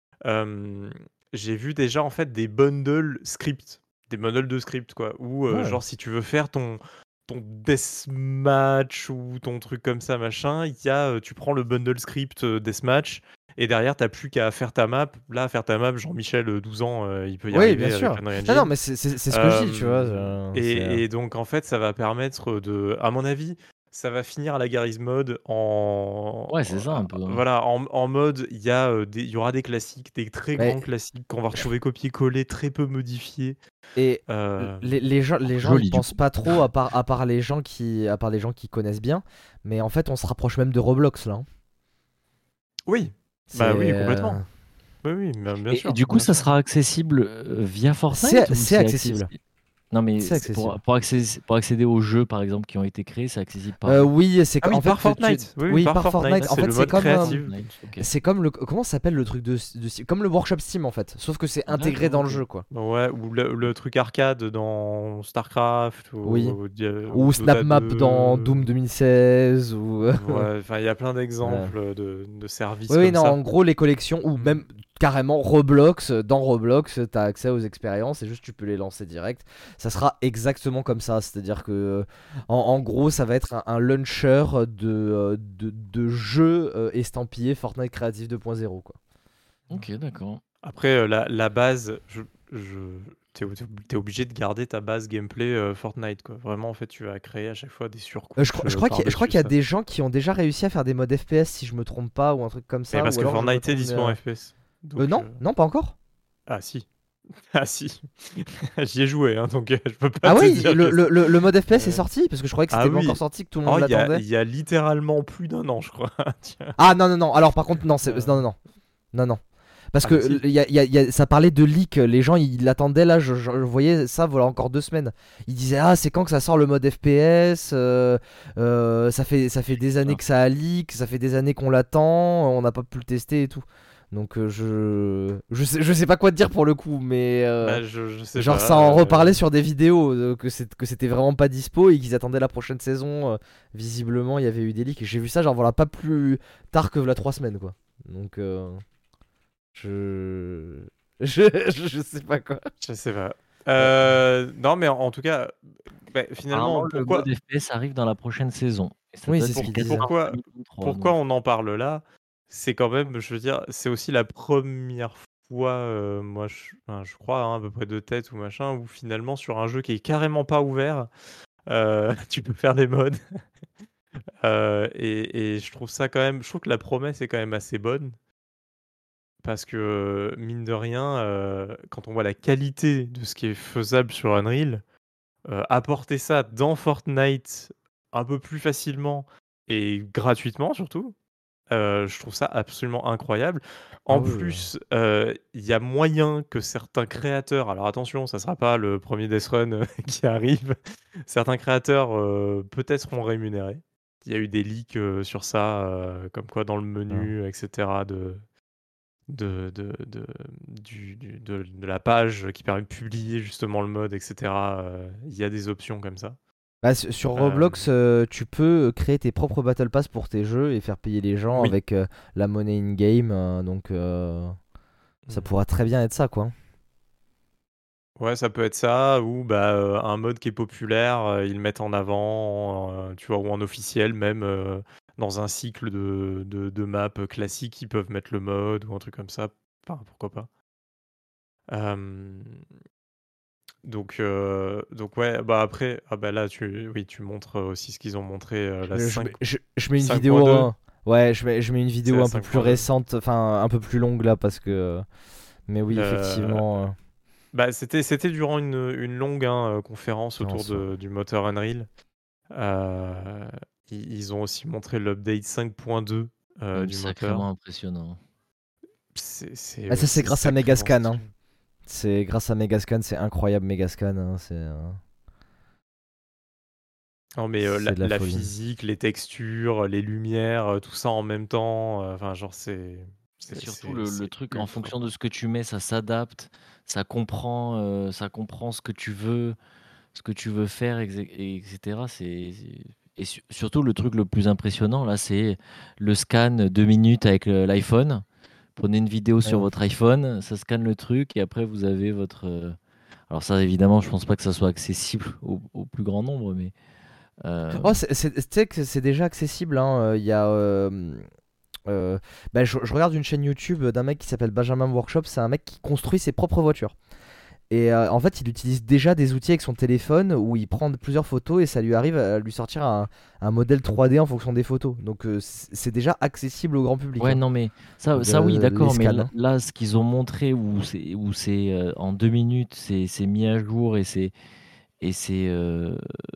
S1: Euh, j'ai vu déjà en fait des bundles scripts, des bundles de scripts quoi, où euh,
S2: Ouais.
S1: genre si tu veux faire ton ton deathmatch ou ton truc comme ça machin, il y a, euh, tu prends le bundle script euh, deathmatch et derrière t'as plus qu'à faire ta map. Là faire ta map, Jean-Michel euh, douze ans, euh, il peut y
S2: Oui, bien
S1: arriver avec
S2: sûr.
S1: Unreal
S2: Non, non,
S1: Engine.
S2: mais c'est c'est- c'est ce que je dis, tu vois.
S1: Euh,
S2: euh, c'est, euh,
S1: et, et donc en fait ça va permettre de, à mon avis, ça va finir à la Garry's Mode en
S3: Ouais, c'est ça un peu. Hein.
S1: voilà, en, en mode, il y, a, euh, des- il y aura des classiques, des très
S2: mais
S1: grands classiques qu'on va retrouver copier-coller, très peu modifiés.
S2: Et
S1: Euh,
S2: les, les gens, les gens, ils
S3: Joli du
S2: pensent
S3: coup.
S2: pas trop à part, à part les gens qui, à part les gens qui connaissent bien. Mais en fait, on se rapproche même de Roblox là, hein.
S1: Oui, bah oui,
S2: C'est, euh,
S1: complètement. Oui, oui, bien, bien
S3: Et, et
S1: sûr,
S3: du coup,
S1: bien
S3: ça
S1: sûr.
S3: sera accessible euh, via Fortnite
S2: c'est,
S3: ou
S2: c'est
S3: c'est
S2: accessible.
S3: accessible? Non, mais
S2: C'est
S3: c'est pour,
S2: accessible.
S3: pour, accéder, pour accéder aux jeux, par exemple, qui ont été créés, c'est accessible par
S2: Euh,
S3: où?
S2: oui, c'est
S1: Ah
S2: en
S1: oui,
S2: fait,
S1: par
S2: tu, tu-
S1: Fortnite. Oui, oui,
S2: oui,
S1: par
S2: par Fortnite.
S1: Fortnite.
S2: En
S1: C'est
S2: fait,
S1: le
S2: c'est
S1: mode
S2: comme, euh,
S1: créatif.
S3: Fortnite, ok.
S2: c'est comme le, comment s'appelle le truc de, de- comme le workshop Steam en fait. Sauf que c'est intégré
S3: D'accord,
S2: dans le
S3: ok.
S2: jeu, quoi.
S1: Ouais, ou le, le truc arcade dans StarCraft
S2: Oui.
S1: ou, Dia- ou
S2: Ou
S1: Dota
S2: SnapMap dans Doom
S1: deux.
S2: deux mille seize ou.
S1: Ouais, enfin, il y a plein
S2: Ouais.
S1: d'exemples de, de services
S2: Oui, oui,
S1: comme
S2: non,
S1: ça.
S2: en gros, les collections, ou
S1: Mm.
S2: même carrément Roblox, dans Roblox, t'as accès aux expériences et juste tu peux les lancer direct. Ça sera exactement comme ça, c'est-à-dire que, en, en gros, ça va être un, un launcher de, euh, de, de jeux euh, estampillés Fortnite Creative deux point zéro, quoi.
S3: Ok, d'accord.
S1: Après, euh, la, la base, je, je, t'es, t'es obligé de garder ta base gameplay euh, Fortnite, quoi. Vraiment, en fait, tu vas créer à chaque fois des
S2: Euh, je,
S1: surcouches
S2: crois- je
S1: euh,
S2: crois qu'il y a, je crois
S1: par-dessus
S2: qu'il y a
S1: ça.
S2: des gens qui ont déjà réussi à faire des modes F P S, si je me trompe pas, ou un truc comme
S1: Mais
S2: ça,
S1: parce
S2: ou
S1: que
S2: alors je me
S1: Fortnite est
S2: trompe. mais,
S1: dispo en
S2: euh,
S1: F P S.
S2: euh,
S1: Donc,
S2: non,
S1: euh,
S2: non, pas encore.
S1: ah si. Ah si. J'y ai joué, hein, donc euh, je peux pas
S2: Ah
S1: te
S2: oui,
S1: dire
S2: le,
S1: que
S2: le,
S1: c'est...
S2: le- le mode F P S est
S1: Euh,
S2: sorti, parce que je croyais que
S1: Ah
S2: c'était pas encore
S1: oui.
S2: sorti, que tout le
S1: Oh,
S2: monde
S1: il y a,
S2: l'attendait.
S1: il y a littéralement plus d'un an, je crois. Tiens.
S2: Ah non, non, non, alors par contre, non, c'est-
S1: Euh,
S2: non, non, non, non, non. Parce
S1: Ah
S2: que
S1: bah si.
S2: l- y a- y a- y a- ça parlait de leak, les gens ils l'attendaient là, je, je- je voyais ça voilà encore deux semaines. Ils disaient ah c'est quand que ça sort le mode F P S, euh, euh, ça fait ça fait des années
S3: Ah.
S2: que ça a leak, ça fait des années qu'on l'attend, on n'a pas pu le tester et tout. Donc euh, je je sais je sais pas quoi te dire pour le coup, mais euh,
S1: Bah, je, je sais
S2: genre
S1: pas.
S2: ça en reparlait
S1: euh,
S2: sur des vidéos euh, que c'est que c'était vraiment pas dispo et qu'ils attendaient la prochaine saison. euh, visiblement il y avait eu des leaks et j'ai vu ça genre voilà pas plus tard que la trois semaines quoi. Donc euh, je... je. Je sais pas quoi.
S1: Je sais pas. Euh, non, mais en, en tout cas, bah,
S3: Apparemment,
S1: finalement,
S3: le
S1: pourquoi,
S3: mode F P S arrive dans la prochaine saison. Et ça
S2: Oui,
S3: doit
S2: c'est
S3: être
S2: ce
S1: pour-
S2: qu'il
S3: peut-être
S2: disait.
S3: fin
S1: pourquoi,
S3: deux mille vingt-trois.
S1: pourquoi
S3: Donc,
S1: on en parle là? C'est quand même, je veux dire, c'est aussi la première fois, euh, moi, je, enfin, je crois, hein, à peu près de tête ou machin, où finalement, sur un jeu qui est carrément pas ouvert, euh, tu peux faire des mods. Heu et et je trouve ça quand même je trouve que la promesse est quand même assez bonne parce que, mine de rien, heu, quand on voit la qualité de ce qui est faisable sur Unreal, heu, apporter ça dans Fortnite un peu plus facilement et gratuitement surtout, heu, je trouve ça absolument incroyable.
S2: Ah
S1: En
S2: oui, oui.
S1: plus, heu, il y a moyen que certains créateurs alors attention, ça sera pas le premier Death Run, heu, qui arrive. Certains créateurs, heu, peut-être seront rémunérés. Il y a eu des leaks, heu, sur ça, heu, comme quoi dans le
S2: Ah.
S1: menu et cetera de de de de du du de de la page qui permet de publier justement le mode et cetera, heu, il y a des options comme ça.
S2: Bah, su- sur Roblox,
S1: Hem,
S2: euh, tu peux créer tes propres Battle Pass pour tes jeux et faire payer les gens
S1: oui.
S2: avec euh, la monnaie in-game. euh, donc, euh, ça
S1: Mmh.
S2: pourra très bien être ça, quoi.
S1: Ouais, ça peut être ça ou bah, heu, un mode qui est populaire, heu, ils le mettent en avant, heu, tu vois? Ou en officiel même, heu, dans un cycle de de de maps, classiques, ils peuvent mettre le mode ou un truc comme ça. Enfin, pourquoi pas? Hem, donc heu, donc ouais, bah, après ah bah, là tu oui, tu montres, aussi ce qu'ils ont montré, heu, la
S2: Je, je
S1: cinq
S2: mets, je- je mets une
S1: cinq point
S2: vidéo.
S1: deux.
S2: hein. Ouais, je mets, je mets une
S1: C'est
S2: vidéo
S1: la
S2: un peu plus
S1: cinq point deux.
S2: récente, enfin un peu plus longue là, parce que. euh, Mais oui,
S1: Le
S2: effectivement. euh,
S1: Bah, c'était c'était durant une, une longue, hein, heu, conférence autour
S2: conférence, ouais.
S1: de du moteur Unreal. Heu, ils ils ont aussi montré l'update cinq point deux, heu,
S3: Mmh,
S1: du moteur.
S3: sacrément impressionnant.
S1: C'est c'est,
S2: Ah,
S1: heu,
S2: ça, c'est
S1: c'est
S2: grâce à
S1: sacrément
S2: Megascan. hein.
S1: stylé.
S2: C'est grâce à Megascan, c'est incroyable, Megascan. hein, C'est euh,
S1: Non mais, heu, la
S2: c'est de la
S1: la
S2: folie.
S1: physique, les textures, les lumières, heu, tout ça en même temps, heu, enfin genre c'est
S3: Et
S1: c'est
S3: surtout
S1: c'est
S3: le le
S1: c'est
S3: truc en
S1: ultra
S3: fonction de
S1: fort.
S3: ce que tu mets, ça s'adapte, ça comprend, heu, ça comprend ce que tu veux ce que tu veux faire exa et cetera. C'est c'est et su surtout le truc le plus impressionnant là, c'est le scan deux minutes avec, heu, l'iPhone. Prenez une vidéo sur
S2: Ouais.
S3: votre iPhone, ça scanne le truc et après vous avez votre, heu alors ça évidemment je pense pas que ça soit accessible au au plus grand nombre mais, heu,
S2: Oh, c'est, c'est- tu sais que c'est déjà accessible. hein, euh, Il y a. euh, euh, bah, je, je regarde une chaîne YouTube d'un mec qui s'appelle Benjamin Workshop. C'est un mec qui construit ses propres voitures. Et euh, en fait, il utilise déjà des outils avec son téléphone où il prend plusieurs photos et ça lui arrive à lui sortir un, un modèle trois D en fonction des photos. Donc, euh, c'est c'est déjà accessible au grand public.
S3: ouais
S2: hein,
S3: non mais ça ça oui
S2: le- les
S3: d'accord mais
S2: scans.
S3: l
S2: hein.
S3: là ce qu'ils ont montré où c'est où c'est, heu, en deux minutes, c'est c'est mis à jour et c'est et c'est, heu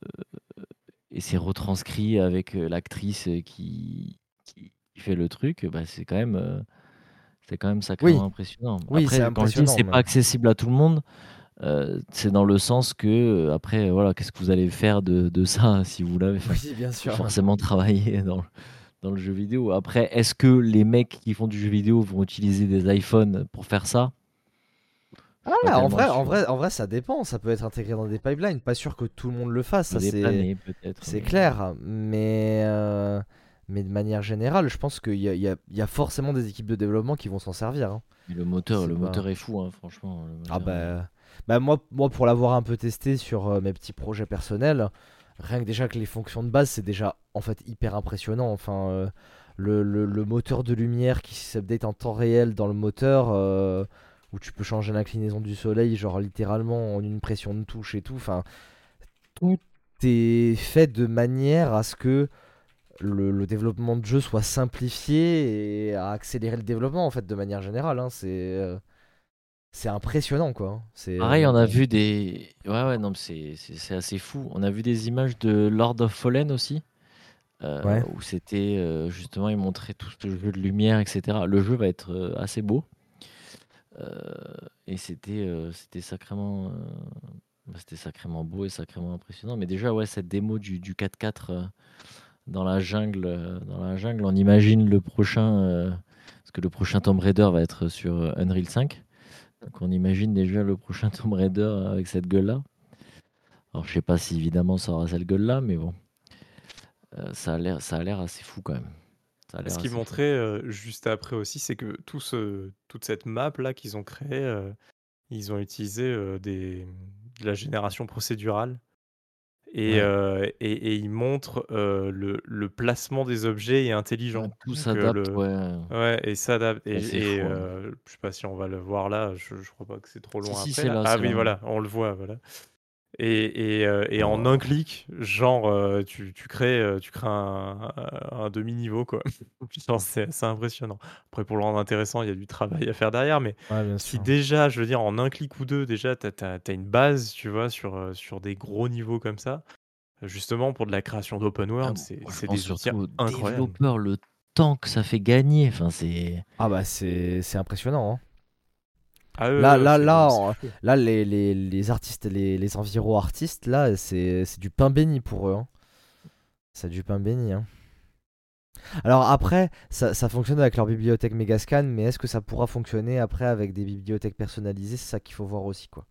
S3: et c'est retranscrit avec, heu, l'actrice, heu, qui qui qui fait le truc, bah, c'est quand même, heu, c'est quand même
S2: Oui,
S3: sacrément impressionnant.
S2: oui, c'est
S3: Après, quand je dis:
S2: impressionnant.
S3: «C'est
S2: Mais...
S3: pas accessible à tout le monde», heu, c'est dans le sens que, heu, après, voilà, qu'est-ce que vous allez faire de de ça si vous l'avez enfin,
S2: Oui, bien
S3: faut
S2: sûr.
S3: forcément travailler dans dans le jeu vidéo. Après, est-ce que les mecs qui font du jeu vidéo vont utiliser des iPhones pour faire ça? Je suis pas
S2: Ah, en
S3: tellement
S2: vrai, en
S3: sûr.
S2: vrai, en vrai, ça dépend. Ça peut être intégré dans des pipelines. Pas sûr que tout le monde le fasse.
S3: Peut
S2: Ça, c'est,
S3: dépanner peut-être,
S2: c'est
S3: mais
S2: clair. Mais, euh, mais de manière générale, je pense qu'il y a, il y a- il y a forcément des équipes de développement qui vont s'en servir. hein.
S3: mais le moteur
S2: C'est
S3: le
S2: pas.
S3: moteur est fou, hein, franchement, le
S2: Ah
S3: moteur, heu
S2: bah, bah moi, moi pour l'avoir un peu testé sur euh, mes petits projets personnels, rien que déjà que les fonctions de base, c'est déjà en fait hyper impressionnant. Enfin, euh, le, le- le moteur de lumière qui s'update en temps réel dans le moteur, euh, où tu peux changer l'inclinaison du soleil, genre littéralement en une pression de touche et tout. Enfin, tout est fait de manière à ce que le, le développement de jeu soit simplifié et à accélérer le développement en fait de manière générale. hein. C'est euh, c'est impressionnant quoi. hein. C'est
S3: Pareil, on
S2: euh,
S3: a vu des ouais, ouais, non, mais c'est c'est c'est assez fou. On a vu des images de Lord of Fallen aussi, heu,
S2: ouais.
S3: où c'était, heu, justement, ils montraient tout ce jeu de lumière et cetera. Le jeu va être, heu, assez beau, heu et c'était, heu, c'était sacrément, heu, bah, c'était sacrément beau et sacrément impressionnant. Mais déjà, ouais, cette démo du du quatre-quatre, heu, dans la jungle, heu, dans la jungle, on imagine le prochain, heu, parce que le prochain Tomb Raider va être sur, heu, Unreal cinq. Donc on imagine déjà le prochain Tomb Raider avec cette gueule-là. Alors je sais pas si évidemment ça aura cette gueule-là, mais bon, heu, ça a l'air ça a l'air assez fou quand même. Ça a
S1: Ce
S3: l'air
S1: qu'ils
S3: assez fou.
S1: montraient, heu, juste après aussi, c'est que tout ce toute cette map là qu'ils ont créée, heu, ils ont utilisé, heu, des de la génération procédurale et
S2: Ouais.
S1: heu et et ils montrent, heu, le le placement des objets est
S3: Ouais,
S1: intelligent.
S3: tout
S1: Donc heu,
S3: s'adapte,
S1: le
S3: ouais,
S1: ouais et s'adapte
S3: c'est assez
S1: et et
S3: fou, hein.
S1: heu, je sais pas si on va le voir là, je je crois pas que c'est trop
S3: Si,
S1: loin
S3: si,
S1: après
S3: c'est
S1: là.
S3: là,
S1: Ah
S3: c'est
S1: oui
S3: là, hein.
S1: voilà, on le voit, voilà Et et heu et en un clic, genre, heu, tu tu crées, heu, tu crées un un demi niveau, quoi. Genre, c'est c'est impressionnant. Après pour le rendre intéressant, il y a du travail à faire derrière, mais
S2: Ouais, bien
S1: si
S2: sûr.
S1: déjà, je veux dire, en un clic ou deux, déjà, tu as tu as tu as une base, tu vois, sur, heu, sur des gros niveaux comme ça, justement pour de la création d'open
S3: Ah,
S1: world,
S3: moi,
S1: c'est
S3: je
S1: c'est
S3: pense
S1: des outils
S3: surtout aux
S1: incroyables.
S3: développeurs, le temps que ça fait gagner, enfin, c'est
S2: Ah bah, c'est c'est impressionnant, hein.
S1: Ah ouais,
S2: Là
S1: ouais, ouais,
S2: là
S1: c'est
S2: là,
S1: c'est
S2: en
S1: fou.
S2: là les les les artistes, les les environs artistes, là, c'est c'est du pain béni pour eux, hein. C'est du pain béni, hein. Alors après, ça, ça fonctionne avec leur bibliothèque Megascan, mais est-ce que ça pourra fonctionner après avec des bibliothèques personnalisées? C'est ça qu'il faut voir aussi, quoi.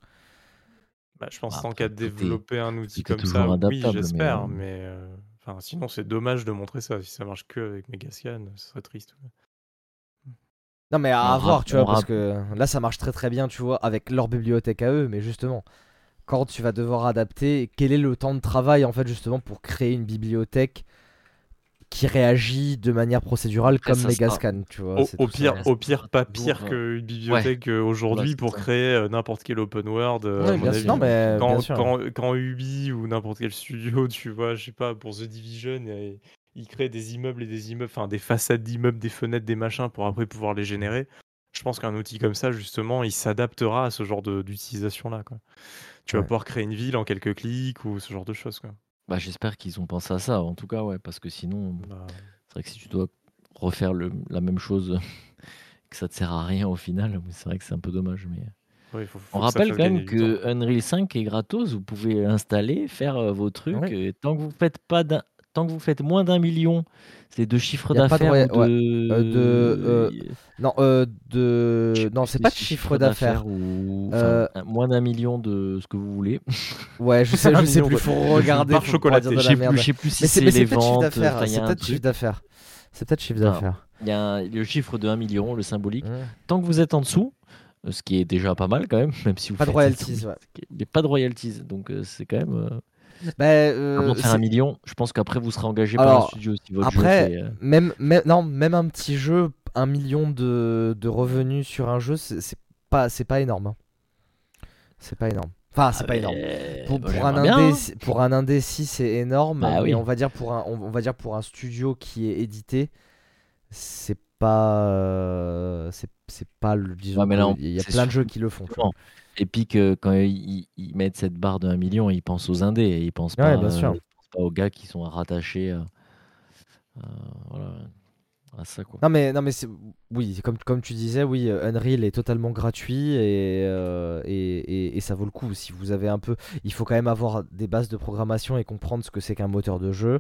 S1: Bah, je pense
S3: bah,
S1: tant
S3: après
S1: qu'à
S3: tout est
S1: développer un
S3: tout
S1: outil
S3: est
S1: comme ça,
S3: toujours
S1: oui,
S3: adaptable, mais heu,
S1: j'espère, mais heu, enfin, sinon c'est dommage de montrer ça. Si ça marche qu'avec Megascan, ce serait triste, ouais. Mmh.
S2: Non, mais à,
S3: on
S2: à
S3: rap
S2: voir, tu
S3: on
S2: vois, parce
S3: rap
S2: que là, ça marche très très bien, tu vois, avec leur bibliothèque à eux, mais justement, quand tu vas devoir adapter, quel est le temps de travail, en fait, justement, pour créer une bibliothèque qui réagit de manière procédurale
S3: après
S2: comme
S3: ça sera
S2: Megascan, tu vois,
S1: Au
S2: c'est
S1: au
S2: tout ça,
S1: pire
S3: ça
S2: hein.
S1: au pire,
S3: sera
S1: pas
S3: toujours,
S1: pire
S3: heu
S1: qu'une
S3: ouais,
S1: bibliothèque, heu,
S3: voilà,
S1: aujourd'hui
S3: c'est
S1: pour
S3: ça.
S1: créer, heu, n'importe quel open world, heu, à
S2: Oui,
S1: mon
S2: bien sûr. Non,
S1: avis.
S2: mais bien
S1: Quand
S2: sûr.
S1: quand quand Ubi ou n'importe quel studio, tu vois, je sais pas, pour The Division, et ils créent des immeubles et des immeubles, enfin des façades d'immeubles, des fenêtres, des machins pour après pouvoir les générer. Je pense qu'un outil comme ça, justement, il s'adaptera à ce genre de d'utilisation-là, quoi. Tu vas
S2: Ouais.
S1: pouvoir créer une ville en quelques clics ou ce genre de choses, quoi.
S3: Bah, j'espère qu'ils ont pensé à ça, en tout cas, ouais, parce que sinon,
S1: Bah,
S3: c'est vrai que si tu dois refaire le la même chose, que ça te sert à rien au final, oui, c'est vrai que c'est un peu dommage, mais
S1: ouais, il faut
S3: on
S1: faut que ça
S3: rappelle
S1: fasse
S3: quand
S1: gagner
S3: même
S1: du temps,
S3: que
S1: quoi.
S3: Unreal cinq est gratos, vous pouvez l'installer, faire, heu, vos trucs,
S2: Oui.
S3: et tant que vous faites pas d'un tant que vous faites moins d'un million, c'est de chiffre
S2: Il y a pas de
S3: d'affaires ou
S2: roya ouais, heu, de, heu,
S3: de
S2: non, heu,
S3: je sais
S2: de non,
S3: plus
S2: c'est
S3: si
S2: pas de
S3: c'est
S2: chiffre
S3: chiffre
S2: d'affaires.
S3: d'affaires ou enfin,
S2: Heu,
S3: un moins d'un million de ce que vous voulez.
S2: ouais, je sais
S1: un
S2: je sais
S1: million
S2: plus,
S1: de
S2: faut
S1: de de
S2: regarder,
S1: barres
S2: faut pas dire
S1: chocolatées.
S2: de
S3: Je
S2: la
S3: sais plus je
S2: merde.
S3: sais plus si
S2: Mais c'est
S3: c'est
S2: mais c'est
S3: les
S2: peut-être chiffre
S3: ventes, enfin,
S2: d'affaires,
S3: il y
S2: c'est
S3: a un
S2: peut-être chiffre
S3: truc.
S2: d'affaires. C'est peut-être chiffre
S3: Enfin,
S2: d'affaires.
S3: il y a un le chiffre de un million, le symbolique.
S2: Mmh.
S3: Tant que vous êtes en dessous, heu, ce qui est déjà pas mal quand même, même si vous
S2: Pas de
S3: faites sept ou
S2: royalties,
S3: huit,
S2: ouais.
S3: il y a pas de royalties, donc heu, c'est quand même, heu,
S2: Bah,
S3: avant de
S2: heu,
S3: faire un
S2: c'est
S3: million, je pense qu'après vous serez engagé par un
S2: alors
S3: studio si votre jeu
S2: après
S3: fait, heu
S2: même même non, même un petit jeu, un million de de revenus sur un jeu, c'est c'est pas c'est pas énorme, hein. C'est pas énorme. Enfin,
S3: ah
S2: c'est pas énorme.
S3: beh,
S2: Pour,
S3: moi
S2: pour un
S3: j'aimerais bien,
S2: indé,
S3: hein.
S2: c'est- pour un indé, si c'est énorme,
S3: Bah
S2: mais on
S3: oui.
S2: va dire pour un, on, on va dire pour un studio qui est édité, c'est pas, euh, c'est c'est pas, le-
S3: Ouais,
S2: disons
S3: mais là,
S2: que
S3: on
S2: il y a
S3: c'est
S2: plein de jeux
S3: surtout
S2: qui le font, tu vois.
S3: justement, Epic, heu, quand ils ils mettent cette barre de un million, ils pensent aux indés et ils pensent
S2: Ouais,
S3: pas,
S2: bien
S3: heu,
S2: sûr.
S3: ils pensent pas aux gars qui sont rattachés à à voilà, à ça, quoi.
S2: Non mais, non mais c'est, oui, comme, comme tu disais, oui, euh, Unreal est totalement gratuit et, euh, et, et- et ça vaut le coup. Si vous avez un peu, il faut quand même avoir des bases de programmation et comprendre ce que c'est qu'un moteur de jeu.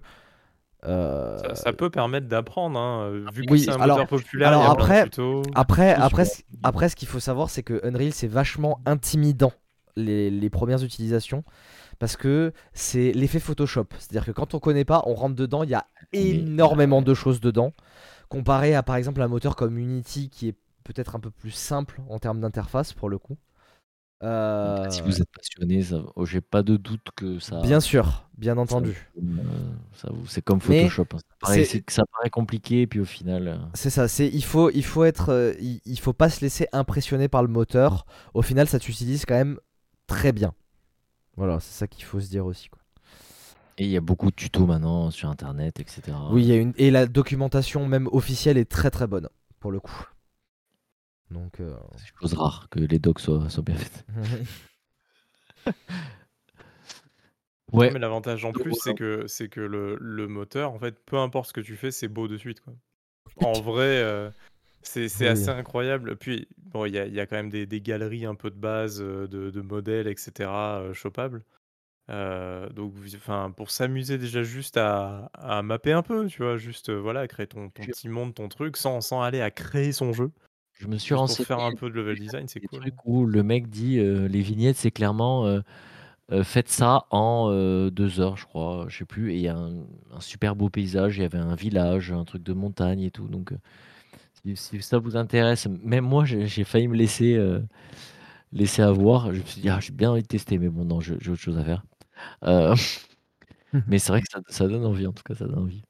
S2: Euh,
S1: Ça ça peut permettre d'apprendre, hein, heu, vu que c'est
S2: Oui,
S1: un
S2: alors,
S1: moteur populaire, il y
S2: alors
S1: a plein de
S2: après,
S1: tutos.
S2: après,
S3: Tous,
S2: après,
S3: ouais.
S2: ce- après, ce qu'il faut savoir, c'est que Unreal, c'est vachement intimidant les, les premières utilisations parce que c'est l'effet Photoshop. C'est-à-dire que quand on connaît pas, on rentre dedans, il y a
S3: Mais bah,
S2: énormément
S3: ouais.
S2: de choses dedans, comparé à par exemple un moteur comme Unity qui est peut-être un peu plus simple en termes d'interface pour le coup.
S3: Après, si
S2: Euh,
S3: vous êtes passionné, ça oh, j'ai pas de doute que
S2: Bien
S3: ça
S2: sûr, bien
S3: ça
S2: entendu.
S3: vous, heu, ça vous c'est comme
S2: Mais
S3: Photoshop, hein. Ça paraît
S2: c'est
S3: c'est ça paraît compliqué, puis au final, heu
S2: C'est ça, c'est il faut il faut être euh, il, il faut pas se laisser impressionner par le moteur. Au final, ça s'utilise quand même très bien. Voilà, c'est ça qu'il faut se dire aussi quoi.
S3: et il y a beaucoup de tutos maintenant sur internet et cetera,
S2: Oui, il
S3: heu,
S2: y a une et la documentation même officielle est très très bonne pour le coup. Donc euh,
S3: c'est chose rare que les docs soient soient bien faites.
S1: Non,
S3: Ouais,
S1: mais l'avantage en
S3: donc
S1: plus, c'est
S3: voilà.
S1: que c'est que le le moteur, en fait, peu importe ce que tu fais, c'est beau de suite, quoi. En vrai, heu, c'est c'est
S2: Oui.
S1: assez incroyable. Puis, bon, il y a il y a quand même des des galeries un peu de base, heu, de de modèles et cetera, heu, chopables. Heu, donc v enfin, pour s'amuser déjà juste à à mapper un peu, tu vois? Juste, heu, voilà, créer ton ton
S3: Je
S1: petit monde, ton truc, sans sans aller à créer son jeu.
S3: je me suis
S1: Juste pour
S3: renseigné,
S1: faire un peu de
S3: j'ai
S1: level
S3: vu
S1: design, c'est
S3: des
S1: cool,
S3: trucs
S1: hein.
S3: où le mec dit, heu, les vignettes, c'est clairement, heu heu, faites ça en, heu, deux heures, je crois, je sais plus, et il y a un un super beau paysage, il y avait un village, un truc de montagne et tout, donc heu, si si ça vous intéresse, même moi, j'ai j'ai failli me laisser, heu, laisser avoir. Je me suis dit: «Ah, j'ai bien envie de tester», mais bon, non, je j'ai autre chose à faire. Heu, mais c'est vrai que ça ça donne envie, en tout cas, ça donne envie.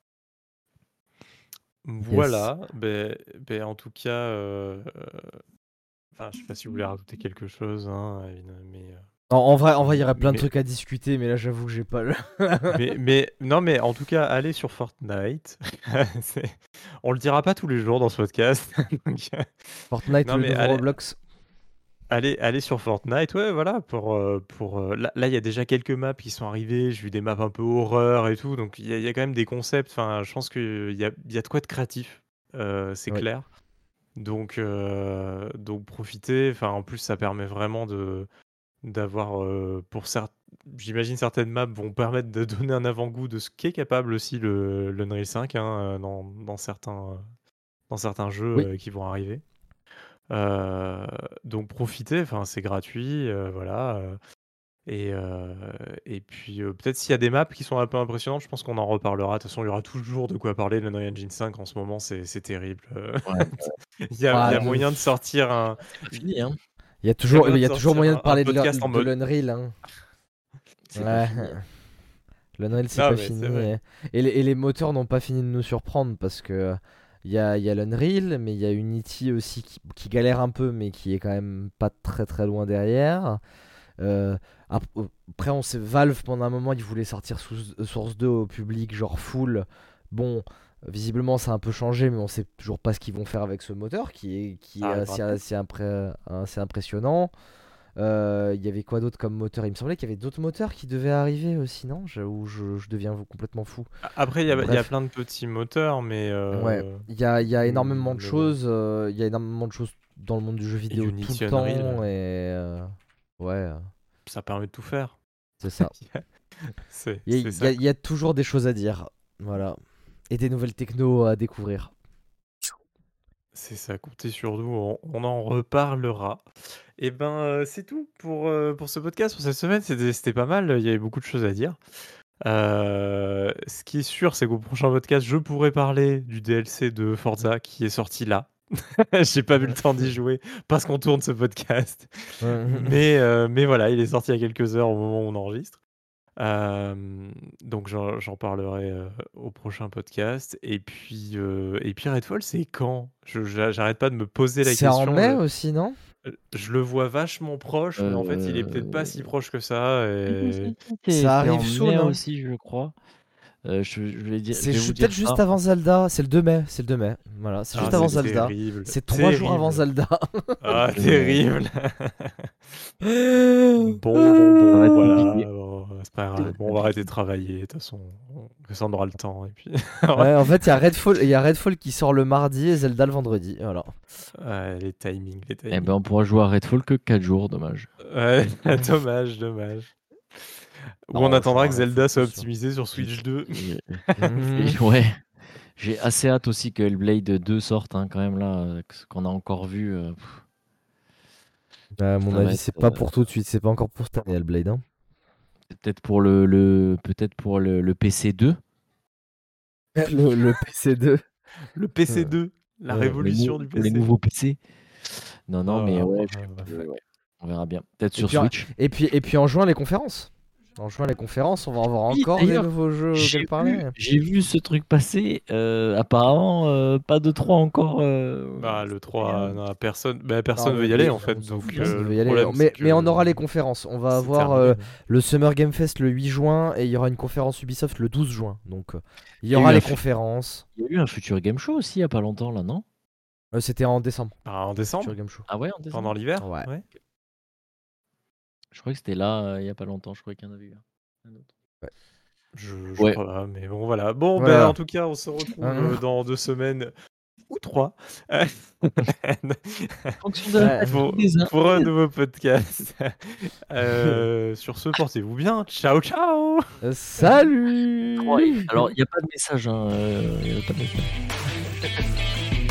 S2: Yes.
S1: Voilà, beh beh, en tout cas, heu, enfin, je sais pas si vous voulez rajouter quelque chose, hein, Eline, mais heu
S2: En, en vrai, en vrai, il y aurait plein de
S1: Mais,
S2: trucs à discuter, mais là, j'avoue que j'ai pas le.
S1: mais, mais, non, mais en tout cas, allez sur Fortnite. C'est- On le dira pas tous les jours dans ce podcast. Donc, euh,
S2: Fortnite,
S1: non,
S2: le
S1: mais
S2: nouveau
S1: allez,
S2: Roblox.
S1: allez, allez sur Fortnite, ouais, voilà, pour, euh, pour euh, là, là, il y a déjà quelques maps qui sont arrivées. J'ai vu des maps un peu horreur et tout, donc il y, a il y a quand même des concepts. Enfin, je pense qu'il y a, il y a de quoi de créatif, euh, c'est
S2: Oui.
S1: clair. Donc, euh, donc profitez. Enfin, en plus, ça permet vraiment de d'avoir, euh, pour cer- j'imagine certaines maps vont permettre de donner un avant-goût de ce qu'est capable aussi le, le Unreal cinq, hein, euh, dans, dans certains, dans certains
S2: Oui.
S1: jeux euh, qui vont arriver. Euh, donc profitez, enfin c'est gratuit, euh, voilà. euh, et, euh, et puis euh, peut-être s'il y a des maps qui sont un peu impressionnantes, je pense qu'on en reparlera. De toute façon, il y aura toujours de quoi parler. Le Unreal Engine cinq en ce moment, c'est c'est terrible. euh.
S3: Ouais,
S1: Il y a, il y
S2: Ah,
S1: a
S2: de...
S1: moyen de sortir un,
S3: c'est pas
S1: il
S3: fini, hein.
S2: Il y a
S1: il y a
S2: toujours,
S1: moyen
S2: il
S1: de
S2: y a toujours
S1: sortir
S2: moyen de
S1: un, un
S2: parler de
S1: podcast en
S2: l'Un- de
S1: mode.
S2: l'Unreal. Hein.
S3: C'est pas
S2: Ouais.
S3: fini, hein.
S2: L'Unreal, c'est
S1: Non,
S2: pas
S1: mais c'est
S2: fini.
S1: vrai.
S2: Et, et les, et les moteurs n'ont pas fini de nous surprendre parce que il y a, il y a l'Unreal, mais il y a Unity aussi qui, qui galère un peu, mais qui est quand même pas très très loin derrière. Euh, ap- Après, on sait Valve pendant un moment, ils voulaient sortir sous, Source deux au public, genre full. Bon, visiblement, ça a un peu changé, mais on sait toujours pas ce qu'ils vont faire avec ce moteur qui est, qui
S1: Ça
S2: est
S1: arrivera
S2: assez,
S1: peut-être.
S2: assez, impré- assez impressionnant. Euh, Il y avait quoi d'autre comme moteur? Il me semblait qu'il y avait d'autres moteurs qui devaient arriver aussi, non? Je, Ou je, je deviens complètement fou.
S1: A- Après, il y a, il y a
S2: Bref,
S1: plein de petits moteurs, mais,
S2: ouais,
S1: euh,
S2: il y a, il y a énormément de
S1: mais bon,
S2: choses. euh, Il y a énormément de choses dans le monde du jeu
S1: et
S2: vidéo tout le
S1: Unity Unreal,
S2: temps. Et euh, ouais, euh,
S1: ça permet de tout faire.
S2: c'est ça.
S1: C'est
S2: Il y, a-
S1: c'est
S2: il y a-
S1: ça.
S2: il y a toujours des choses à dire. Voilà. Et des nouvelles techno à découvrir.
S1: C'est ça, comptez sur nous, on, on en reparlera. Et ben, euh, c'est tout pour, euh, pour ce podcast, pour cette semaine. C'était c'était pas mal, il y avait beaucoup de choses à dire. Euh, ce qui est sûr, c'est qu'au prochain podcast, je pourrai parler du D L C de Forza qui est sorti là. J'ai pas eu le temps d'y jouer parce qu'on tourne ce podcast. Mais, euh, mais voilà, il est sorti il y a quelques heures au moment où on enregistre. Euh, donc j'en j'en parlerai euh, au prochain podcast. Et puis, euh, et puis Redfall, c'est quand? Je, j'a- j'arrête pas de me poser la
S2: C'est en
S1: question.
S2: mai
S1: Je,
S2: aussi, non?
S1: je le vois vachement proche, mais en fait, il est peut-être pas
S3: Euh,
S1: si proche que ça.
S3: Si, si,
S1: Et...
S3: si, si, c'est
S2: Ça
S3: c'est en
S2: arrive soon,
S3: mai
S2: hein.
S3: aussi, je crois. Euh, je, je vais dire, je
S2: C'est
S3: vais
S2: ju-
S3: vous dire
S2: peut-être
S3: ça.
S2: juste avant Zelda. C'est le deux mai. C'est le deux mai. Voilà, c'est
S1: Ah,
S2: juste avant
S1: c'est
S3: Euh,
S2: Zelda.
S1: terrible,
S2: C'est trois jours avant
S1: terrible.
S2: Zelda.
S1: Ah,
S3: mais
S1: terrible. Bon, bon,
S3: ça va
S1: bon,
S3: être
S1: voilà.
S3: compliqué.
S1: Bon, c'est pas
S3: Ça va
S1: grave.
S3: être
S1: Bon, on va arrêter
S3: compliqué.
S1: de travailler. De toute façon, on- ça on aura le temps. Et puis,
S2: Ouais, en fait, il y a Redfall, il y a Redfall qui sort le mardi et Zelda le vendredi. Voilà.
S1: ouais, les timings, les
S3: Eh ben,
S1: timings.
S3: on pourra jouer à Redfall que quatre jours, dommage.
S1: Ouais, dommage, dommage. Ou on
S2: Non, je
S1: attendra
S2: jouerai
S1: que
S2: à Redfall,
S1: Zelda
S2: c'est
S1: soit
S2: sûr.
S1: optimisé sur
S3: J'ai-
S1: Switch deux.
S3: j'ai-
S2: Mhm.
S3: j'ai- Ouais, j'ai assez hâte aussi que Hellblade deux sorte, hein, quand même, là, euh, ce qu'on a encore vu. euh, pff,
S2: Bah, à mon
S3: ça va
S2: avis,
S3: être
S2: c'est pas
S3: euh,
S2: pour tout de suite. C'est pas encore pour cette année, Hellblade. Hein.
S3: c'est peut-être pour le, le, peut-être pour le, le P C deux,
S2: Le, le P C deux.
S1: Le P C deux, la
S2: Ouais.
S3: pour les, nou-
S1: révolution du
S3: pour les
S1: P C.
S3: nouveaux P C. Non, non, mais
S1: Ah,
S3: ouais,
S1: ah, bah,
S3: je-
S1: fait.
S3: ouais, on verra bien. Peut-être
S2: Et
S3: sur
S2: puis, en-
S3: Switch.
S2: et, puis, et puis en juin, les conférences. En juin, les conférences, on va avoir
S3: Oui,
S2: encore des
S3: d'ailleurs,
S2: nouveaux jeux
S3: j'ai
S2: auxquels parler.
S3: vu, j'ai vu ce truc passer. euh, apparemment, euh, pas de trois encore. euh,
S1: Bah, le
S3: cette année,
S1: trois,
S3: hein.
S1: non, personne, bah,
S2: Non,
S1: personne veut
S2: mais
S1: y aller
S2: oui,
S1: en
S2: on
S1: fait.
S2: s'en fout,
S1: Donc,
S2: personne
S1: euh,
S2: veut
S1: le
S2: y aller.
S1: problème, c'est
S2: Mais, mais on
S1: que
S2: aura les conférences. On va
S1: c'est
S2: avoir
S1: terminé.
S2: euh, le Summer Game Fest le huit juin et il y aura une conférence Ubisoft le douze juin. Donc, euh, il y
S3: Il y a
S2: aura
S3: eu
S2: les
S3: un fu-
S2: conférences.
S3: Il y a eu un Future Game Show aussi il y a pas longtemps, là, non?
S2: Euh, C'était en décembre,
S1: Ah, en
S2: Future
S1: décembre,
S2: Game Show.
S3: Ah ouais, en
S1: pendant
S3: décembre?
S1: l'hiver,
S2: Ouais.
S1: ouais.
S3: Je crois que c'était là, euh, il y a pas longtemps. Je crois qu'il y en avait eu un. Un autre.
S2: Ouais.
S1: Je, je
S3: Ouais.
S1: crois pas, mais bon, voilà. Bon, ben,
S2: Voilà.
S1: en tout cas, on se retrouve
S2: Hein.
S1: euh, dans deux semaines ou trois euh,
S3: En fonction de la
S2: Ouais.
S1: pour,
S3: fatigue des uns
S1: pour
S3: et
S1: un
S3: des
S1: nouveau podcast. Euh, sur ce, portez-vous bien. Ciao, ciao.
S2: Euh, Salut.
S3: autres. Alors, il n'y a pas de message. Hein, euh, il y a pas de message.